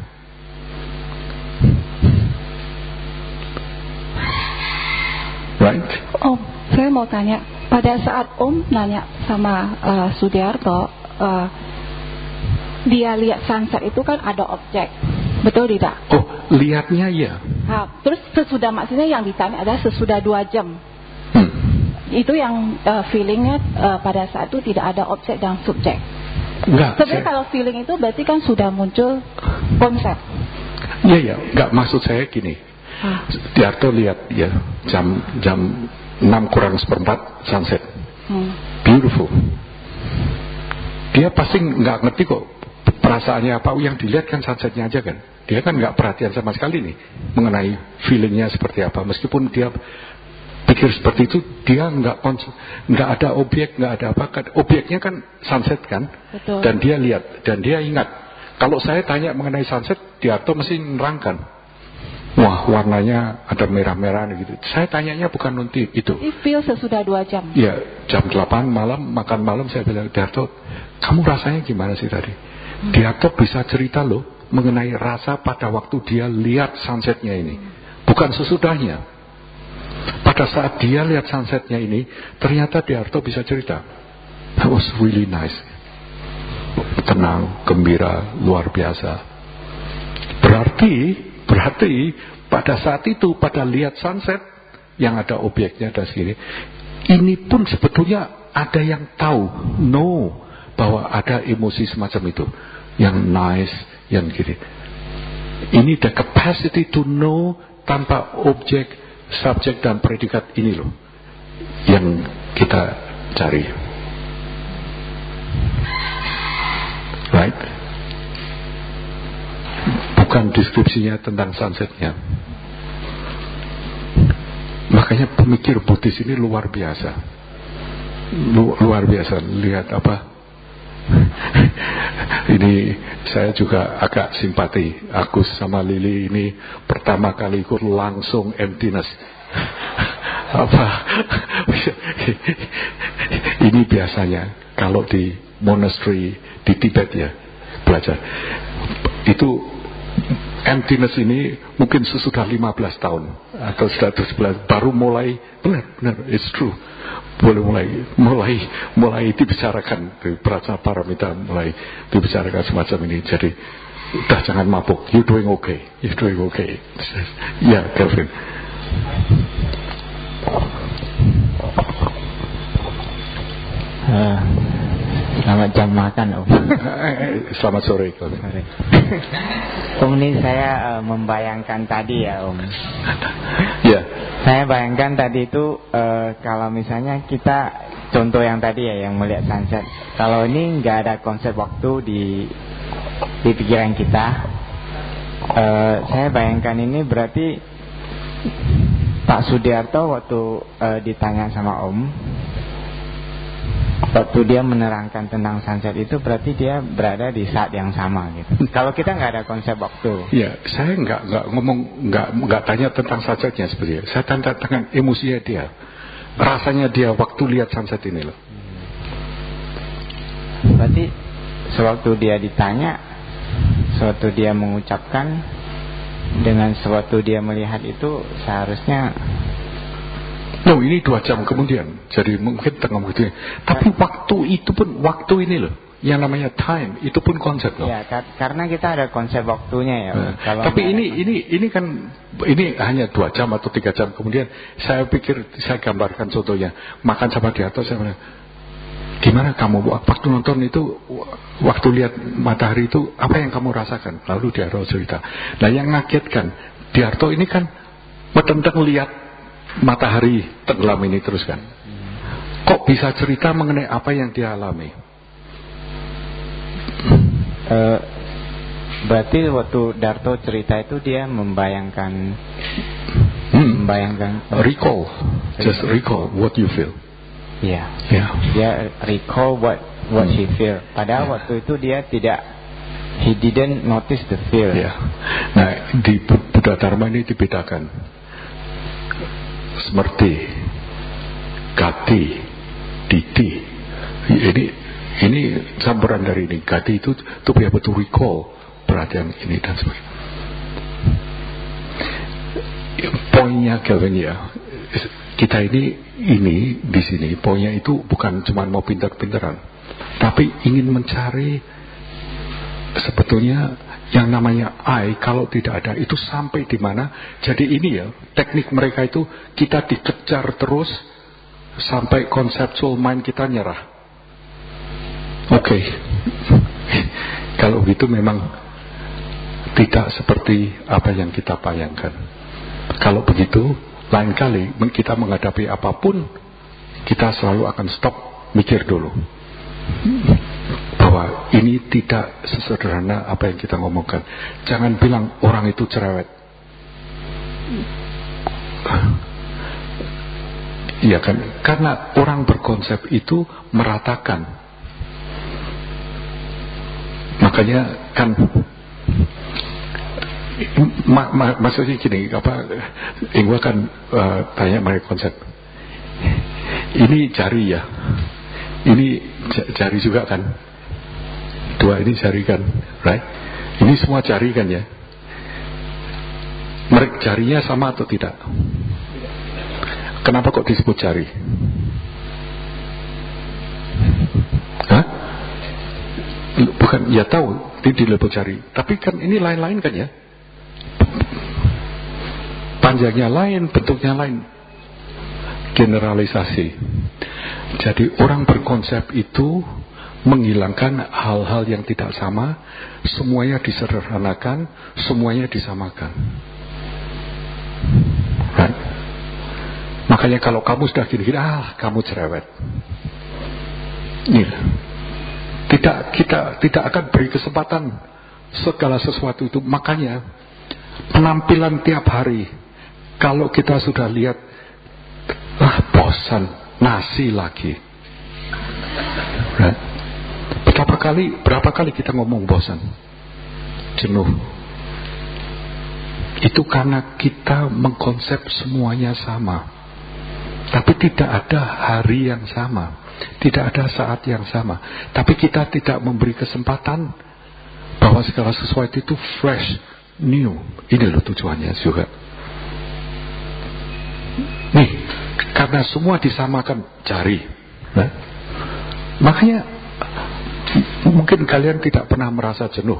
Right? Om, saya mau tanya, pada saat Om nanya sama uh, Sudiarto, uh, dia lihat sunset itu kan ada objek, betul tidak? Oh, lihatnya ya. Nah, terus sesudah, maksudnya yang ditanya adalah sesudah dua jam. Hmm. Itu yang uh, feelingnya uh, pada saat itu tidak ada objek dan subjek. Enggak. Sebenarnya saya... kalau feeling itu berarti kan sudah muncul konsep. Iya ya, enggak, maksud saya gini. Ah. Diarto lihat ya jam jam enam kurang seperempat sunset. Hmm. Beautiful. Dia pasti nggak ngerti kok perasaannya apa. Yang dilihat kan sunsetnya aja kan. Dia kan nggak perhatian sama sekali nih mengenai feelingnya seperti apa. Meskipun dia pikir seperti itu, dia nggak nggak ada objek, nggak ada apa. Objeknya kan sunset kan. Betul. Dan dia lihat dan dia ingat. Kalau saya tanya mengenai sunset, Diarto mesti nerangkan. Wah, warnanya ada merah-merah gitu. Saya tanyanya bukan nanti itu. It feels sesudah dua jam. Ya, jam delapan malam, makan malam saya bilang, Diarto, kamu rasanya gimana sih tadi? Hmm. Diarto bisa cerita loh mengenai rasa pada waktu dia lihat sunsetnya ini. Bukan sesudahnya. Pada saat dia lihat sunsetnya ini, ternyata Diarto bisa cerita. That was really nice. Tenang, gembira, luar biasa. Berarti, berarti pada saat itu, pada lihat sunset yang ada objeknya dan segini, ini pun sebetulnya ada yang tahu, know bahwa ada emosi semacam itu, yang nice, yang gini. Ini the capacity to know tanpa objek, subjek dan predikat ini loh, yang kita cari. Right? Bukan deskripsinya tentang sunsetnya. Makanya pemikir Buddhis ini luar biasa. Lu, luar biasa. Lihat apa? Ini saya juga agak simpati. Agus sama Lili ini pertama kali ikut langsung emptiness. Apa? Ini biasanya kalau di monastery di Tibet ya belajar itu emptiness ini mungkin sesudah lima belas tahun atau sudah sebelas baru mulai benar benar it's true boleh mulai mulai mulai dibicarakan di Prajna Paramita mulai dibicarakan semacam ini. Jadi udah jangan mabuk, you doing okay, you doing okay. Ya, Kelvin. Uh, selamat jam makan Om. Selamat sore Kelvin. Om, ini saya uh, membayangkan tadi ya Om. Ya. Saya bayangkan tadi itu uh, kalau misalnya kita contoh yang tadi ya yang melihat sunset. Kalau ini nggak ada konsep waktu di di pikiran kita, uh, saya bayangkan ini berarti Pak Sudiarto waktu uh, ditanya sama Om, waktu dia menerangkan tentang sunset itu berarti dia berada di saat yang sama gitu. Kalau kita nggak ada konsep waktu. Ya, saya nggak nggak ngomong nggak nggak tanya tentang sunsetnya sebenarnya. Saya tanya tentang emosinya dia, rasanya dia waktu lihat sunset ini loh. Berarti sewaktu dia ditanya, sewaktu dia mengucapkan, dengan sewaktu dia melihat itu seharusnya. No, ini dua jam kemudian. Jadi mungkin tengah waktu. Tapi waktu itu pun waktu ini loh, yang namanya time itu pun konsep loh. Ya, kar karena kita ada konsep waktunya ya. Nah, kalau tapi ini konsep. ini ini kan ini hanya dua jam atau tiga jam kemudian. Saya pikir saya gambarkan contohnya makan sama di atas. Saya bilang, gimana kamu waktu nonton itu, waktu lihat matahari itu apa yang kamu rasakan? Lalu Diarto cerita. Nah, yang ngagetkan Diarto ini kan metenteng lihat matahari tenggelam ini terus kan. Kok bisa cerita mengenai apa yang dia alami? Uh, berarti waktu Darto cerita itu dia membayangkan, hmm. membayangkan. Recall, just recall what you feel. Ya, yeah. yeah. Dia recall what what hmm. he feel. Padahal yeah. waktu itu dia tidak, he didn't notice the feel. Yeah. Nah, di Buddha Dharma ini dibedakan. Semerti, gati, diti. Ini ini campuran dari ini. Gati itu to be able to recall perhatian ini dan sebagainya. Poinnya Kelvin ya, kita ini ini di sini poinnya itu bukan cuma mau pintar-pintaran, tapi ingin mencari sebetulnya yang namanya I, kalau tidak ada itu sampai di mana. Jadi ini ya teknik mereka itu, kita dikejar terus sampai conceptual mind kita nyerah. Oke, okay. Kalau gitu memang tidak seperti apa yang kita bayangkan. Kalau begitu lain kali kita menghadapi apapun, kita selalu akan stop mikir dulu. bahwa ini tidak sesederhana apa yang kita ngomongkan. Jangan bilang orang itu cerewet. Iya kan? Karena orang berkonsep itu meratakan. Makanya kan ma ma maksudnya gini, apa? Ingwa kan uh, tanya mengenai konsep. Ini jari ya. Ini jari juga kan. Dua ini jari kan, right? Ini semua jari kan ya. Mereka jarinya sama atau tidak? Kenapa kok disebut jari? Hah? Bukan, ya tahu, ini dilebur jari. Tapi kan ini lain-lain kan ya? Panjangnya lain, bentuknya lain. Generalisasi. Jadi orang berkonsep itu menghilangkan hal-hal yang tidak sama, semuanya disederhanakan, semuanya disamakan. Right? Makanya kalau kamu sudah gini-gini, ah kamu cerewet. Nih, tidak kita tidak akan beri kesempatan segala sesuatu itu. Makanya penampilan tiap hari, kalau kita sudah lihat, ah bosan, nasi lagi. Right? Berapa kali berapa kali kita ngomong bosan, jenuh. Itu karena kita mengkonsep semuanya sama. Tapi tidak ada hari yang sama, tidak ada saat yang sama. Tapi kita tidak memberi kesempatan bahwa segala sesuatu itu fresh, new. Ini loh tujuannya juga. Nih, karena semua disamakan jari. Nah, makanya mungkin kalian tidak pernah merasa jenuh.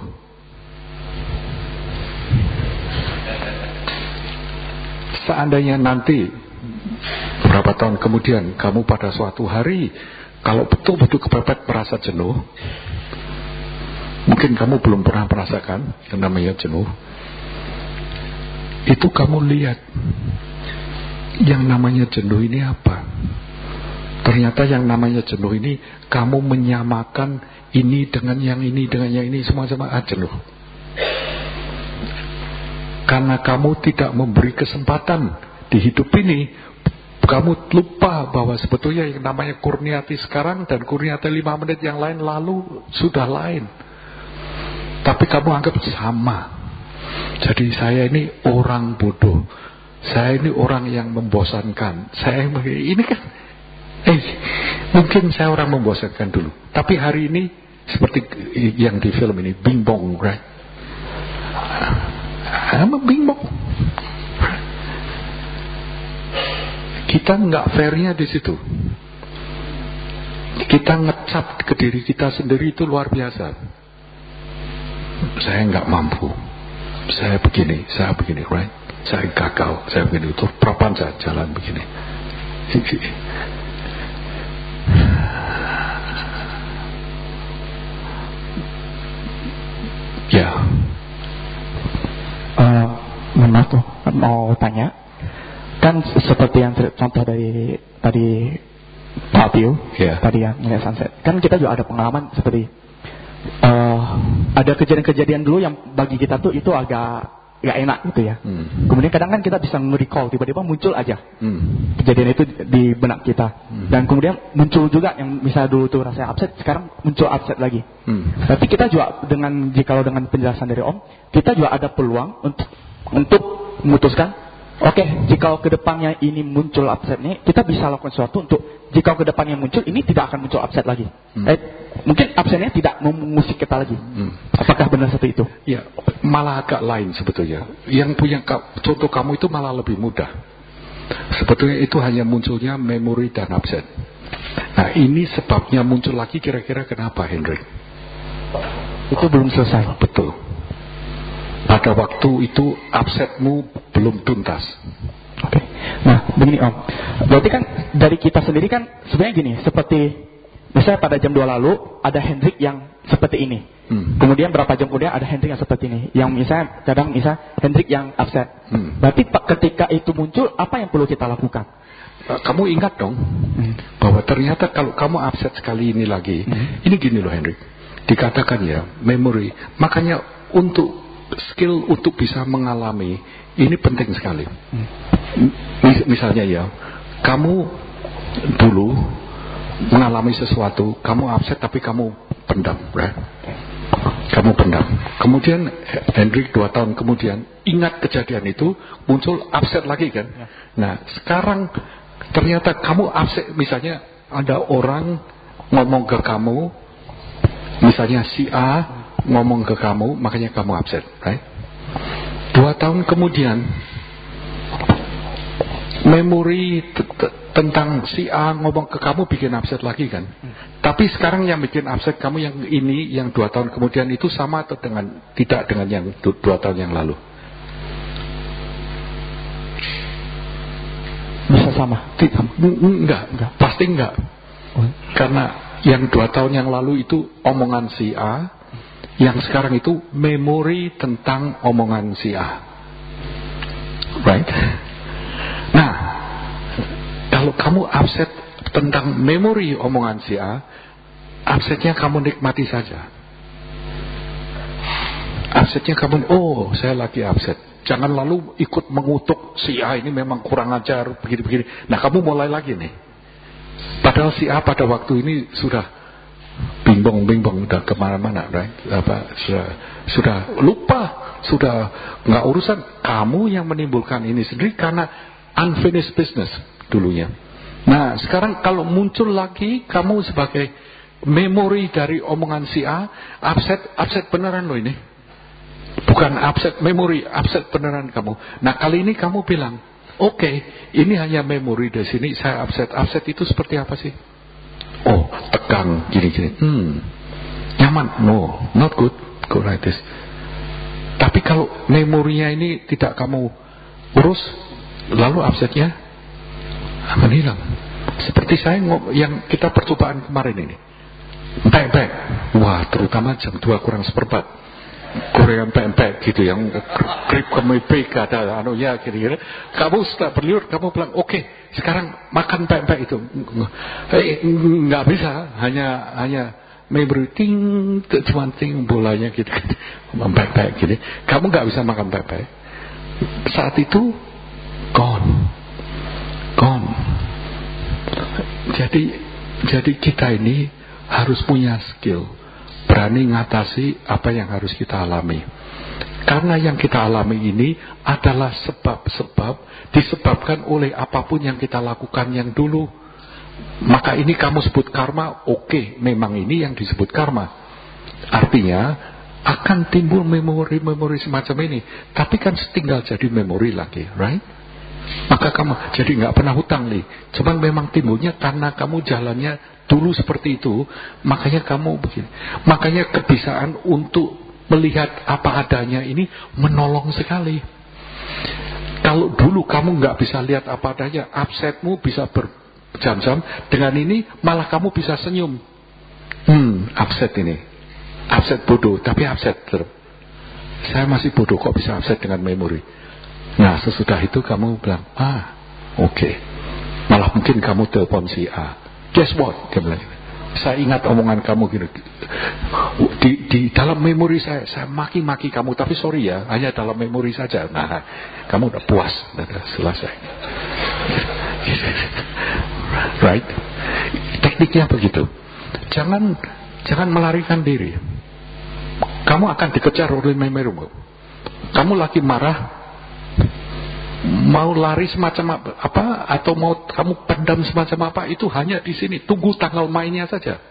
Seandainya nanti berapa tahun kemudian kamu pada suatu hari kalau betul-betul kepepet merasa jenuh, mungkin kamu belum pernah merasakan yang namanya jenuh. Itu kamu lihat yang namanya jenuh ini apa. Ternyata yang namanya jenuh ini kamu menyamakan ini dengan yang ini dengan yang ini, semua sama ah, jenuh. Karena kamu tidak memberi kesempatan di hidup ini, kamu lupa bahwa sebetulnya yang namanya kurniati sekarang dan kurniati lima menit yang lain lalu sudah lain. Tapi kamu anggap sama. Jadi saya ini orang bodoh, saya ini orang yang membosankan, saya ini kan eh mungkin saya orang membosankan dulu, tapi hari ini seperti yang di film ini, bing bong, right? I'm a bing bong. Kita nggak fairnya di situ. Kita ngecap ke diri kita sendiri itu luar biasa. Saya nggak mampu, saya begini, saya begini, right? Saya gagal, saya begini, itu prapanca jalan begini. Ya. Uh, maaf tuh, mau tanya. Kan seperti yang contoh dari tadi Pak Pio, yeah. Tadi yang melihat sunset. Kan kita juga ada pengalaman seperti uh, ada kejadian-kejadian dulu yang bagi kita tuh itu agak gak enak gitu ya. Hmm. Kemudian kadang kan kita bisa nge-recall, tiba-tiba muncul aja hmm. kejadian itu di benak kita. Hmm. Dan kemudian muncul juga yang misalnya dulu tuh rasanya upset, sekarang muncul upset lagi. Hmm. Tapi kita juga dengan jika dengan penjelasan dari Om, kita juga ada peluang untuk untuk memutuskan. Oke, okay, jika kedepannya ini muncul upset nih, kita bisa lakukan sesuatu untuk jika kedepannya muncul ini tidak akan muncul upset lagi. Hmm. Eh, mungkin upsetnya tidak mengusik kita lagi. Hmm. Apakah benar seperti itu? Ya, malah agak lain sebetulnya. Yang punya contoh kamu itu malah lebih mudah. Sebetulnya itu hanya munculnya memori dan upset. Nah, ini sebabnya muncul lagi kira-kira kenapa, Henry? Itu belum selesai. Betul. Pada waktu itu upsetmu belum tuntas. Oke. Okay. Nah, begini Om. Berarti kan dari kita sendiri kan sebenarnya gini, seperti misalnya pada jam dua lalu ada Hendrik yang seperti ini. Hmm. Kemudian berapa jam kemudian ada Hendrik yang seperti ini. Yang misalnya kadang misalnya Hendrik yang upset. Hmm. Berarti ketika itu muncul apa yang perlu kita lakukan? Kamu ingat dong hmm. bahwa ternyata kalau kamu upset sekali ini lagi, hmm. ini gini loh Hendrik. dikatakan ya, memori. Makanya untuk skill untuk bisa mengalami ini penting sekali. Mis misalnya ya, kamu dulu mengalami sesuatu, kamu upset tapi kamu pendam, right? Kamu pendam. Kemudian Hendrik dua tahun kemudian ingat kejadian itu, muncul upset lagi kan. Nah sekarang ternyata kamu upset, misalnya ada orang ngomong ke kamu, misalnya si A ngomong ke kamu, makanya kamu upset, right? Dua tahun kemudian memori tentang si A ngomong ke kamu bikin upset lagi kan. hmm. Tapi sekarang yang bikin upset kamu yang ini, yang dua tahun kemudian itu sama atau dengan tidak dengan yang dua tahun yang lalu? Bisa sama? Enggak, enggak. Pasti enggak. oh. Karena yang dua tahun yang lalu itu omongan si A, yang sekarang itu memori tentang omongan si A, right? Nah, kalau kamu upset tentang memori omongan si A, upsetnya kamu nikmati saja. Upsetnya kamu, oh saya lagi upset. Jangan lalu ikut mengutuk si A ini memang kurang ajar, begini-begini. Nah kamu mulai lagi nih. Padahal si A pada waktu ini sudah bingbong-bingbong, udah kemana-mana, right? Apa, sudah, sudah lupa, sudah nggak urusan. Kamu yang menimbulkan ini sendiri karena unfinished business dulunya. Nah sekarang kalau muncul lagi kamu sebagai memori dari omongan si A, upset, upset beneran loh ini. Bukan upset memori, upset beneran kamu. Nah kali ini kamu bilang, oke, okay, ini hanya memori dari sini, saya upset. Upset itu seperti apa sih? Oh, tegang, gini-gini. Hmm, nyaman? No, not good. Go like this. Tapi kalau memorinya ini tidak kamu urus, lalu upsetnya akan hilang. Seperti saya yang kita percobaan kemarin ini. Empek-empek. Wah, terutama jam dua kurang seperempat. Korea empek-empek gitu, yang grip kemipik ada anunya kira-kira. Kamu setelah berliur, kamu bilang, oke, okay, sekarang makan empek-empek itu. Eh, nggak bisa, hanya hanya memberi ting, cuma ting bolanya gitu, empek-empek gitu. Kamu nggak bisa makan empek-empek. Saat itu gone, gone. Jadi, jadi kita ini harus punya skill, berani ngatasi apa yang harus kita alami. Karena yang kita alami ini adalah sebab-sebab disebabkan oleh apapun yang kita lakukan yang dulu. Maka ini kamu sebut karma, oke, okay, memang ini yang disebut karma. Artinya akan timbul memori-memori semacam ini. Tapi kan tinggal jadi memori lagi, right? Maka kamu jadi nggak pernah hutang nih. Cuman memang timbulnya karena kamu jalannya dulu seperti itu, makanya kamu begini. Makanya kebiasaan untuk melihat apa adanya ini menolong sekali. Kalau dulu kamu nggak bisa lihat apa adanya, upsetmu bisa berjam-jam. Dengan ini malah kamu bisa senyum. Hmm, upset ini, upset bodoh, tapi upset. Saya masih bodoh kok bisa upset dengan memori. Nah sesudah itu kamu bilang, ah oke, okay. Malah mungkin kamu telepon si A. Guess what? Dia bilang, saya ingat omongan kamu gini. Di, di dalam memori saya, saya maki-maki kamu, tapi sorry ya, hanya dalam memori saja. Nah, kamu udah puas, udah selesai. Right? Tekniknya begitu. Jangan, jangan melarikan diri. Kamu akan dikejar oleh memorimu. Kamu lagi marah, mau lari semacam apa, atau mau kamu pendam semacam apa, itu hanya di sini. Tunggu tanggal mainnya saja.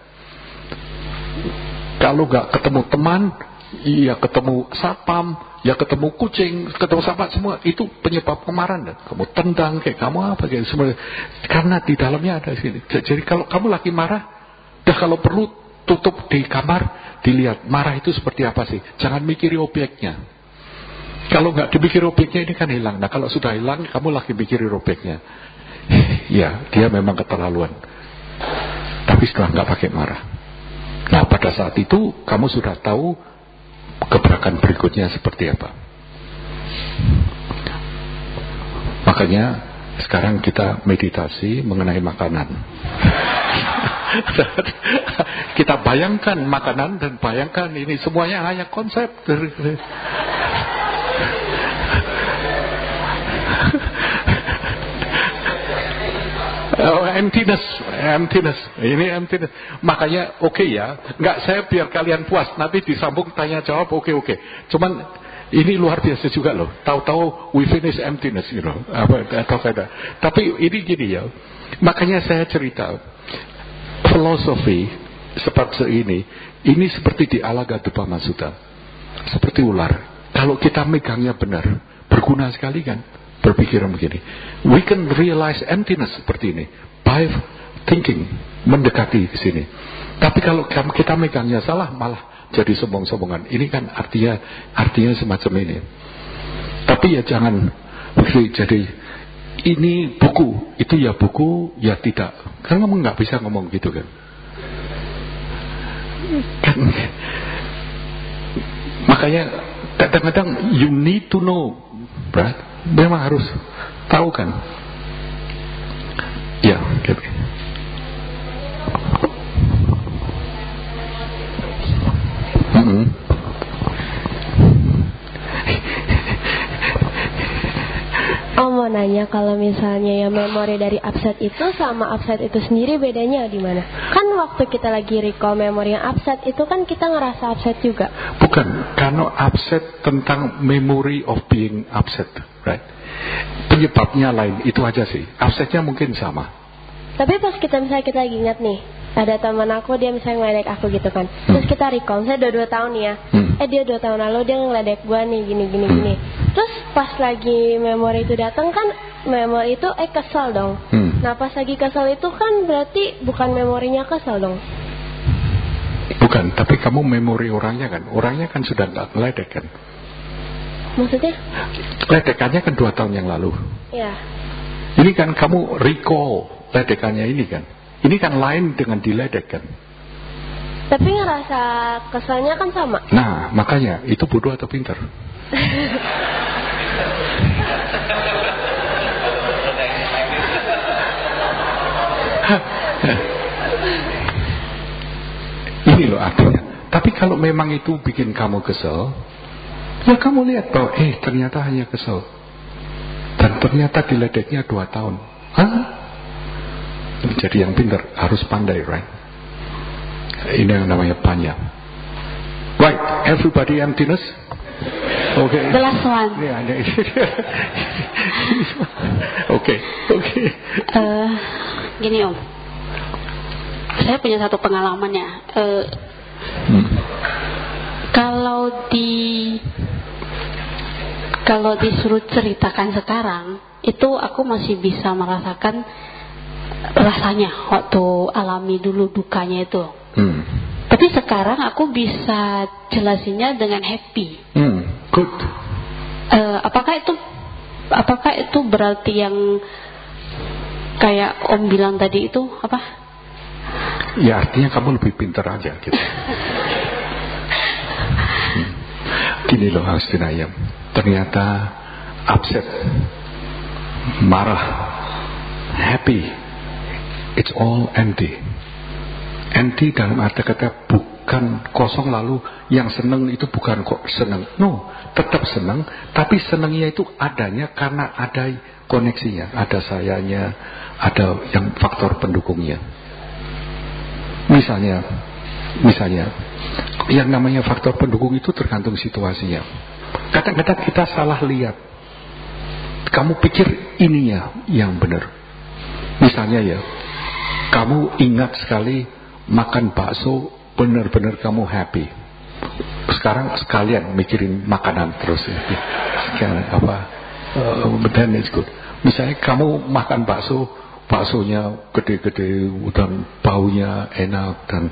Kalau nggak ketemu teman, ya ketemu sapam, ya ketemu kucing, ketemu sahabat, semua itu penyebab kemarahan. Kamu tendang kayak kamu apa kayak semua, karena di dalamnya ada sini. Jadi kalau kamu lagi marah, dah kalau perlu tutup di kamar, dilihat marah itu seperti apa sih. Jangan mikiri objeknya. Kalau nggak dipikir objeknya ini kan hilang. Nah kalau sudah hilang, kamu lagi pikirin objeknya. Ya, dia memang keterlaluan. Tapi setelah nggak pakai marah. Nah pada saat itu kamu sudah tahu gebrakan berikutnya seperti apa. Makanya sekarang kita meditasi mengenai makanan. Kita bayangkan makanan dan bayangkan ini semuanya hanya konsep. Oh, emptiness, emptiness. Ini emptiness. Makanya oke okay ya, nggak saya biar kalian puas. Nanti disambung tanya jawab, oke okay, oke. Okay. Cuman ini luar biasa juga loh. Tahu-tahu we finish emptiness, you know. Apa atau kata. Tapi ini gini ya. Makanya saya cerita filosofi seperti ini. Ini seperti di Alagaddupama Sutta. Seperti ular. Kalau kita megangnya benar, berguna sekali kan. Berpikiran begini, we can realize emptiness seperti ini by thinking, mendekati ke sini. Tapi kalau kita megangnya salah, malah jadi sombong-sombongan. Ini kan artinya artinya semacam ini. Tapi ya jangan jadi ini buku, itu ya buku, ya tidak. Karena kamu nggak bisa ngomong gitu kan. kan. Makanya kadang-kadang you need to know, right? Memang harus tahu kan. Ya, gitu. Mm-hmm. Oh, mau nanya kalau misalnya yang memori dari upset itu sama upset itu sendiri bedanya di mana? Kan waktu kita lagi recall memori yang upset itu kan kita ngerasa upset juga. Bukan, karena upset tentang memory of being upset, right? Penyebabnya lain, itu aja sih. Upsetnya mungkin sama. Tapi pas kita misalnya kita lagi ingat nih, ada teman aku dia misalnya ngeledek aku gitu kan, hmm. terus kita recall, saya udah dua tahun ya, hmm. eh dia dua tahun lalu dia ngeledek gua nih gini gini hmm. gini. Terus pas lagi memori itu datang kan, memori itu eh kesel dong. Hmm. Nah pas lagi kesel itu kan berarti bukan memorinya kesel dong. Bukan, tapi kamu memori orangnya kan, orangnya kan sudah nggak ngeledek kan. Maksudnya? Ledekannya kan dua tahun yang lalu. Ya. Ini kan kamu recall ledekannya ini kan. Ini kan lain dengan diledek kan. Tapi ngerasa keselnya kan sama. Nah, makanya itu bodoh atau pintar? Ini loh artinya. Tapi kalau memang itu bikin kamu kesel, ya kamu lihat bahwa eh ternyata hanya kesel. Dan ternyata diledeknya dua tahun. Hah? Jadi yang pintar harus pandai, right? Ini yang namanya panya. Right, everybody emptiness. Oke. Okay. The last one. Oke, oke. Gini Om, saya punya satu pengalaman ya. Uh, hmm. Kalau di kalau disuruh ceritakan sekarang, itu aku masih bisa merasakan rasanya waktu alami dulu dukanya itu. Hmm. Tapi sekarang aku bisa jelasinnya dengan happy. Hmm. Good. Uh, apakah itu apakah itu berarti yang kayak Om bilang tadi itu apa? Ya artinya kamu lebih pintar aja gitu. hmm. Gini loh Austinayam, ternyata upset, marah, happy, it's all empty. Empty dalam arti kata bukan kosong lalu yang seneng itu bukan kok seneng. No, tetap seneng, tapi senengnya itu adanya karena ada koneksinya, ada sayanya, ada yang faktor pendukungnya. Misalnya, misalnya, yang namanya faktor pendukung itu tergantung situasinya. Kadang-kadang kita salah lihat. Kamu pikir ininya yang benar. Misalnya ya, kamu ingat sekali makan bakso, benar-benar kamu happy. Sekarang sekalian mikirin makanan terus ya. Sekarang apa? Uh, then it's good. Misalnya kamu makan bakso, baksonya gede-gede dan baunya enak dan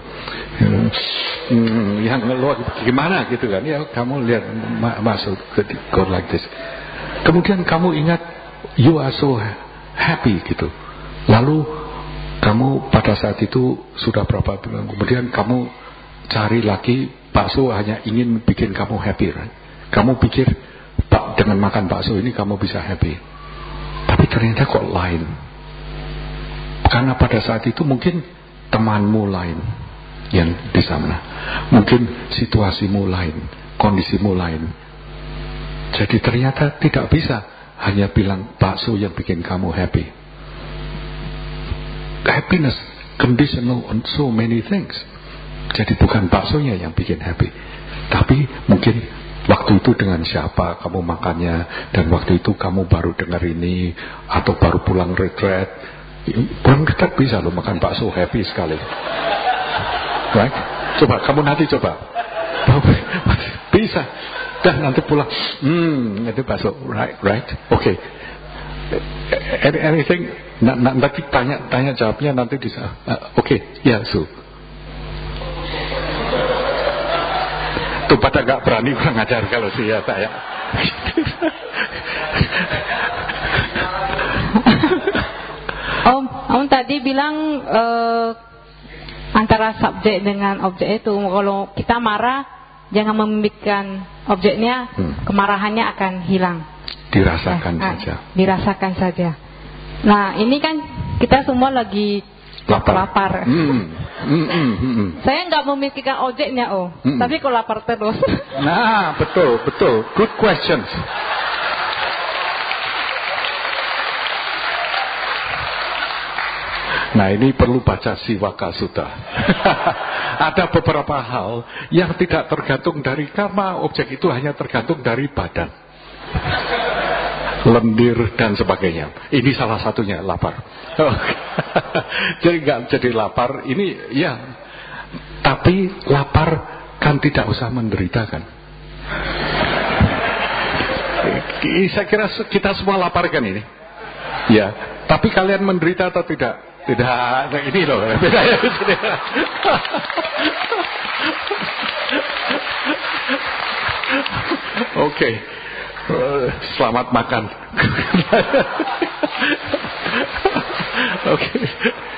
hmm, yang luar gimana gitu kan ya, kamu lihat masuk ke go like this. Kemudian kamu ingat you are so happy gitu. Lalu kamu pada saat itu sudah berapa bulan kemudian kamu cari lagi bakso hanya ingin bikin kamu happy, right? Kamu pikir dengan makan bakso ini kamu bisa happy, tapi ternyata kok lain. Karena pada saat itu mungkin temanmu lain yang di sana, mungkin situasimu lain, kondisimu lain. Jadi ternyata tidak bisa hanya bilang bakso yang bikin kamu happy. Happiness conditional on so many things. Jadi bukan baksonya yang bikin happy, tapi mungkin waktu itu dengan siapa kamu makannya, dan waktu itu kamu baru dengar ini, atau baru pulang retreat. Pulang retreat bisa loh makan bakso happy sekali. Right? Coba kamu nanti coba. Bisa. Dan nanti pulang, hmm, itu bakso, right, right, oke. Okay. Anything, nanti tanya, tanya jawabnya nanti bisa. Uh, oke, okay. Ya, Su. Tuh pada gak berani kurang ajar kalau sih ya saya. Om, Om tadi bilang uh, antara subjek dengan objek itu, kalau kita marah jangan memimikkan objeknya, hmm. kemarahannya akan hilang. Dirasakan nah, saja. Dirasakan saja. Nah, ini kan kita semua lagi lapar. lapar. Hmm. Hmm, hmm, hmm. Saya nggak memikirkan objeknya, oh, hmm. tapi kok lapar terus. Nah, betul, betul. Good questions. Nah, ini perlu baca Siwaka Sutta. Ada beberapa hal yang tidak tergantung dari karma, objek itu hanya tergantung dari badan, lendir dan sebagainya. Ini salah satunya, lapar. Jadi nggak jadi lapar ini ya, tapi lapar kan tidak usah menderita kan. Saya kira kita semua lapar kan ini. Ya, tapi kalian menderita atau tidak? Tidak, nah ini loh bedanya. Oke, selamat makan. Oke.